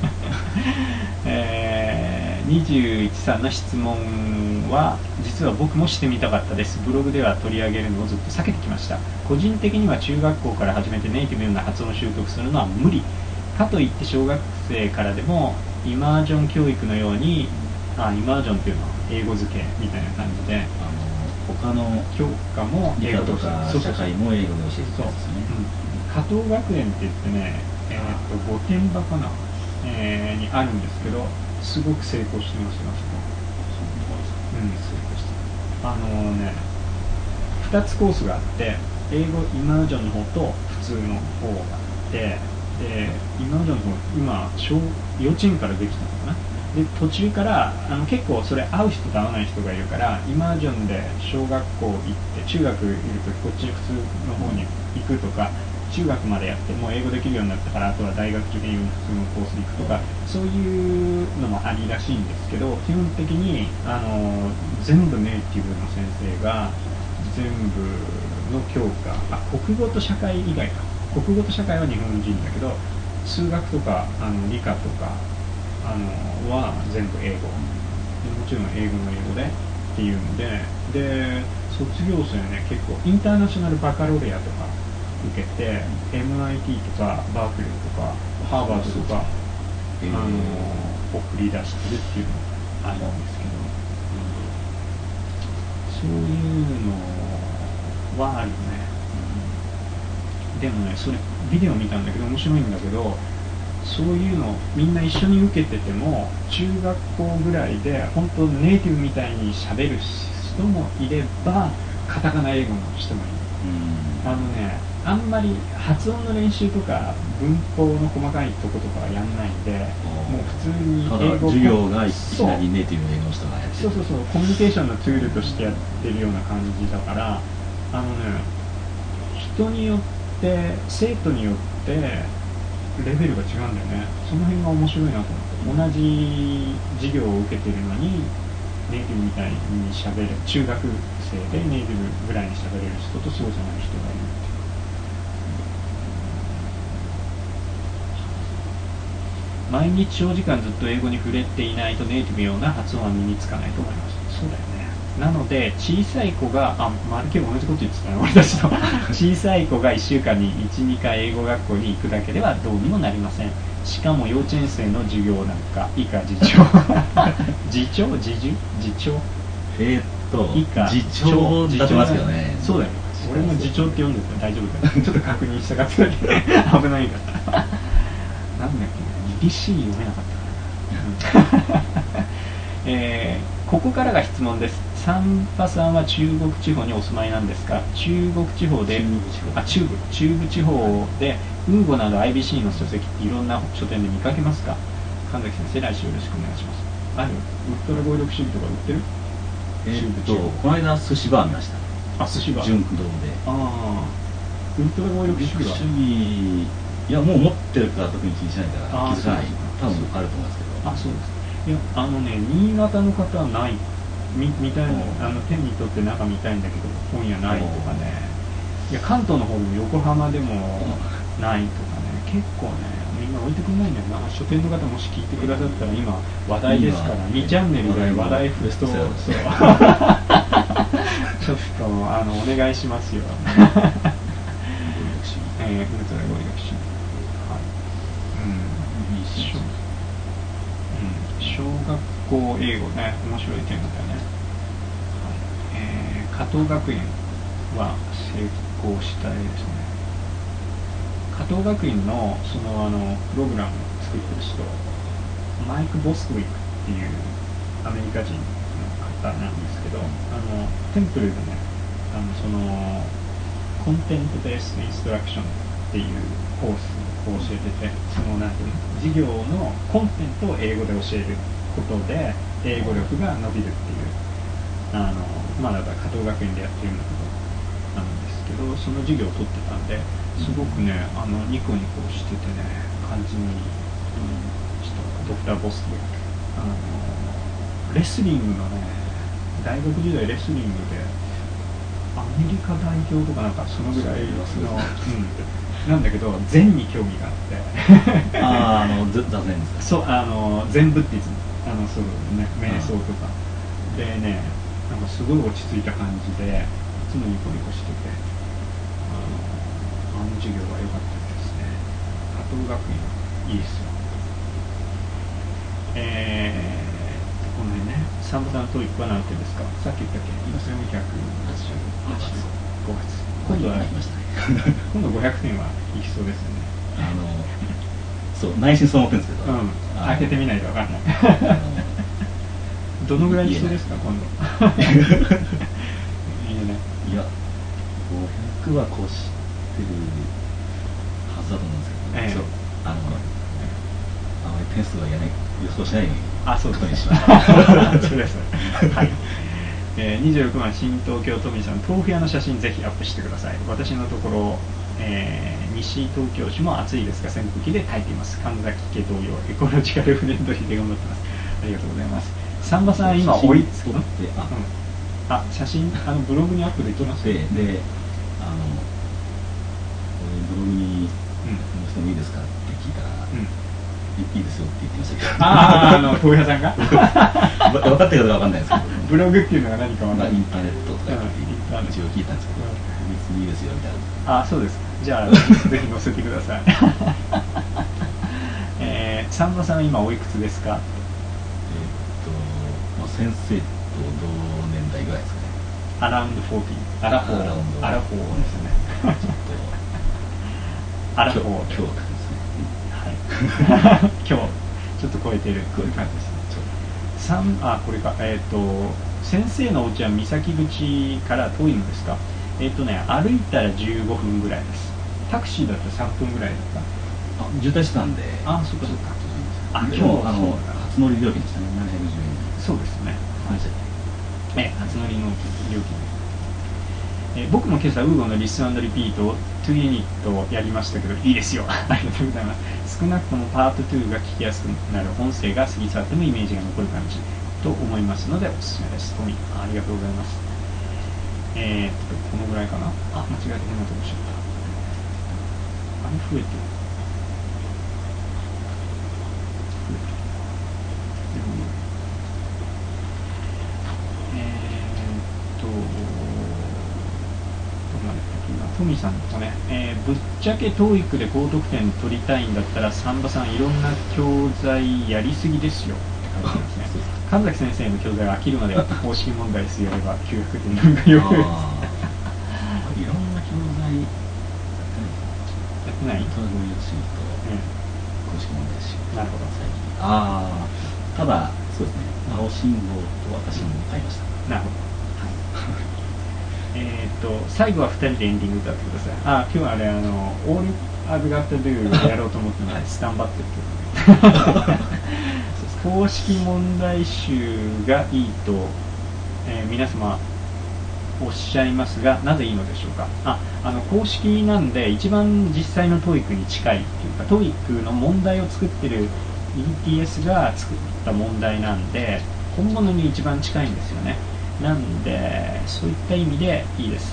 ー。21さんの質問は実は僕もしてみたかったです。ブログでは取り上げるのをずっと避けてきました。個人的には中学校から始めてネイティブな発音を習得するのは無理かといって、小学生からでもイマージョン教育のように、イマージョンっていうのは英語付けみたいな感じで、 他の教科も英語とか社会も英語で教えてるんですね。 加藤学園って言ってね、御殿場かな、にあるんですけど、すごく成功してますよ、2つコースがあって、英語イマージョンの方と普通の方があって、でイマージョンの方今幼稚園からできたのかな。で途中から結構それ合う人と合わない人がいるから、イマージョンで小学校行って中学いるとこっち普通の方に行くとか、中学までやってもう英語できるようになったからあとは大学受験用に普通のコースに行くとか、そういうのもありらしいんですけど、基本的に全部ネイティブの先生が全部の教科、国語と社会以外か、国語と社会は日本人だけど、数学とか理科とかは全部英語で、もちろん英語の英語でっていうので、卒業生ね、結構インターナショナルバカロレアとか受けて MIT とかバークリーとかハーバードとか送り出してるっていうのがあるんですけど、そういうのはあるよね。でもね、それビデオ見たんだけど面白いんだけど、そういうのみんな一緒に受けてても中学校ぐらいで本当ネイティブみたいに喋る人もいれば、カタカナ英語の人もいる。あんまり発音の練習とか文法の細かいとことかはやんないんで、もう普通に英語授業がいきなりネイティブの英語の人がやってる。 そうコミュニケーションのツールとしてやってるような感じだから、人によって生徒によってレベルが違うんだよね。その辺が面白いなと思って、同じ授業を受けてるのにネイティブみたいに喋る中学生でネイティブぐらいに喋れる人とそうじゃない人がいるっていう。毎日長時間ずっと英語に触れていないとネイティブような発音は身につかないと思います。そうだよね。なので小さい子がマルケ同じこと言ってたね、俺たちと小さい子が1週間に 1,2 回英語学校に行くだけではどうにもなりません。しかも幼稚園生の授業なんか以下次長次長以下次長だと思いますけどね。 そうだよ。俺も次長って読んでて大丈夫だよちょっと確認したかっただけ危ないからなんだっけ、BBC 読めなかったからここからが質問です。サンパさんは中国地方にお住まいなんですか？中国地方で中部地方でウーゴなど IBC の書籍っていろんな書店で見かけますか？神崎先生、来週よろしくお願いします。ある？ウルトラ語彙力主義とか売ってる？ この間寿司バー見ました。 寿司バー純駆動で。 ウルトラ語彙力主義はいや、もう持ってるから特に気にしないから気づかない。多分あると思いますけど。 そうです。いや新潟の方はないみたいな、手に取って中見たいんだけど本屋ないとかね。いや関東の方でも横浜でもないとかね、結構ねみんな置いてくんないんだよな。書店の方もし聞いてくださったら今話題ですから、2チャンネルで話題沸騰、そうちょっとお願いしますよ。ウルトラ語彙学習、はい、小学校英語ね、面白いテーマだよね。加藤学園は成功した絵ですね。加藤学園のプログラムを作ってる人、マイク・ボストウィックっていうアメリカ人の方なんですけど、テンプルでね、コンテントベースインストラクションっていうコースを教えてて、なんていうの、授業のコンテンツを英語で教えることで英語力が伸びるっていう、だから加藤学園でやってるんだけどなんですけど、その授業を取ってたんで、すごくね、ニコニコしててね、感じのいい人、ドクター・ボストウィック、レスリングのね、大学時代レスリングでアメリカ代表とかなんかそのぐらいの、なんだけど禅に興味があって座禅ですか。 そう、禅ブッディズム、そうね、瞑想とかでね、なんかすごい落ち着いた感じでいつもニコニコしてて、授業は良かったですね。加藤学院いいですよ。この辺ね、サンバさんトイックは何点ですか。さっき言ったっけ、今それも185発。今度は今度500点はいきそうですよね。 そう、内心そう思ってるんですけど、 開けてみないと分かんない。どのぐらいいきそうですか、今度。いいね。 いや、500は越してるはずだと思うんですけど、あまり点数は予想しないようにことにしました。 そうですね。はい。26番、新東京都民さん、豆腐屋の写真ぜひアップしてください。私のところ、西東京市も暑いですが扇風機で炊いています。神崎家同様エコロジカルフレンドリーで頑張ってます。ありがとうございます。サンバさん今追いつくの？写真ブログにアップできます。 でブログに載せてもいいですかって聞いたら、いいですよって言ってましたけど。 豆腐屋さんが分かってるかどうか分かんないですけど、 ブログっていうのが何か分かんない。 インターネットとか一応聞いたんですけど、別にいいですよみたいな。 そうです。じゃあぜひ載せてください。サンバさんは今おいくつですか？ 先生と同年代ぐらいですかね。 アラウンド40。アラフォーですね。アラフォー。 今日ですね。 はい。今日ちょっと超えてる感じですね。これか。先生のお家は三崎口から遠いのですか？歩いたら15分ぐらいです。タクシーだと3分ぐらいだった。 渋滞してたんで。 そっかそっか。 今日初乗り料金でしたね。710円。 そうですね。初乗りの料金。僕も今朝ウーゴのリス&リピートを2ユニットやりましたけどいいですよ。ありがとうございます。少なくともパート2が聞きやすくなる、音声が過ぎ去ってもイメージが残る感じと思いますのでおすすめです。トミー、ありがとうございます。このぐらいかな。間違えて変なとこしちゃった。増えてる。トミさんとね、ぶっちゃけ TOEIC で高得点取りたいんだったらサンバさんいろんな教材やりすぎですよって感じですね。神崎先生の教材は飽きるまで公式問題数やれば900点なんかよくいろんな教材やってない？ トラゴン予習と公式問題集。 なるほど。 最近。ただそうですね。青信号と私も買いました。 なるほど。最後は2人でエンディング歌ってください。今日はあれAll I've Got to Do やろうと思ってないスタンバってるけど公式問題集がいいと、皆様おっしゃいますが、なぜいいのでしょうか。公式なんで一番実際の TOEIC に近いっていうか、 TOEIC の問題を作ってる BTS が作った問題なんで本物に一番近いんですよね。なんでそういった意味でいいです。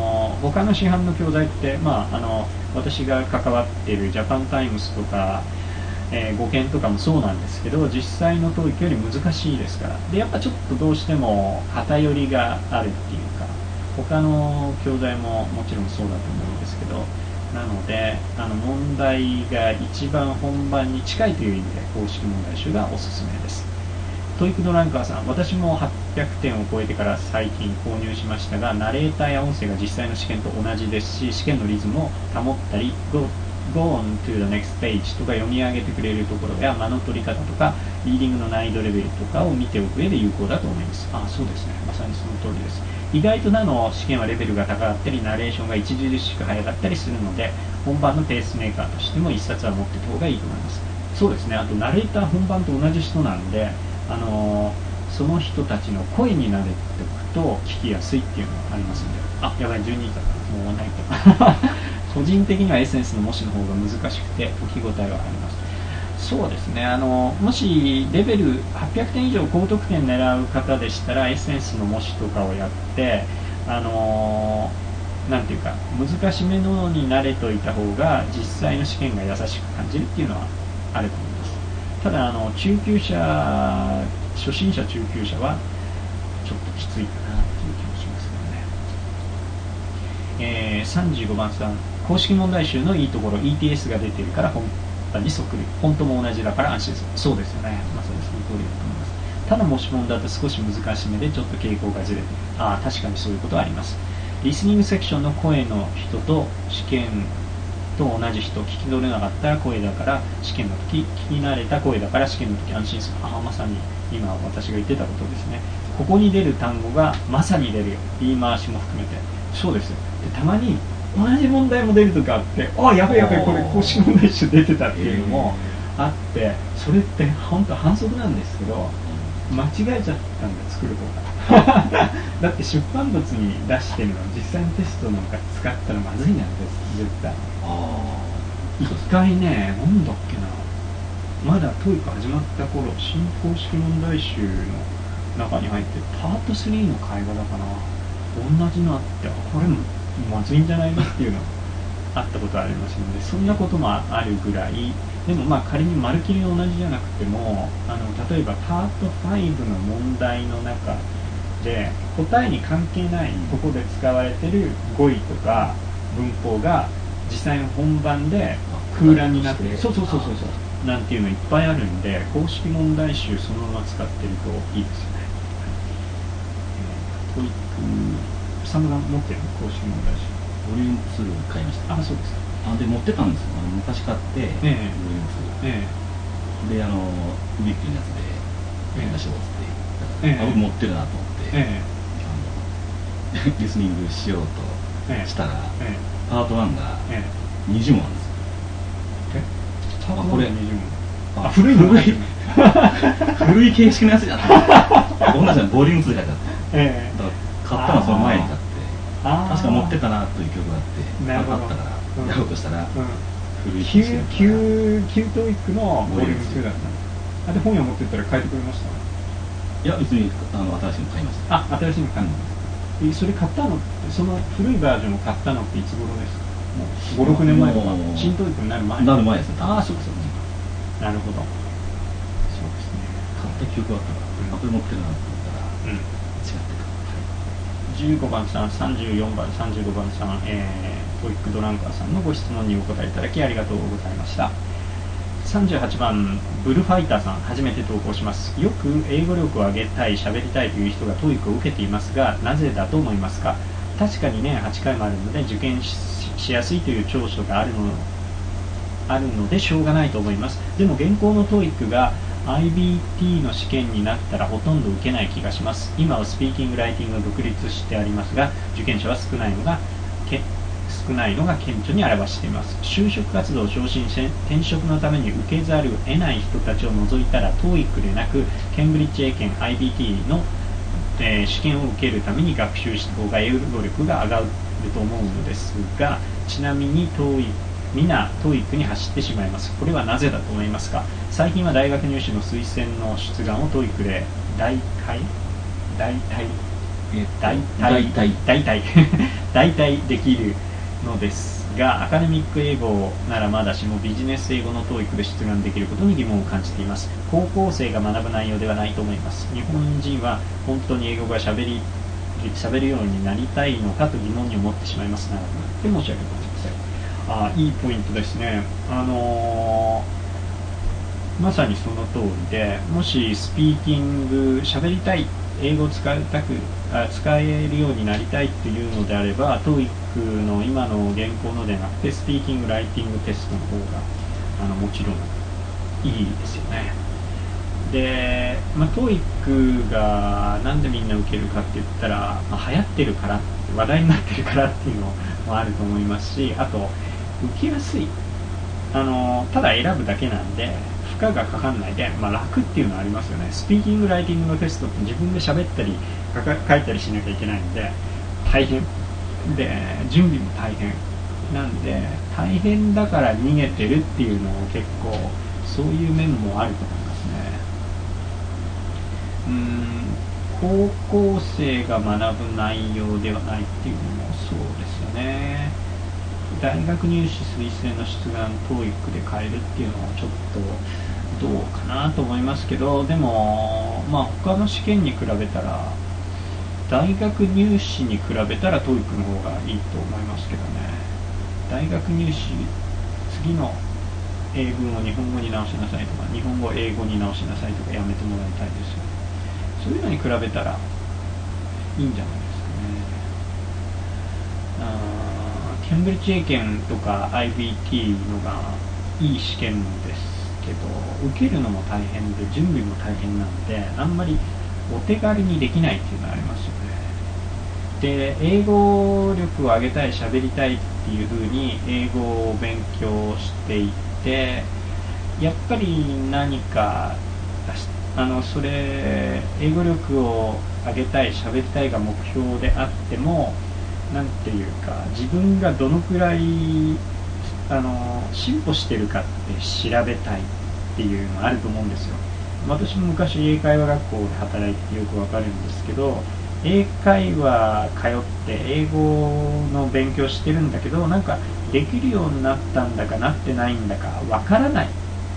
他の市販の教材って、私が関わっているジャパンタイムスとか語源とかもそうなんですけど、実際の TOEIC より難しいですから。でやっぱちょっとどうしても偏りがあるっていうか、他の教材ももちろんそうだと思うんですけど、なので問題が一番本番に近いという意味で公式問題集がおすすめです。トイックドランカーさん、私も800点を超えてから最近購入しましたが、ナレーターや音声が実際の試験と同じですし、試験のリズムを保ったり Go on to the next page とか読み上げてくれるところや間の取り方とかリーディングの難易度レベルとかを見ておく上で有効だと思います。そうですね、まさにその通りです。意外と試験はレベルが高かったりナレーションが著しく早かったりするので、本番のペースメーカーとしても1冊は持っていた方がいいと思います。そうですね、あとナレーター本番と同じ人なんで、その人たちの声に慣れておくと聞きやすいっていうのがありますので、やばい、12位だからもう終わらないと個人的にはエッセンスの模試の方が難しくて解き応えはあります。そうですね、もしレベル800点以上高得点狙う方でしたらエッセンスの模試とかをやってなんていうか難しめのに慣れといた方が実際の試験が優しく感じるっていうのはあると思います。ただ中級者、初心者中級者はちょっときついかなっていう気もしますけどね。35番さん、公式問題集のいいところ ETS が出てるから本番にそっくり、本当も同じだから安心する。そうですよね、まさにその通りだと思います。ただ模試問だと少し難しめでちょっと傾向がずれて、確かにそういうことはあります。リスニングセクションの声の人と試験と同じ人、聞き取れなかった声だから試験の時、聞き慣れた声だから試験の時安心する。まさに今私が言ってたことですね。ここに出る単語がまさに出るよ、言い回しも含めて。そうですよ。でたまに同じ問題も出るとかあって、やべえこれ公式問題集出てたっていうのもあって、それって本当反則なんですけど、間違えちゃったんだ、作る方がだって出版物に出してるの実際のテストなんか使ったらまずいなんです絶対。一回ね、なんだっけな、まだTOEIC始まった頃、新公式問題集の中に入ってパート3の会話だかな、同じのあって、これまずいんじゃないのっていうのあったことありますので、そんなこともあるぐらい。でも仮に丸切り同じじゃなくても例えばパート5の問題の中で答えに関係ないところで使われてる語彙とか文法が実際の本番で空欄になってる、そうなんていうのいっぱいあるんで、公式問題集そのまま使ってるといいですよね。TOEICさんが持ってる公式問題集ボリューム2買いました。 そうですか。 で持ってたんですよ、昔買って、ボリューム2、でウィークリーのやつでやりましょうって僕持ってるなと思って、リスニングしようとしたら、パート1が20問なんですよ。これ古い古い形式のやつじゃない同じのボリューム2で書いてあって、だから買ったのはその前に買って、確か持ってたなという記憶があって、あったからやろうとしたら、古い形式だったから旧TOEICのボリューム2だったので、本屋持ってったら変えてくれました？ いや、別に新しいの買いました。 新しいの買ったの、それ買ったのって、その古いバージョンを買ったのっていつ頃ですか？もう5、6年前とか、新TOEICになる前ですね。 そうかなるほど。そうですね、 買った記憶があったから、これ持ってるなと思ったら、違ってた。 15番さん、34番、35番さん、TOEICドランカーさんのご質問にお答えいただきありがとうございました。38番、ブルファイターさん、初めて投稿します。よく英語力を上げたい、喋りたいという人が TOEIC を受けていますが、なぜだと思いますか？確かにね、8回もあるので受験しやすいという長所があるのでしょうがないと思います。でも現行の TOEIC が IBT の試験になったらほとんど受けない気がします。今はスピーキング、ライティングが独立してありますが、受験者は少ないのが顕著に表しています。就職活動、昇進、転職のために受けざるを得ない人たちを除いたら TOEIC でなくケンブリッジ英検 IBT の、試験を受けるために学習した方が英語力が上がると思うのですが、ちなみにみんな TOEIC に走ってしまいます。これはなぜだと思いますか？最近は大学入試の推薦の出願を TOEIC で大体できるのですがアカデミック英語ならまだしもビジネス英語の TOEIC で出願できることに疑問を感じています。高校生が学ぶ内容ではないと思います。日本人は本当に英語が喋るようになりたいのかと疑問に思ってしまいます。なるほどって申し訳ございません。いいポイントですね。まさにその通りで、もしスピーキング喋りたい、英語を使えるようになりたいっていうのであれば TOEIC の今の現行のではなくてスピーキングライティングテストの方がもちろんいいですよね。で、TOEIC がなんでみんな受けるかって言ったら、流行ってるから話題になってるからっていうのもあると思いますし、あと受けやすい、ただ選ぶだけなんで負荷がかかんないで、楽っていうのはありますよね。スピーキングライティングのテストって自分で喋ったり書いたりしなきゃいけないんで大変で、準備も大変なんで、大変だから逃げてるっていうのを結構そういう面もあると思いますね。高校生が学ぶ内容ではないっていうのもそうですよね。大学入試推薦の出願 TOEIC で変えるっていうのはちょっとどうかなと思いますけど、でも他の試験に比べたら大学入試に比べたら TOEIC の方がいいと思いますけどね。大学入試次の英文を日本語に直しなさいとか日本語を英語に直しなさいとかやめてもらいたいですよね。そういうのに比べたらいいんじゃないですかね。ケンブリッジ英検とか IBT のがいい試験ですけど、受けるのも大変で準備も大変なんであんまりお手軽にできないっていうのがありますよね。で、英語力を上げたい、喋りたいっていう風に英語を勉強していってやっぱり何かそれ英語力を上げたい、喋りたいが目標であってもなんていうか自分がどのくらい進歩してるかって調べたいっていうのがあると思うんですよ。私も昔英会話学校で働いてよくわかるんですけど、英会話通って英語の勉強してるんだけどなんかできるようになったんだかなってないんだかわからない、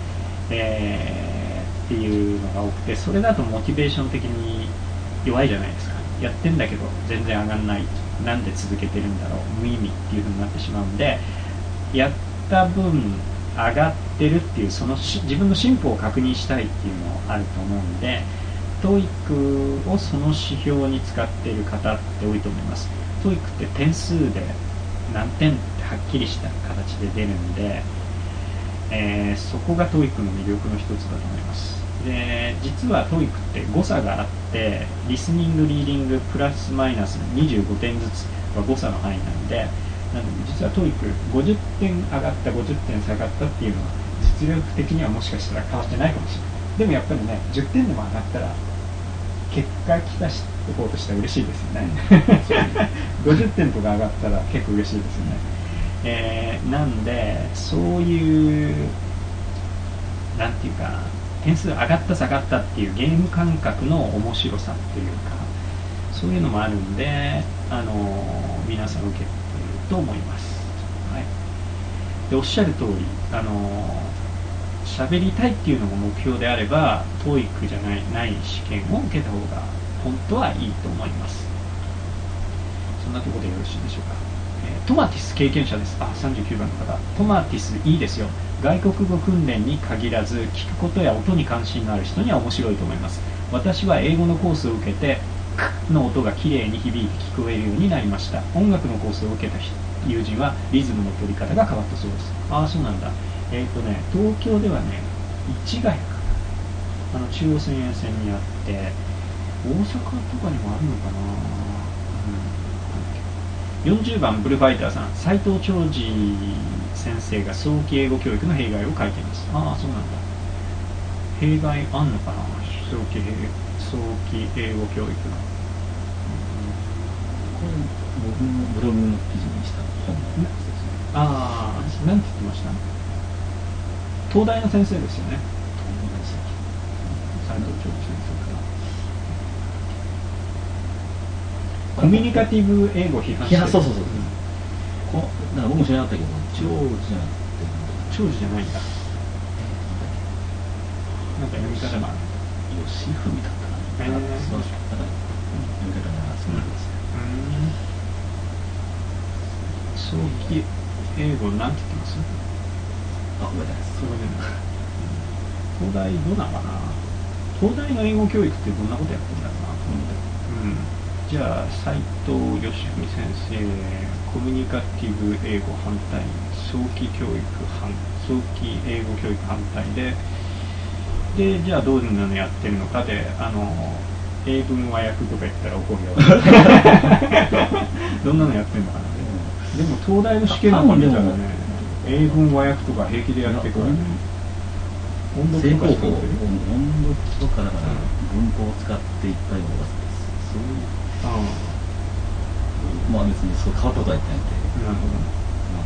っていうのが多くて、それだとモチベーション的に弱いじゃないですか。やってんだけど全然上がんない、なんで続けてるんだろう、無意味っていう風になってしまうんで、やった分上がってるっていうその自分の進歩を確認したいっていうのもあると思うんで TOEIC をその指標に使っている方って多いと思います。 TOEIC って点数で何点ってはっきりした形で出るんで、そこが TOEIC の魅力の一つだと思います。で、実は TOEIC って誤差があって、リスニング、リーディングプラスマイナス25点ずつは誤差の範囲なんで、実は TOEIC50 点上がった、50点下がったっていうのは実力的にはもしかしたら変わってないかもしれない。でもやっぱりね、10点でも上がったら結果期待しておこうとしたら嬉しいですよね。50点とか上がったら結構嬉しいですよね。なんでそういうなんていうか点数上がった下がったっていうゲーム感覚の面白さっていうか、そういうのもあるんで皆さん受けてると思います。はい、でおっしゃる通り喋りたいっていうのが目標であれば TOEIC じゃない試験を受けた方が本当はいいと思います。そんなところでよろしいでしょうか。トマティス経験者です。39番の方、トマティスいいですよ。外国語訓練に限らず聞くことや音に関心のある人には面白いと思います。私は英語のコースを受けてクの音がきれいに響いて聞こえるようになりました。音楽のコースを受けた友人はリズムの取り方が変わったそうです。そうなんだ。東京ではね、市ヶ谷かな、中央線沿線にあって、大阪とかにもあるのかな。40番ブルファイターさん、斉藤長治先生が早期英語教育の弊害を書いています。そうなんだ。弊害あんのかな、早期英語教育の。 これ僕のブログの記事にした本のやつですね。 なんて言ってました？東大の先生ですよね。斉藤長治先生からコミュニカティブ英語を批判してる。 そう、 だから僕も知らなかったけど、長寿じゃなくて、 長寿じゃないんだ。なんか読み方がある。 吉文だったかな。そう、だから読み方がそうなんです早ね。 期英語なんて言ってます？ あ、覚えてないです。 それで東大どうなのかな。東大の英語教育ってどんなことやってるんだろうなと思って、じゃあ斉藤義文先生、コミュニカティブ英語反対、早期英語教育反対で、じゃあどういうのやってるのかで、英文和訳とか言ったら怒るよどんなのやってるのかな。でも東大の試験の方見たらね、英文和訳とか平気でやってくる。 正攻法、音読とかだから文法を使っていっぱい伸ばすんです。そういう。まあ別にそう変わったことは言ってないんで。 なるほど。 ま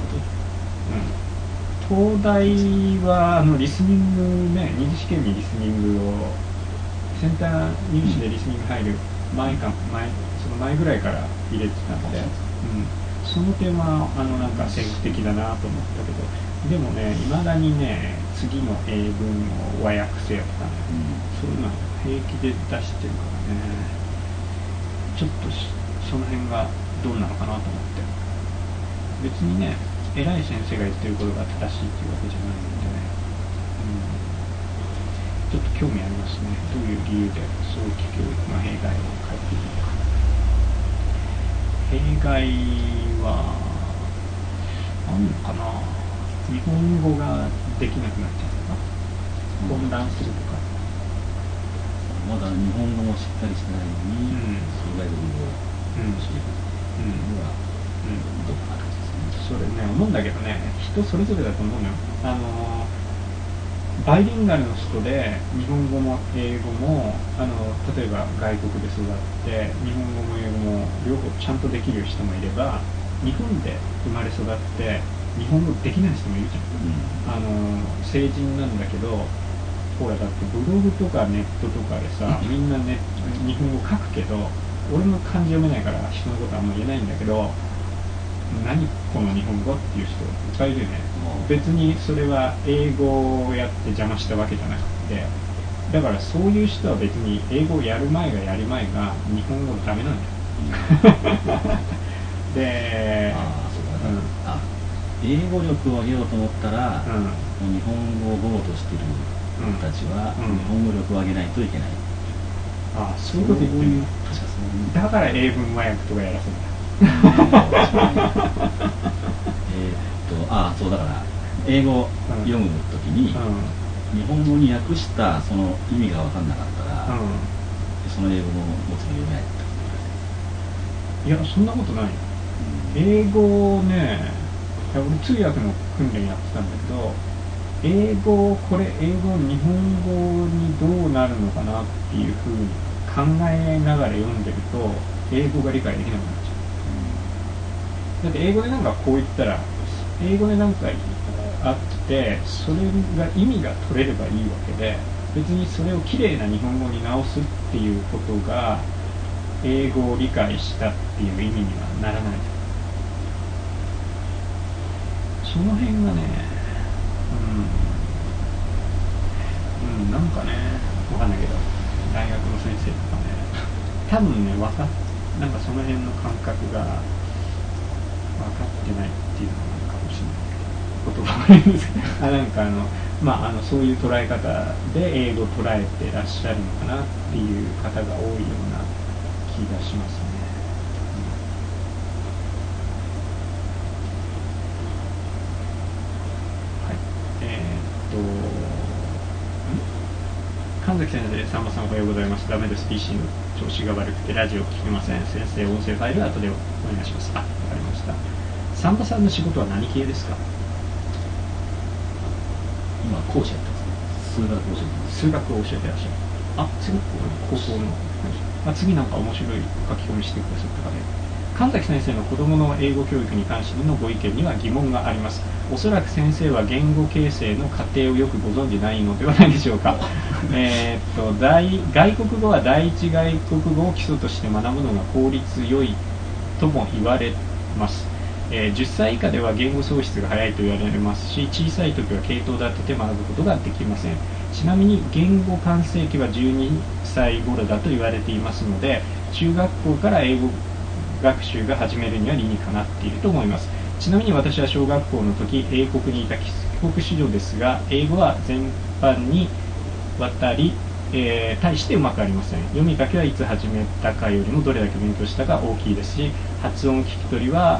あ友達と。 東大はリスニングね、二次試験にリスニングをセンター入試でリスニング入るその前ぐらいから入れてたので、その点はなんか先駆的だなと思ったけど、でもね、いまだにね、次の英文を和訳せよとかね、そういうのは平気で出してるからね、ちょっとその辺がどうなのかなと思って。別にね、偉い先生が言ってることが正しいっていうわけじゃないのでね、ちょっと興味ありますね。どういう理由で早期教育の弊害を書いているのか。弊害はあるのかな。日本語ができなくなっちゃうとか、混乱するとか。 まだ日本語もしっかりしてないのに、外国語を教えるっていうのはどうかな感じですね。 それね、思うんだけどね、人それぞれだと思うのよ。バイリンガルの人で日本語も英語も例えば外国で育って日本語も英語も両方ちゃんとできる人もいれば、日本で生まれ育って日本語できない人もいるじゃん。成人なんだけど、ほらだってブログとかネットとかでさ、みんなね日本語書くけど、俺も漢字読めないから人のことあんま言えないんだけど、何この日本語っていう人いっぱいいるよね。別にそれは英語をやって邪魔したわけじゃなくて、だからそういう人は別に英語をやる前がやり前が日本語ダメなんだよで、 英語力を上げようと思ったら、日本語を語としている人たちは、日本語力を上げないといけない。 そういうこと言ってる。だから英文和訳とかやらせるんだそうだから英語を読むときに、日本語に訳したその意味が分かんなかったら、その英語の文字が読めないってこと。 いや、そんなことないよ。英語をね、俺通訳の訓練やってたんだけど、英語を日本語にどうなるのかなっていうふうに考えながら読んでると英語が理解できなくなっちゃう。だって英語でなんかこう言ったら、英語でなんかあってそれが意味が取れればいいわけで、別にそれをきれいな日本語に直すっていうことが英語を理解したっていう意味にはならない。その辺がね、なんかね、わかんないけど、大学の先生とかね、多分ね、なんかその辺の感覚が分かってないっていうのがあるかもしれないけど、言葉がいいんですけど、なんかそういう捉え方で英語を捉えてらっしゃるのかなっていう方が多いような気がしますね。神崎先生、さんまさんおはようございます。ダメです。PC の調子が悪くてラジオ聞けません。先生、音声ファイル後でお願いします。わかりました。さんまさんの仕事は何系ですか？ 今、講師やってますね。 数学を教えてらっしゃる。次、高校の。次なんか面白い書き込みしてくださった方で。神崎先生の子どもの英語教育に関してのご意見には疑問があります。おそらく先生は言語形成の過程をよくご存じないのではないでしょうか。外国語は第一外国語を基礎として学ぶのが効率良いとも言われます。 10歳以下では言語喪失が早いと言われますし、小さい時は系統立てて学ぶことができません。ちなみに言語完成期は12歳頃だと言われていますので、中学校から英語学習が始めるには理にかなっていると思います。ちなみに私は小学校の時英国にいた帰国子女ですが、英語は全般にわたり、大してうまくありません。読み書きはいつ始めたかよりもどれだけ勉強したか大きいですし、発音聞き取りは、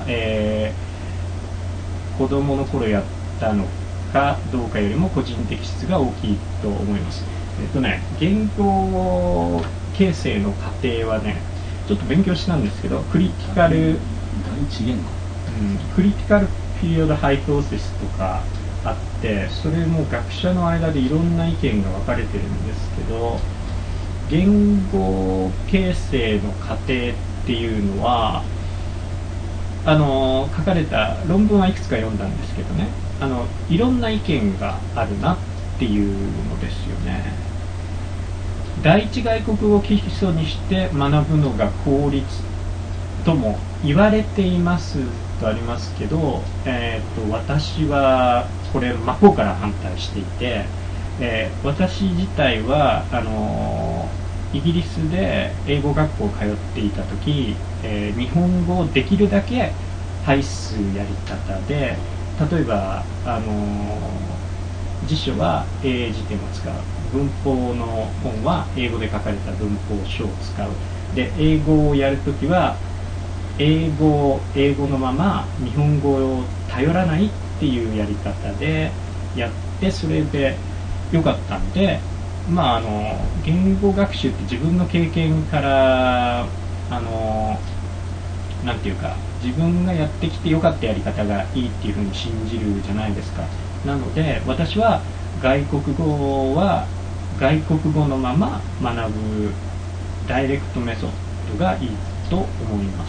子供の頃やったのかどうかよりも個人的質が大きいと思います。言語形成の過程はね、ちょっと勉強したんですけど、クリティカルピリオドハイプロセスとかあって、それも学者の間でいろんな意見が分かれてるんですけど、言語形成の過程っていうのは書かれた論文はいくつか読んだんですけどね、いろんな意見があるなっていうのですよね。第一外国語を基礎にして学ぶのが効率とも言われていますとありますけど、私はこれ真っ向から反対していて、私自体はイギリスで英語学校を通っていた時、日本語をできるだけ排すやり方で、例えば辞書は英英辞典を使う、文法の本は英語で書かれた文法書を使う、で英語をやるときは英語のまま日本語を頼らないっていうやり方でやって、それで良かったんで、言語学習って自分の経験からなんていうか、自分がやってきて良かったやり方がいいっていうふうに信じるじゃないですか。なので私は外国語は外国語のまま学ぶダイレクトメソッドがいいと思います。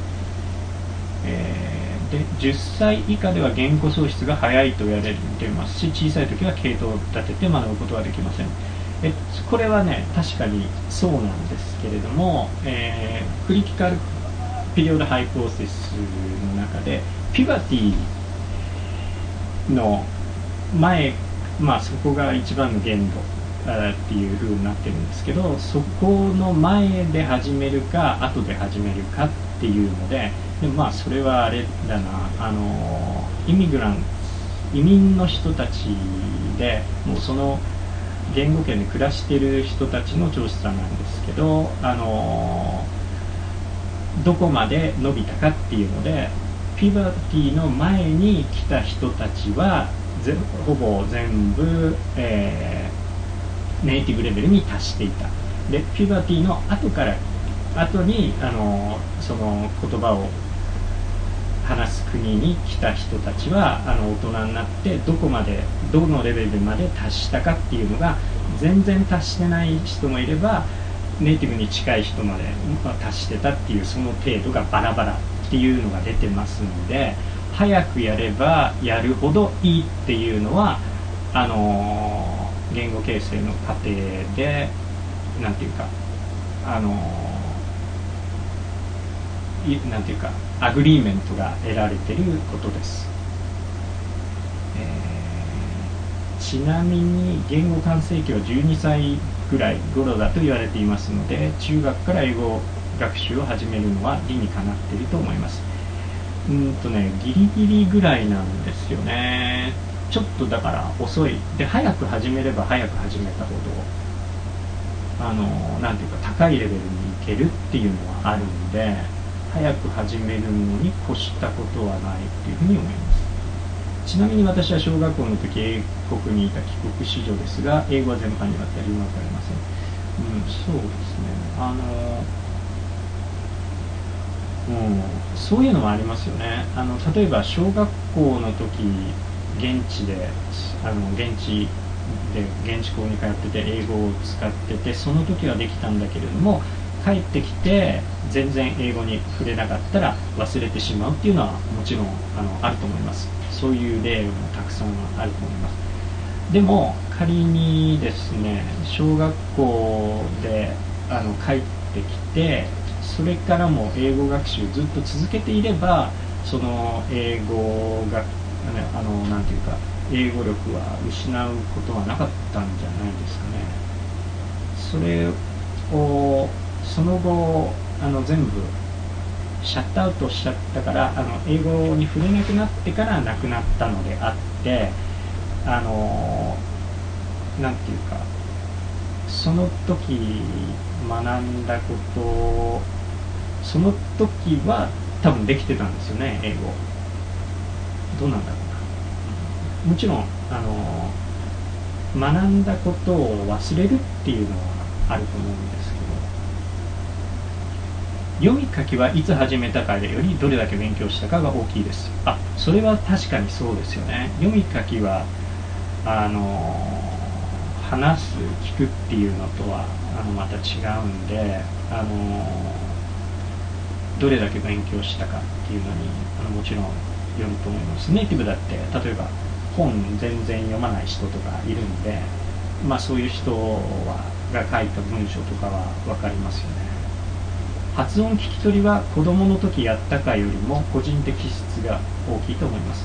で10歳以下では言語喪失が早いと言われていますし、小さい時は系統を立てて学ぶことはできません。これはね、確かにそうなんですけれども、クリティカルピリオドハイプロセスの中でピバティの前、そこが一番の限度っていう風になってるんですけど、そこの前で始めるか後で始めるかっていうので、それはあれだな、移民の人たちで、もうその言語圏で暮らしている人たちの調査なんですけど、どこまで伸びたかっていうので、ピバティの前に来た人たちはほぼ全部、ネイティブレベルに達していた。でピバティの後にその言葉を話す国に来た人たちは大人になって、どのレベルまで達したかっていうのが、全然達してない人もいればネイティブに近い人まで達してたっていう、その程度がバラバラっていうのが出てますので、早くやればやるほどいいっていうのは言語形成の過程でなんていうかアグリーメントが得られていることです。ちなみに言語完成期は12歳ぐらい頃だと言われていますので、中学から英語学習を始めるのは理にかなっていると思います。ギリギリぐらいなんですよね。ちょっとだから遅いで、早く始めれば早く始めたほどなんていうか高いレベルにいけるっていうのはあるんで、早く始めるのに越したことはないっていうふうに思います。ちなみに私は小学校の時英国にいた帰国子女ですが、英語は全般にわたりうまくありません。そうですね、そういうのもありますよね。例えば小学校の時現地校に通ってて英語を使ってて、その時はできたんだけれども、帰ってきて全然英語に触れなかったら忘れてしまうっていうのはもちろんあると思います。そういう例もたくさんあると思います。でも仮にですね、小学校で帰ってきて、それからも英語学習ずっと続けていれば、 その英語がなんていうか英語力は失うことはなかったんじゃないですかね。それをその後全部シャットアウトしちゃったから英語に触れなくなってからなくなったのであってなんていうかその時学んだことその時は多分できてたんですよね英語。どうなんだろうな、もちろん学んだことを忘れるっていうのはあると思うんですけど、読み書きはいつ始めたかよりどれだけ勉強したかが大きいです。それは確かにそうですよね。読み書きは話す聞くっていうのとはまた違うんでどれだけ勉強したかっていうのにもちろんよると思います。ネイティブだって例えば本全然読まない人とかいるんで、そういう人が書いた文章とかは分かりますよね。発音聞き取りは子供の時やったかよりも個人的資質が大きいと思います。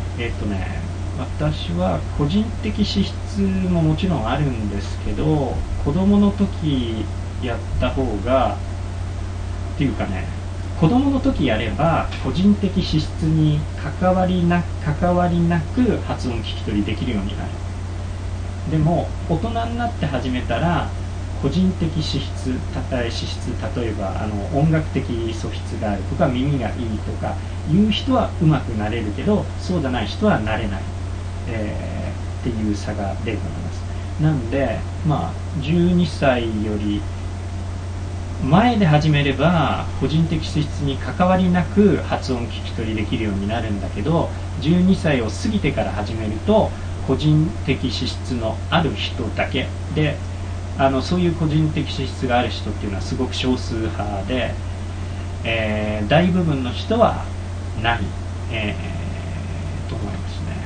私は個人的資質ももちろんあるんですけど、子供の時やった方がっていうかね、子供の時やれば個人的資質に関わりなく発音聞き取りできるようになる。でも大人になって始めたら個人的資質、例えば音楽的素質があるとか耳がいいとかいう人はうまくなれるけど、そうじゃない人はなれない、っていう差が出ると思います。なんで12歳より前で始めれば個人的資質に関わりなく発音聞き取りできるようになるんだけど、12歳を過ぎてから始めると個人的資質のある人だけでそういう個人的資質がある人っていうのはすごく少数派で、大部分の人はない、と思いますね。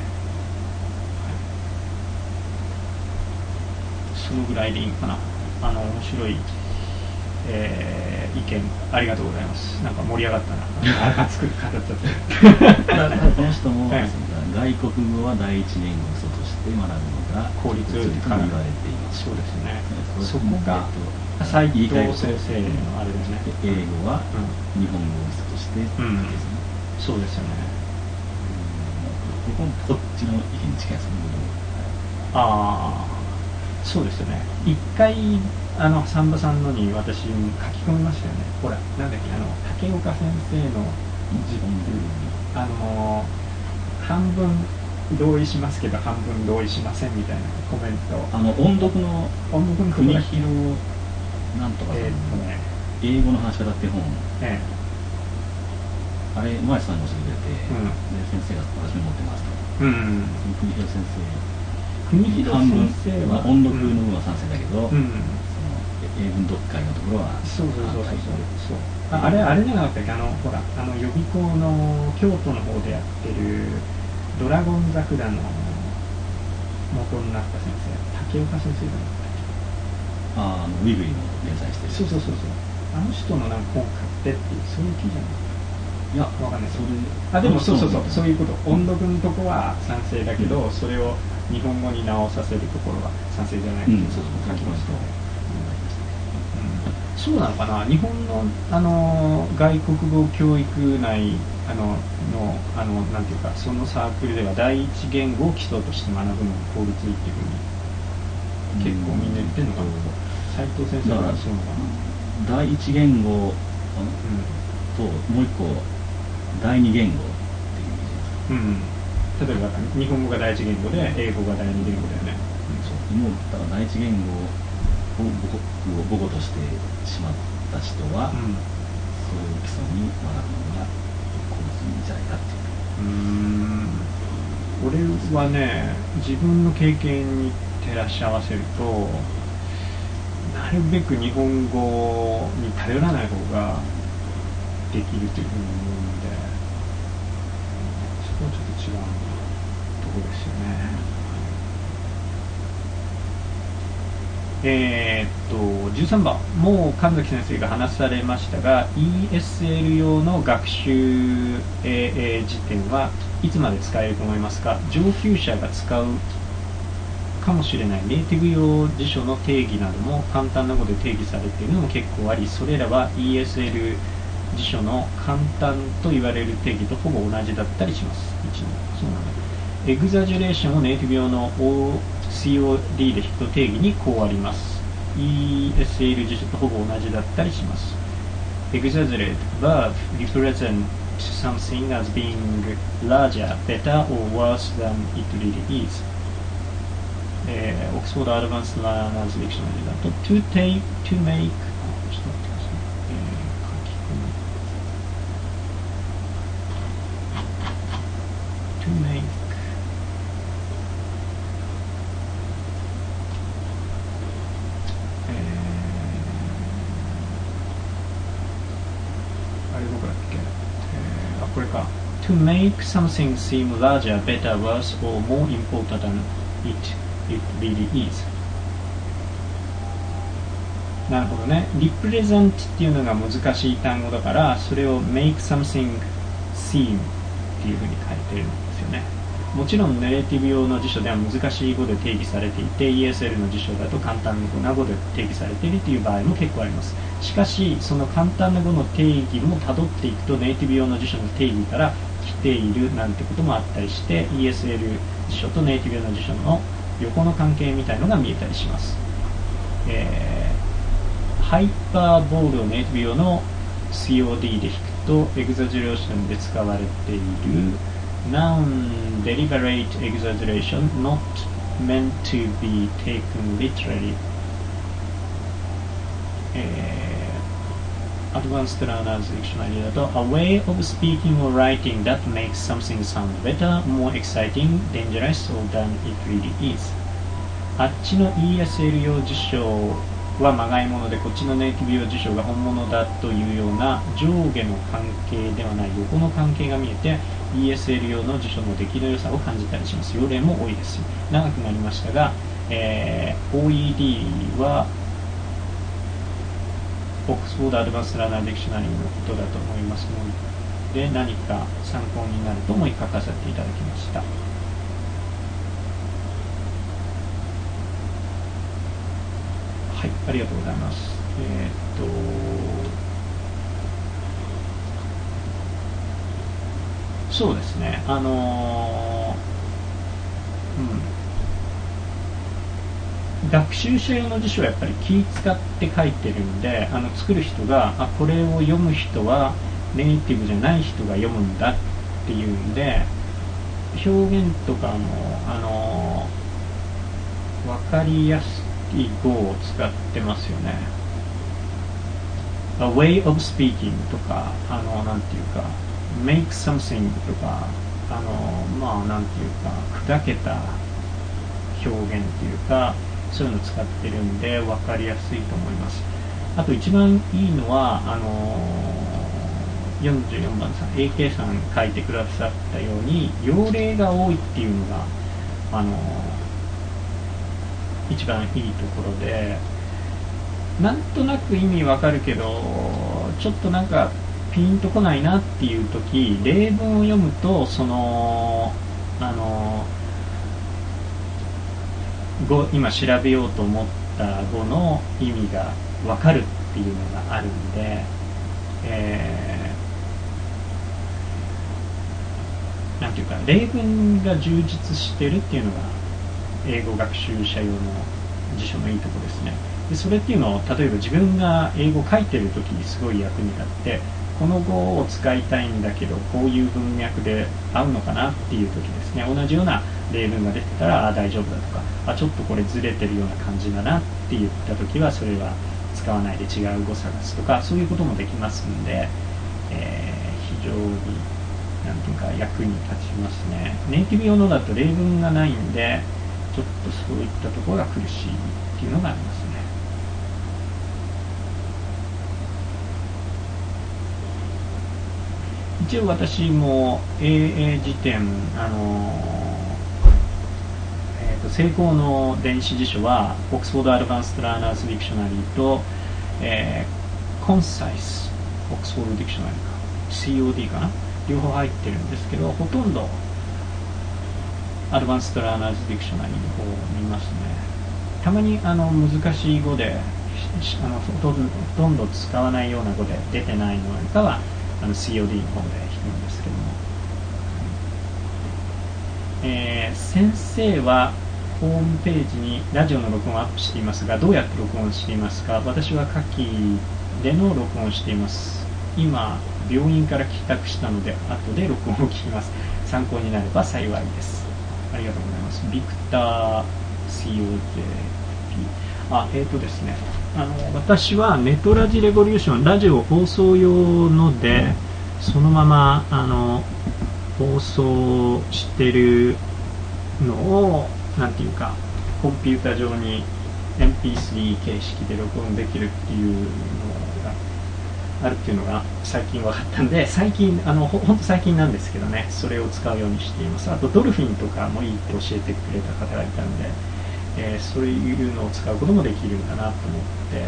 そのぐらいでいいかな。面白い意見ありがとうございます。なんか盛り上がったな。熱く語っちゃってただこの人も、外国語は第一言語素として学ぶのが効率よいと言われています。 そうですね。そこが斉藤先生のあれですね。 英語は日本語基礎としてですね。 そうですよね。 僕もこっちの意見に近いですね。 そうですよね。一回サンバさんのに私書き込みましたよね。ほらなんだっけ竹岡先生の半分同意しますけど半分同意しませんみたいなコメント。 音読の国広なんとか英語の話し方って本、あれ前さんが教えてくれて、で先生が私も持ってますと。国広先生半分は音読の部分は賛成だけど、英文読解のところはそうあれじゃなかったっけほら予備校の京都の方でやってるドラゴン桜の元になった先生竹岡先生じゃなかったっけ。 ウィグリの連載してる。 そうあの人のなんか本買ってっていうそういう記事じゃないですか。いやわかんない。それでもそういうこと。音読のとこは賛成だけど、それを日本語に直させるところは賛成じゃないって書きました。そうなのかな。日本の外国語教育内なんていうかそのサークルでは第一言語を基礎として学ぶのが効率いいっていうふうに結構みんな言ってるのかな。斉藤先生はそうなのかな。 第一言語ともう一個第二言語っていう意味ですか。 例えば日本語が第一言語で英語が第二言語だよね。 もうだから第一言語を母語としてしまった人は、そういう基礎に学ぶのが効率いいんじゃないかっていう。 俺はね自分の経験に照らし合わせるとなるべく日本語に頼らない方ができるというふうに思うんで、そこはちょっと違うところですよね。 13番もう神崎先生が話されましたが ESL 用の学習、辞典はいつまで使えると思いますか。上級者が使うかもしれないネイティブ用辞書の定義なども簡単な語で定義されているのも結構あり、それらは ESL 辞書の簡単と言われる定義とほぼ同じだったりします。そうなんだ。エグザジュレーションをネイティブ用の COD で引くと定義にこうあります。 ESL 辞書とほぼ同じだったりします。 Exaggerate verb represent something as being larger, better or worse than it really is。オックスフォードアドバンスラーナーズディクショナリーだと to make ちょっと待ってください、書き込む to makeあれどこだっけ、これか to make something seem larger, better, worse or more important than it really is。 なるほどね。represent っていうのが難しい単語だから、それを make something seem っていうふうに変えてるんですよね。もちろんネイティブ用の辞書では難しい語で定義されていて ESL の辞書だと簡単な語で定義されているという場合も結構あります。しかしその簡単な語の定義もたどっていくとネイティブ用の辞書の定義から来ているなんてこともあったりして ESL 辞書とネイティブ用の辞書の横の関係みたいのが見えたりします。ハイパーボールをネイティブ用の COD で引くとエグザジュレーションで使われている Noun deliberate exaggeration not meant to be taken literally。Advanced Learners Dictionary だと A way of speaking or writing that makes something sound better, more exciting, dangerous, or than it really is。 あっちの ESL 用辞書はまがいものでこっちのネイティブ用辞書が本物だというような上下の関係ではない横の関係が見えて ESL 用の辞書の出来の良さを感じたりします。要例も多いです。長くなりましたが、OED はオックスフォードアドバンスラーナーディクショナリーのことだと思いますので何か参考になると思い書かせていただきました。はい、ありがとうございます。そうですね、学習者用の辞書はやっぱり気使って書いてるんで、作る人がこれを読む人はネイティブじゃない人が読むんだっていうんで表現とかも分かりやすい語を使ってますよね。A way of speaking とかなんていうか make something とかなんていうか砕けた表現っていうかそういうのを使ってるんで分かりやすいと思います。あと一番いいのは44番さん AK さん書いてくださったように用例が多いっていうのが一番いいところで、なんとなく意味わかるけどちょっとなんかピンとこないなっていう時例文を読むとその今調べようと思った語の意味がわかるっていうのがあるんで、なんていうか例文が充実してるっていうのが英語学習者用の辞書のいいところですね。でそれっていうのを例えば自分が英語を書いてる時にすごい役に立ってこの語を使いたいんだけどこういう文脈で合うのかなっていう時ですね、同じような例文が出てたら大丈夫だとかちょっとこれずれてるような感じだなって言った時はそれは使わないで違う語探すとかそういうこともできますんで、非常になんていうか役に立ちますね。ネイティブ用のだと例文がないんでちょっとそういったところが苦しいっていうのがありますね。一応私も AA 辞典成功の電子辞書はオックスフォード・アドバンスト・ラーナーズ・ディクショナリーと、コンサイスオックスフォード・ディクショナリーか COD かな、両方入ってるんですけど、ほとんどアドバンスト・ラーナーズ・ディクショナリーの方を見ますね。たまに難しい語でほとんど使わないような語で出てないのなんかはCOD の方で引くんですけども、先生はホームページにラジオの録音をアップしていますが、どうやって録音していますか？私は下記での録音をしています。今病院から帰宅したので後で録音を聞きます。参考になれば幸いです。ありがとうございます。ビクター COJP ですね、私はネトラジレボリューションラジオ放送用のでそのまま放送してるのをなんていうかコンピュータ上に MP3 形式で録音できるっていうのがあるっていうのが最近分かったんで、最近ほんと最近なんですけどね、それを使うようにしています。あとドルフィンとかもいいって教えてくれた方がいたので、そういうのを使うこともできるんだなと思って、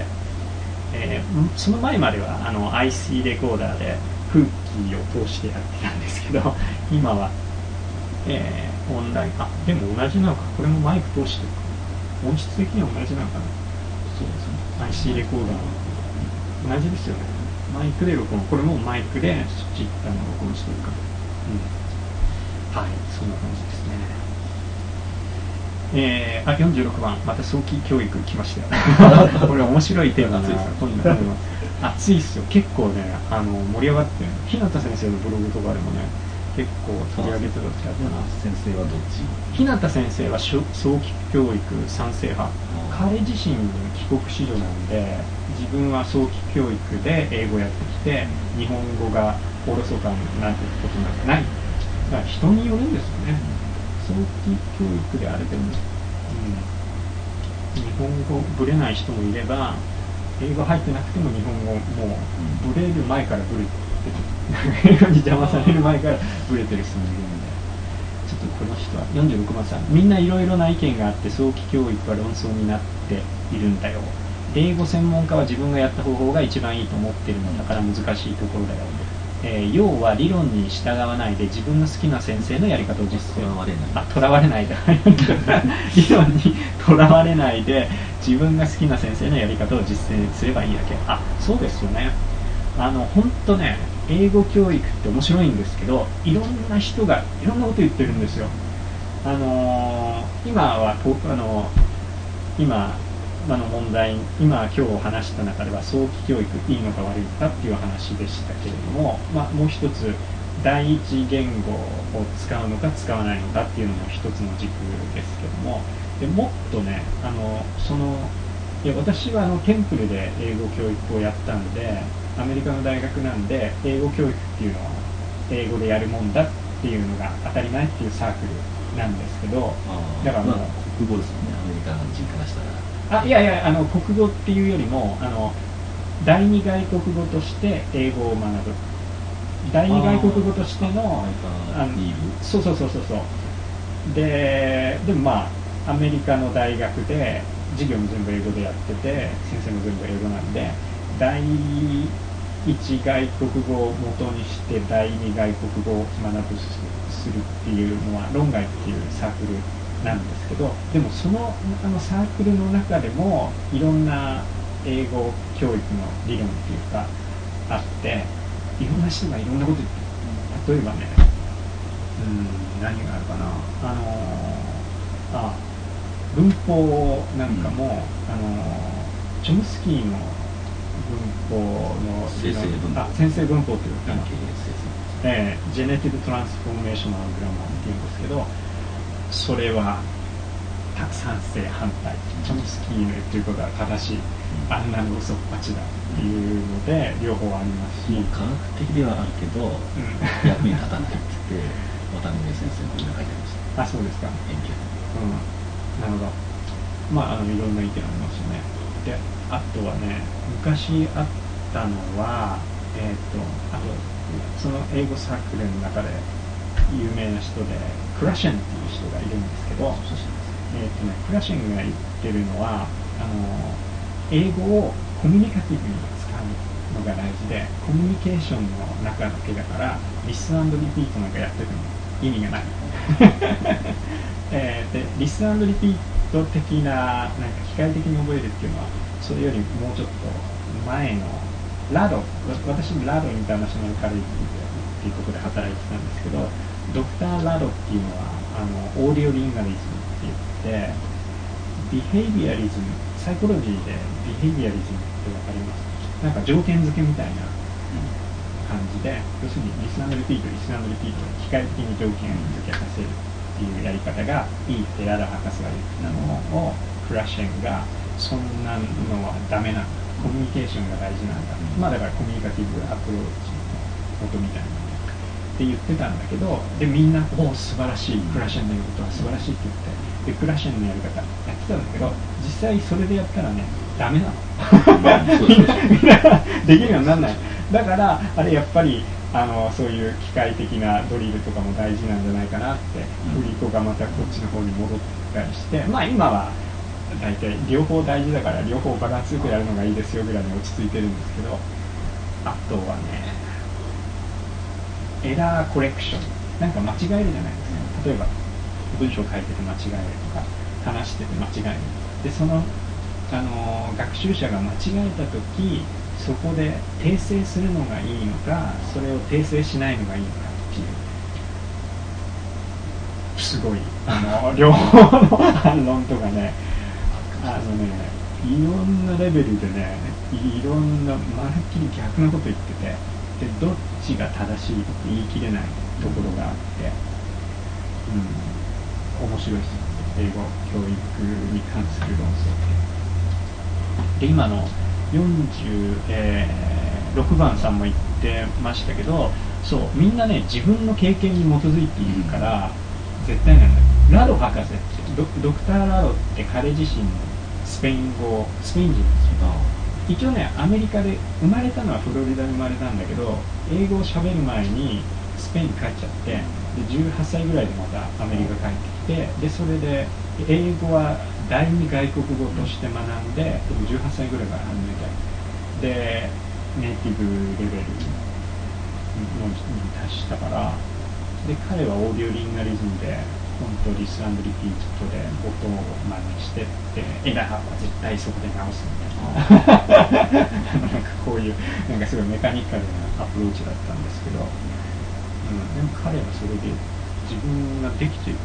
その前まではIC レコーダーで空気を通してやってたんですけど、今は、オンラインでも同じなのか、これもマイク通してるか、音質的には同じなのかな。そうですね、IC レコーダー同じですよね。マイクで録音、これもマイクでそっち録音してるから、はい、そんな感じですね。46番、また早期教育来ましたよこれ面白いテーマなんですよ。暑いですよ、結構ね盛り上がってる。日向先生のブログとかでもね結構取り上げてる時あったな。 先生はどっち？ 日向先生は早期教育賛成派。彼自身帰国子女なんで、自分は早期教育で英語やってきて日本語がおろそかになることなんかない。だから人によるんですよね。早期教育であれでも、日本語ぶれない人もいれば、英語入ってなくても日本語もうブレる前からブレてる英語に邪魔される前からブレてる人もいるので、ちょっとこの人は46番さん、みんないろいろな意見があって早期教育は論争になっているんだよ。英語専門家は自分がやった方法が一番いいと思っているのだから難しいところだよ。要は理論に従わないで自分の好きな先生のやり方を実践。とらわれないで理論にとらわれないで自分が好きな先生のやり方を実践すればいいだけ。そうですよね。本当ね、英語教育って面白いんですけど、いろんな人がいろんなこと言ってるんですよ。今の問題、今日話した中では早期教育いいのか悪いのかっていう話でしたけれども、もう一つ第一言語を使うのか使わないのかっていうのも一つの軸ですけども、もっとね私はテンプルで英語教育をやったんで、アメリカの大学なんで英語教育っていうのは英語でやるもんだっていうのが当たり前っていうサークルなんですけど、だからもう、 国語ですよね、アメリカ人からしたら。 いやいや、国語っていうよりも第二外国語として英語を学ぶ、第二外国語としてのそうでもアメリカの大学で授業も全部英語でやってて、先生も全部英語なんで、第一外国語を元にして第二外国語を学ぶするっていうのは論外っていうサークルなんですけど、でもそのサークルの中でもいろんな英語教育の理論っていうかあって、いろんな人がいろんなこと言ってる。例えばね、何があるかな、文法なんかも、チョムスキーの文法の理論、先生文法っていうか、ジェネティブ・トランスフォーメーショナル・グラマーっていうんですけど、それは賛成反対、チョムスキーの言ってることは正しい、あんなの嘘っぱちだっていうので両方ありますし、 科学的ではあるけど、役に立たないって言って渡辺先生の本が書いてました。 そうですか。 研究。 なるほど。いろんな意見ありますよね。で、あとはね、昔あったのは、その英語サークルの中で有名な人でクラシェンっていう人がいるんですけど、 クラシェンが言ってるのは英語をコミュニカティブに使うのが大事で、コミュニケーションの中だけだからリス&リピートなんかやってても意味がないでリス&リピート的な、なんか機械的に覚えるっていうのはそれよりもうちょっと前のラド、私ラドインターナショナルカレッジっていうところで働いてたんですけど、ドクター・ラドっていうのはオーディオリンガリズムって言って、ビヘイビアリズム、サイコロジーでビヘイビアリズムって分かります？なんか条件付けみたいな感じで、要するにリス&リピート、リス&リピートで機械的に条件付けさせるっていうやり方がいいってラダ博士が言ってたのを、クラシェンがそんなのはダメなんだ、コミュニケーションが大事なんだ、まあだからコミュニカティブアプローチのことみたいなって言ってたんだけど、でみんな「おお素晴らしい、クラシェンの言うことは素晴らしい」って言って、でクラシェンのやり方やってたんだけど、実際それでやったらねダメなのみんなできるようにならない。だからあれやっぱりそういう機械的なドリルとかも大事なんじゃないかなって、振り子がまたこっちの方に戻ってたりして、まあ今は大体両方大事だから両方バランスよくやるのがいいですよぐらいに落ち着いてるんですけど、あとはねエラーコレクション、なんか間違えるじゃないですか。例えば文章書いてて間違えるとか話してて間違えるで、その、学習者が間違えた時そこで訂正するのがいいのか、それを訂正しないのがいいのかっていう、すごい両方の反論とかね、いろんなレベルでね、いろんなまるっきり逆のこと言ってて、でどっちが正しいって言い切れないところがあって、面白いです。英語教育に関する論争で、今の46番さんも言ってましたけど、そうみんなね自分の経験に基づいているから絶対なんだ。ラド博士ってドクター・ラドって彼自身のスペイン人ですよ。一応ねアメリカで生まれたのはフロリダで生まれたんだけど、英語を喋る前にスペインに帰っちゃって、で18歳ぐらいでまたアメリカ帰ってきて、でそれで英語は第二外国語として学んで、でも18歳ぐらいから始めて、でネイティブレベルに達したから、で彼はオーディオリンガリズムで本当リス&リピートで音を真似してって、エラーは絶対そこで直すみたいななんかこういうなんかすごいメカニカルなアプローチだったんですけど、でも彼はそれで自分ができてる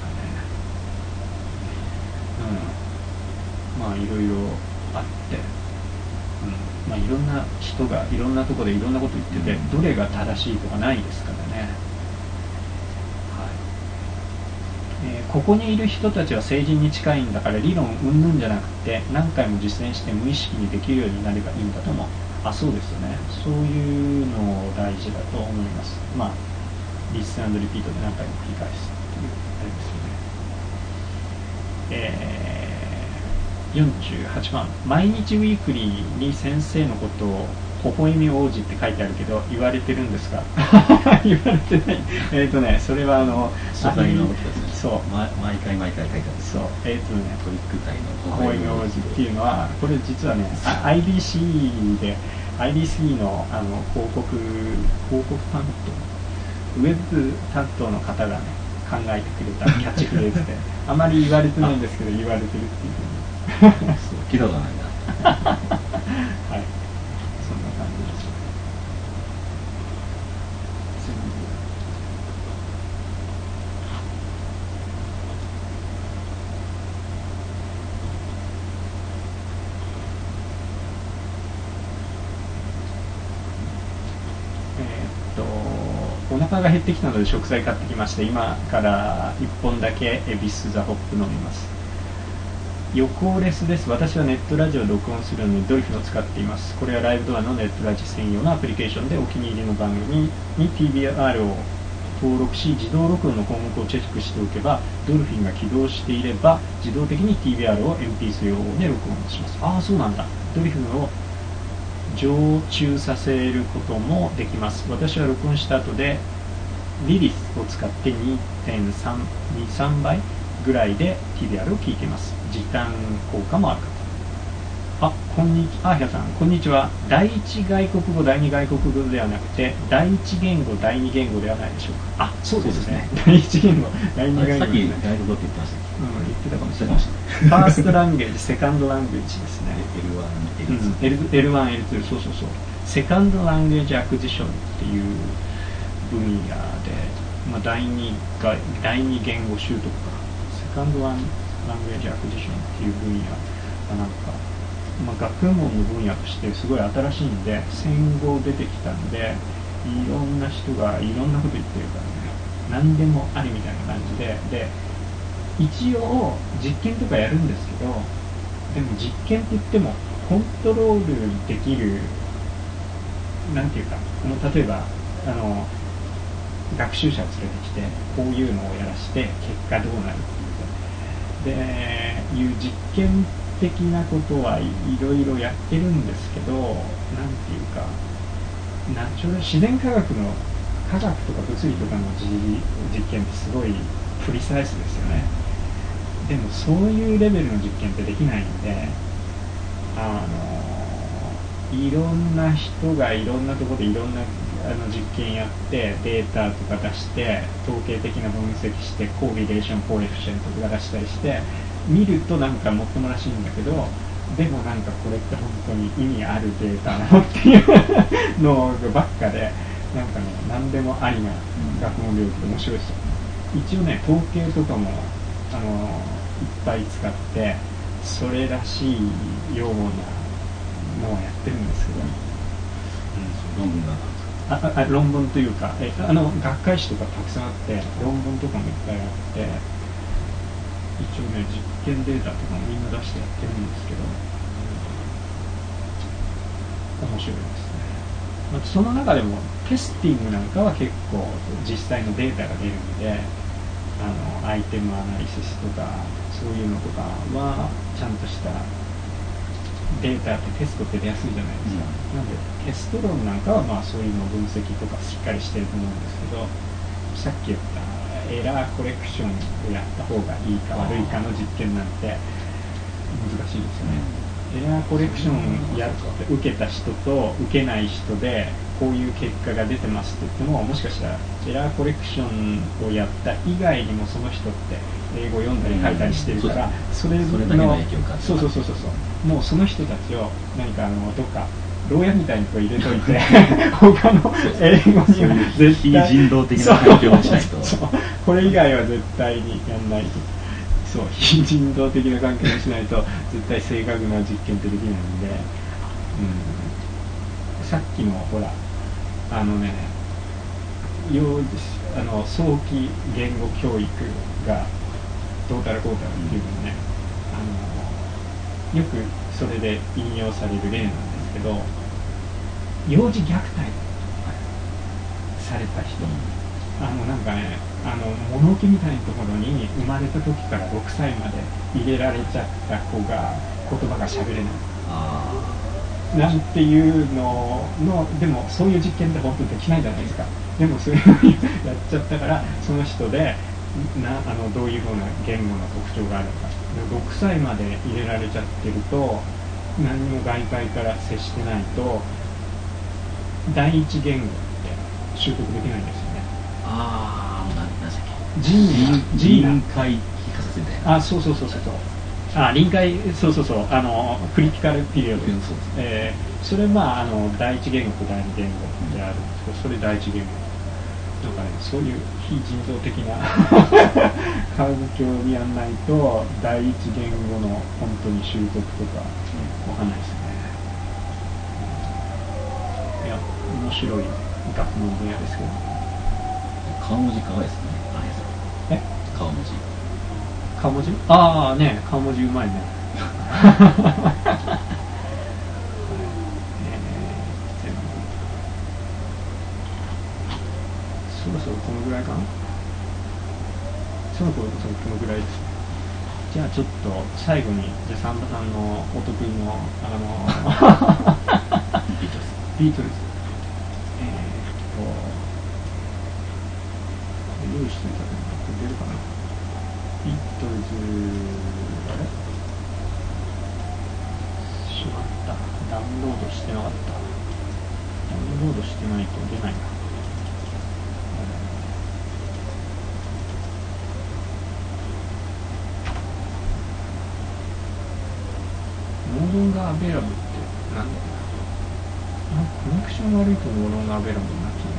からね、まあいろいろあって、まあいろんな人がいろんなところでいろんなこと言ってて、どれが正しいとかないですからね。ここにいる人たちは成人に近いんだから理論云々じゃなくて何回も実践して無意識にできるようになればいいんだと思う。そうですよね。そういうの大事だと思います。まあリス&リピートで何回も繰り返すっていうあれですよね。48番、毎日ウィークリーに先生のことを微笑み王子って書いてあるけど言われてるんですか言われてない。それは素材のそう毎回書いてある。 そうトリック界の微笑み王子っていうのは、これ実はね IBC の広告担当、ウェブ担当の方がね考えてくれたキャッチフレーズであまり言われてないんですけど言われてるっていうそう聞いたことないなはい、そんな感じです。お腹が減ってきたので食材買ってきまして、今から1本だけエビス・ザ・ホップ飲みます。予行レスです。私はネットラジオを録音するのにドリフを使っています。これはライブドアのネットラジ専用のアプリケーションでお気に入りの番組に TBR を登録し、自動録音の項目をチェックしておけば、ドルフィンが起動していれば自動的に TBR を MP3 用で録音します。そうなんだ。ドリフを常駐させることもできます。私は録音した後でリリスを使って 2.3 倍ぐらいで TBR を聞いています。時短効果もあるかと。平さん、こんにちは。第一外国語、第二外国語ではなくて、第一言語、第二言語ではないでしょうか。そうですね。第一言語、第二言語、 さっき外国語って言ってましたっ言ってたかもしけ？ れない。ファーストランゲージ、セカンドランゲージですね。L1、L2、そう。セカンドランゲージアクジションっていう分野で、第二言語習得か。セカンドランゲージアクジションっていう分野が学問の分野としてすごい新しいんで、戦後出てきたんで、いろんな人がいろんなこと言ってるからね、何でもありみたいな感じで、一応実験とかやるんですけど、でも実験って言ってもコントロールできる、なんていうか、例えば学習者を連れてきてこういうのをやらして結果どうなるっていう実験的なことはいろいろやってるんですけど、なんていうか、自然科学の科学とか物理とかの実験ってすごいプリサイスですよね。でもそういうレベルの実験ってできないんで、いろんな人がいろんなところでいろんな実験やってデータとか出して統計的な分析してコーリレーションコエフィシェントとか出したりして見るとなんかもっともらしいんだけど、でもなんかこれって本当に意味あるデータなのっていうのばっかで、なんかね、何でもありな学問領域で面白いですよ。一応ね、統計とかもいっぱい使ってそれらしいようなのをやってるんですけど、論文というか、学会誌とかたくさんあって論文とかもいっぱいあって、一応ね、実験データとかもみんな出してやってるんですけど、面白いですね。その中でもテスティングなんかは結構実際のデータが出るんで、アイテムアナリシスとかそういうのとかはちゃんとしたデータってテストって出やすいじゃないですか。なのでテスト論なんかはそういうの分析とかしっかりしてると思うんですけど、さっき言ったエラーコレクションをやった方がいいか悪いかの実験なんて難しいですよね。エラーコレクションやって受けた人と受けない人でこういう結果が出てますって言っても、もしかしたらエラーコレクションをやった以外にもその人って英語読んだり書いたりしてるから、それのもうその人たちを何かどっか牢屋みたいにこう入れといて他の英語には絶対非人道的な環境にしないとこれ以外は絶対にやんないと、非人道的な環境にしないと絶対正確な実験ってできないんで、さっきのほら早期言語教育がどうたらこうたらっていうのね、よくそれで引用される例なんですけど、幼児虐待された人、なんかね、物置みたいなところに生まれた時から6歳まで入れられちゃった子が言葉が喋れないなんていうのでもそういう実験って本当にできないじゃないですか。でもそういうのやっちゃったから、その人でどういうふうな言語の特徴があるのか、6歳まで入れられちゃってると何も外界から接してないと第一言語って習得できないんですよね。 臨界聞かせてみたいな。 臨界、クリティカルピリオド、それ第一言語と第二言語であるんですけど、それ第一言語だから、そういう非人道的な環境にやらないと第一言語の本当に習得とかわかんないですね。いや、面白い学問分野ですけど、 顔文字可愛いですね。顔文字。 顔文字？顔文字うまいね。そろそろこのぐらいかな。その頃このぐらいです。じゃあちょっと最後にじゃあサンバさんのお得意のビートルズ。用意していただいて出るかな。 ビートルズ、あれしまった、ダウンロードしてなかった。ダウンロードしてないと出ないな。ノーロンガーアベラブってなんだろうな。コネクション悪いとノーロンガーアベラブになっちゃ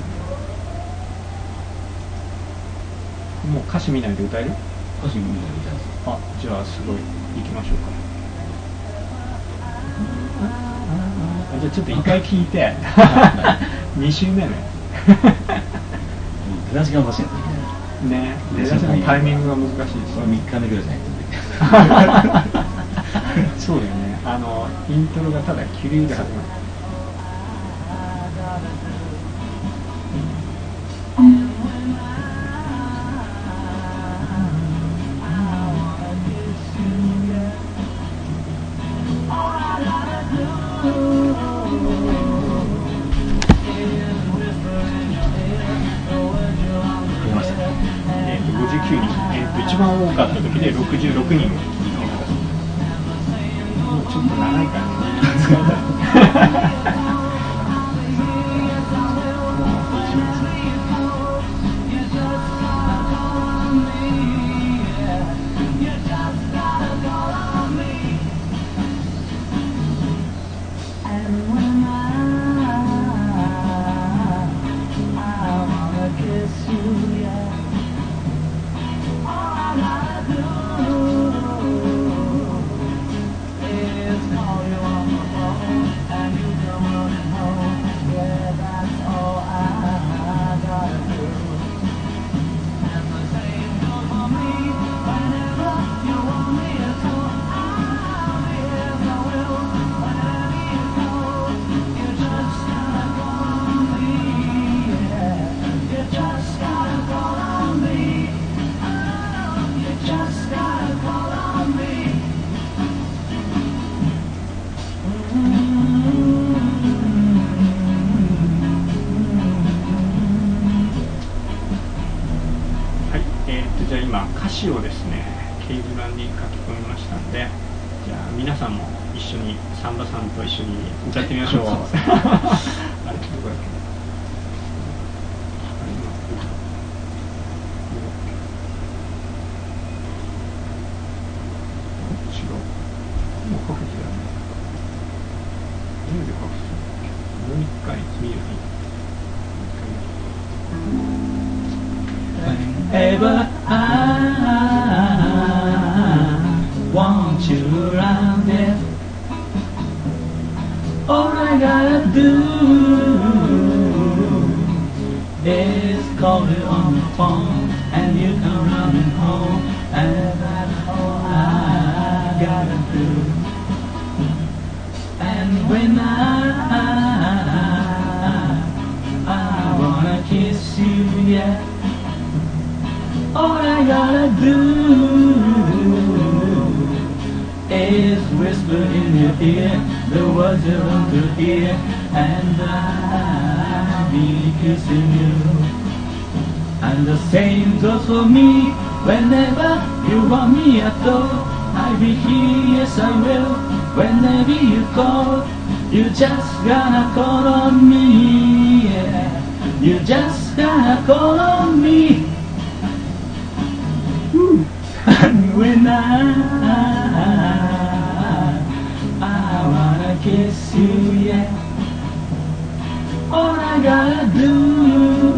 う。もう歌詞見ないで歌える？ 歌詞見ないで歌えます。 あ、じゃあすごい行きましょうか。じゃあちょっと一回聞いて2週目ね。 出だしが欲しいんですね。 ね、出だしのタイミングが難しいです。 3日目ぐらいじゃないと。 そうだよね。イントロがただキュリューで始まる。59人、一番多かった時で66人を聞いてください。もうちょっと長いからね。使いたい。じゃあ今歌詞をですね掲示板に書き込みましたんで、じゃあ皆さんも一緒にサンバさんと一緒に歌ってみましょう。あれちょっとどこだっけ、あれ今違う、もう書く気だね。何で書く気だっけ、もう一回見るね。 Whenever I want you around it, all I gotta do is call you on the phone and you come running home, and that's all I gotta do. And when I wanna kiss you, yeah, all I gotta do is whisper in your ear the words you want to hear, and I'll be kissing you. And the same goes for me. Whenever you want me at all, I'll be here, yes I will. Whenever you call, you just gotta call on me, yeah. You just gotta call on me. And when I wanna kiss you, yeah, all I gotta do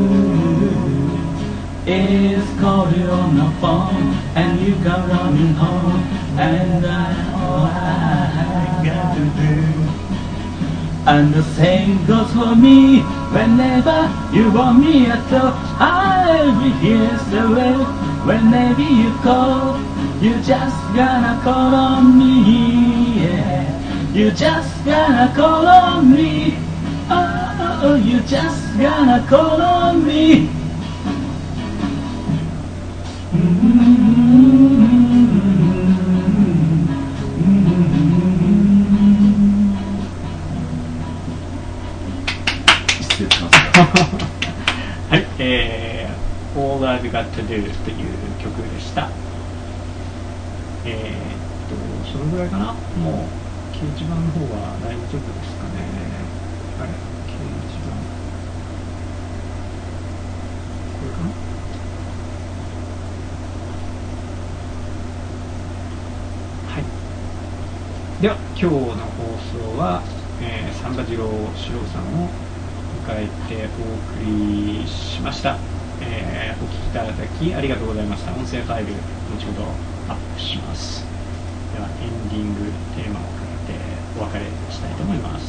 is call you on the phone and you come running home, and that's all I got to do. And the same goes for me. Whenever you want me at all, I'll be here so well. Whenever you call, you just gotta call on me, yeah. You just gotta call on me. Oh, you just gotta call on me. はい、All I've Got to Do という曲でした。 それぐらいかな。もう掲示板の方は大丈夫ですかね。あれ、掲示板これかな。はい。では今日の放送は、サンバジロー四郎さんを迎えてお送りしました。お聞きいただきありがとうございました。音声ファイル後ほどアップします。ではエンディングテーマをかけてお別れしたいと思います。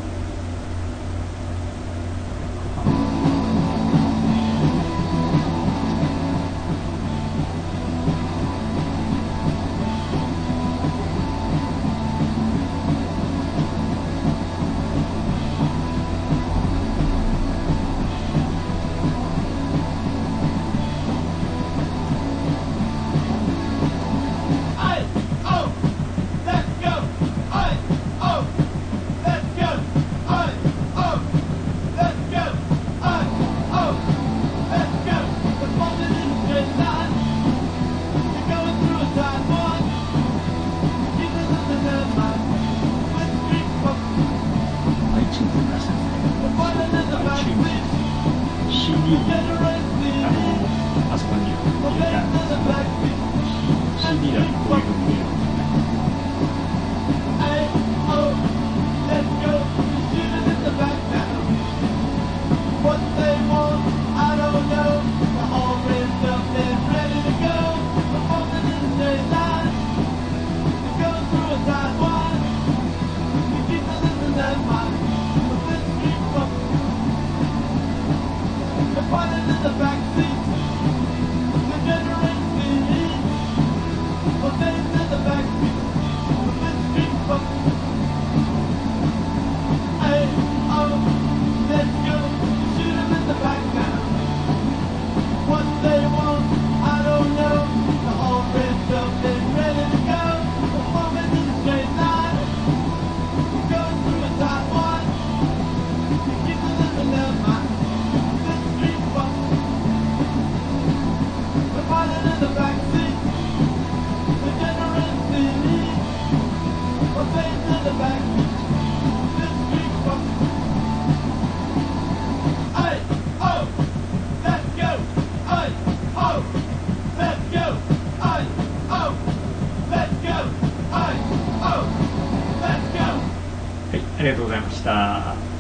あそこに入れてあるんですけど、CD だとこういうふうに見えるんですね。ありがとうございました。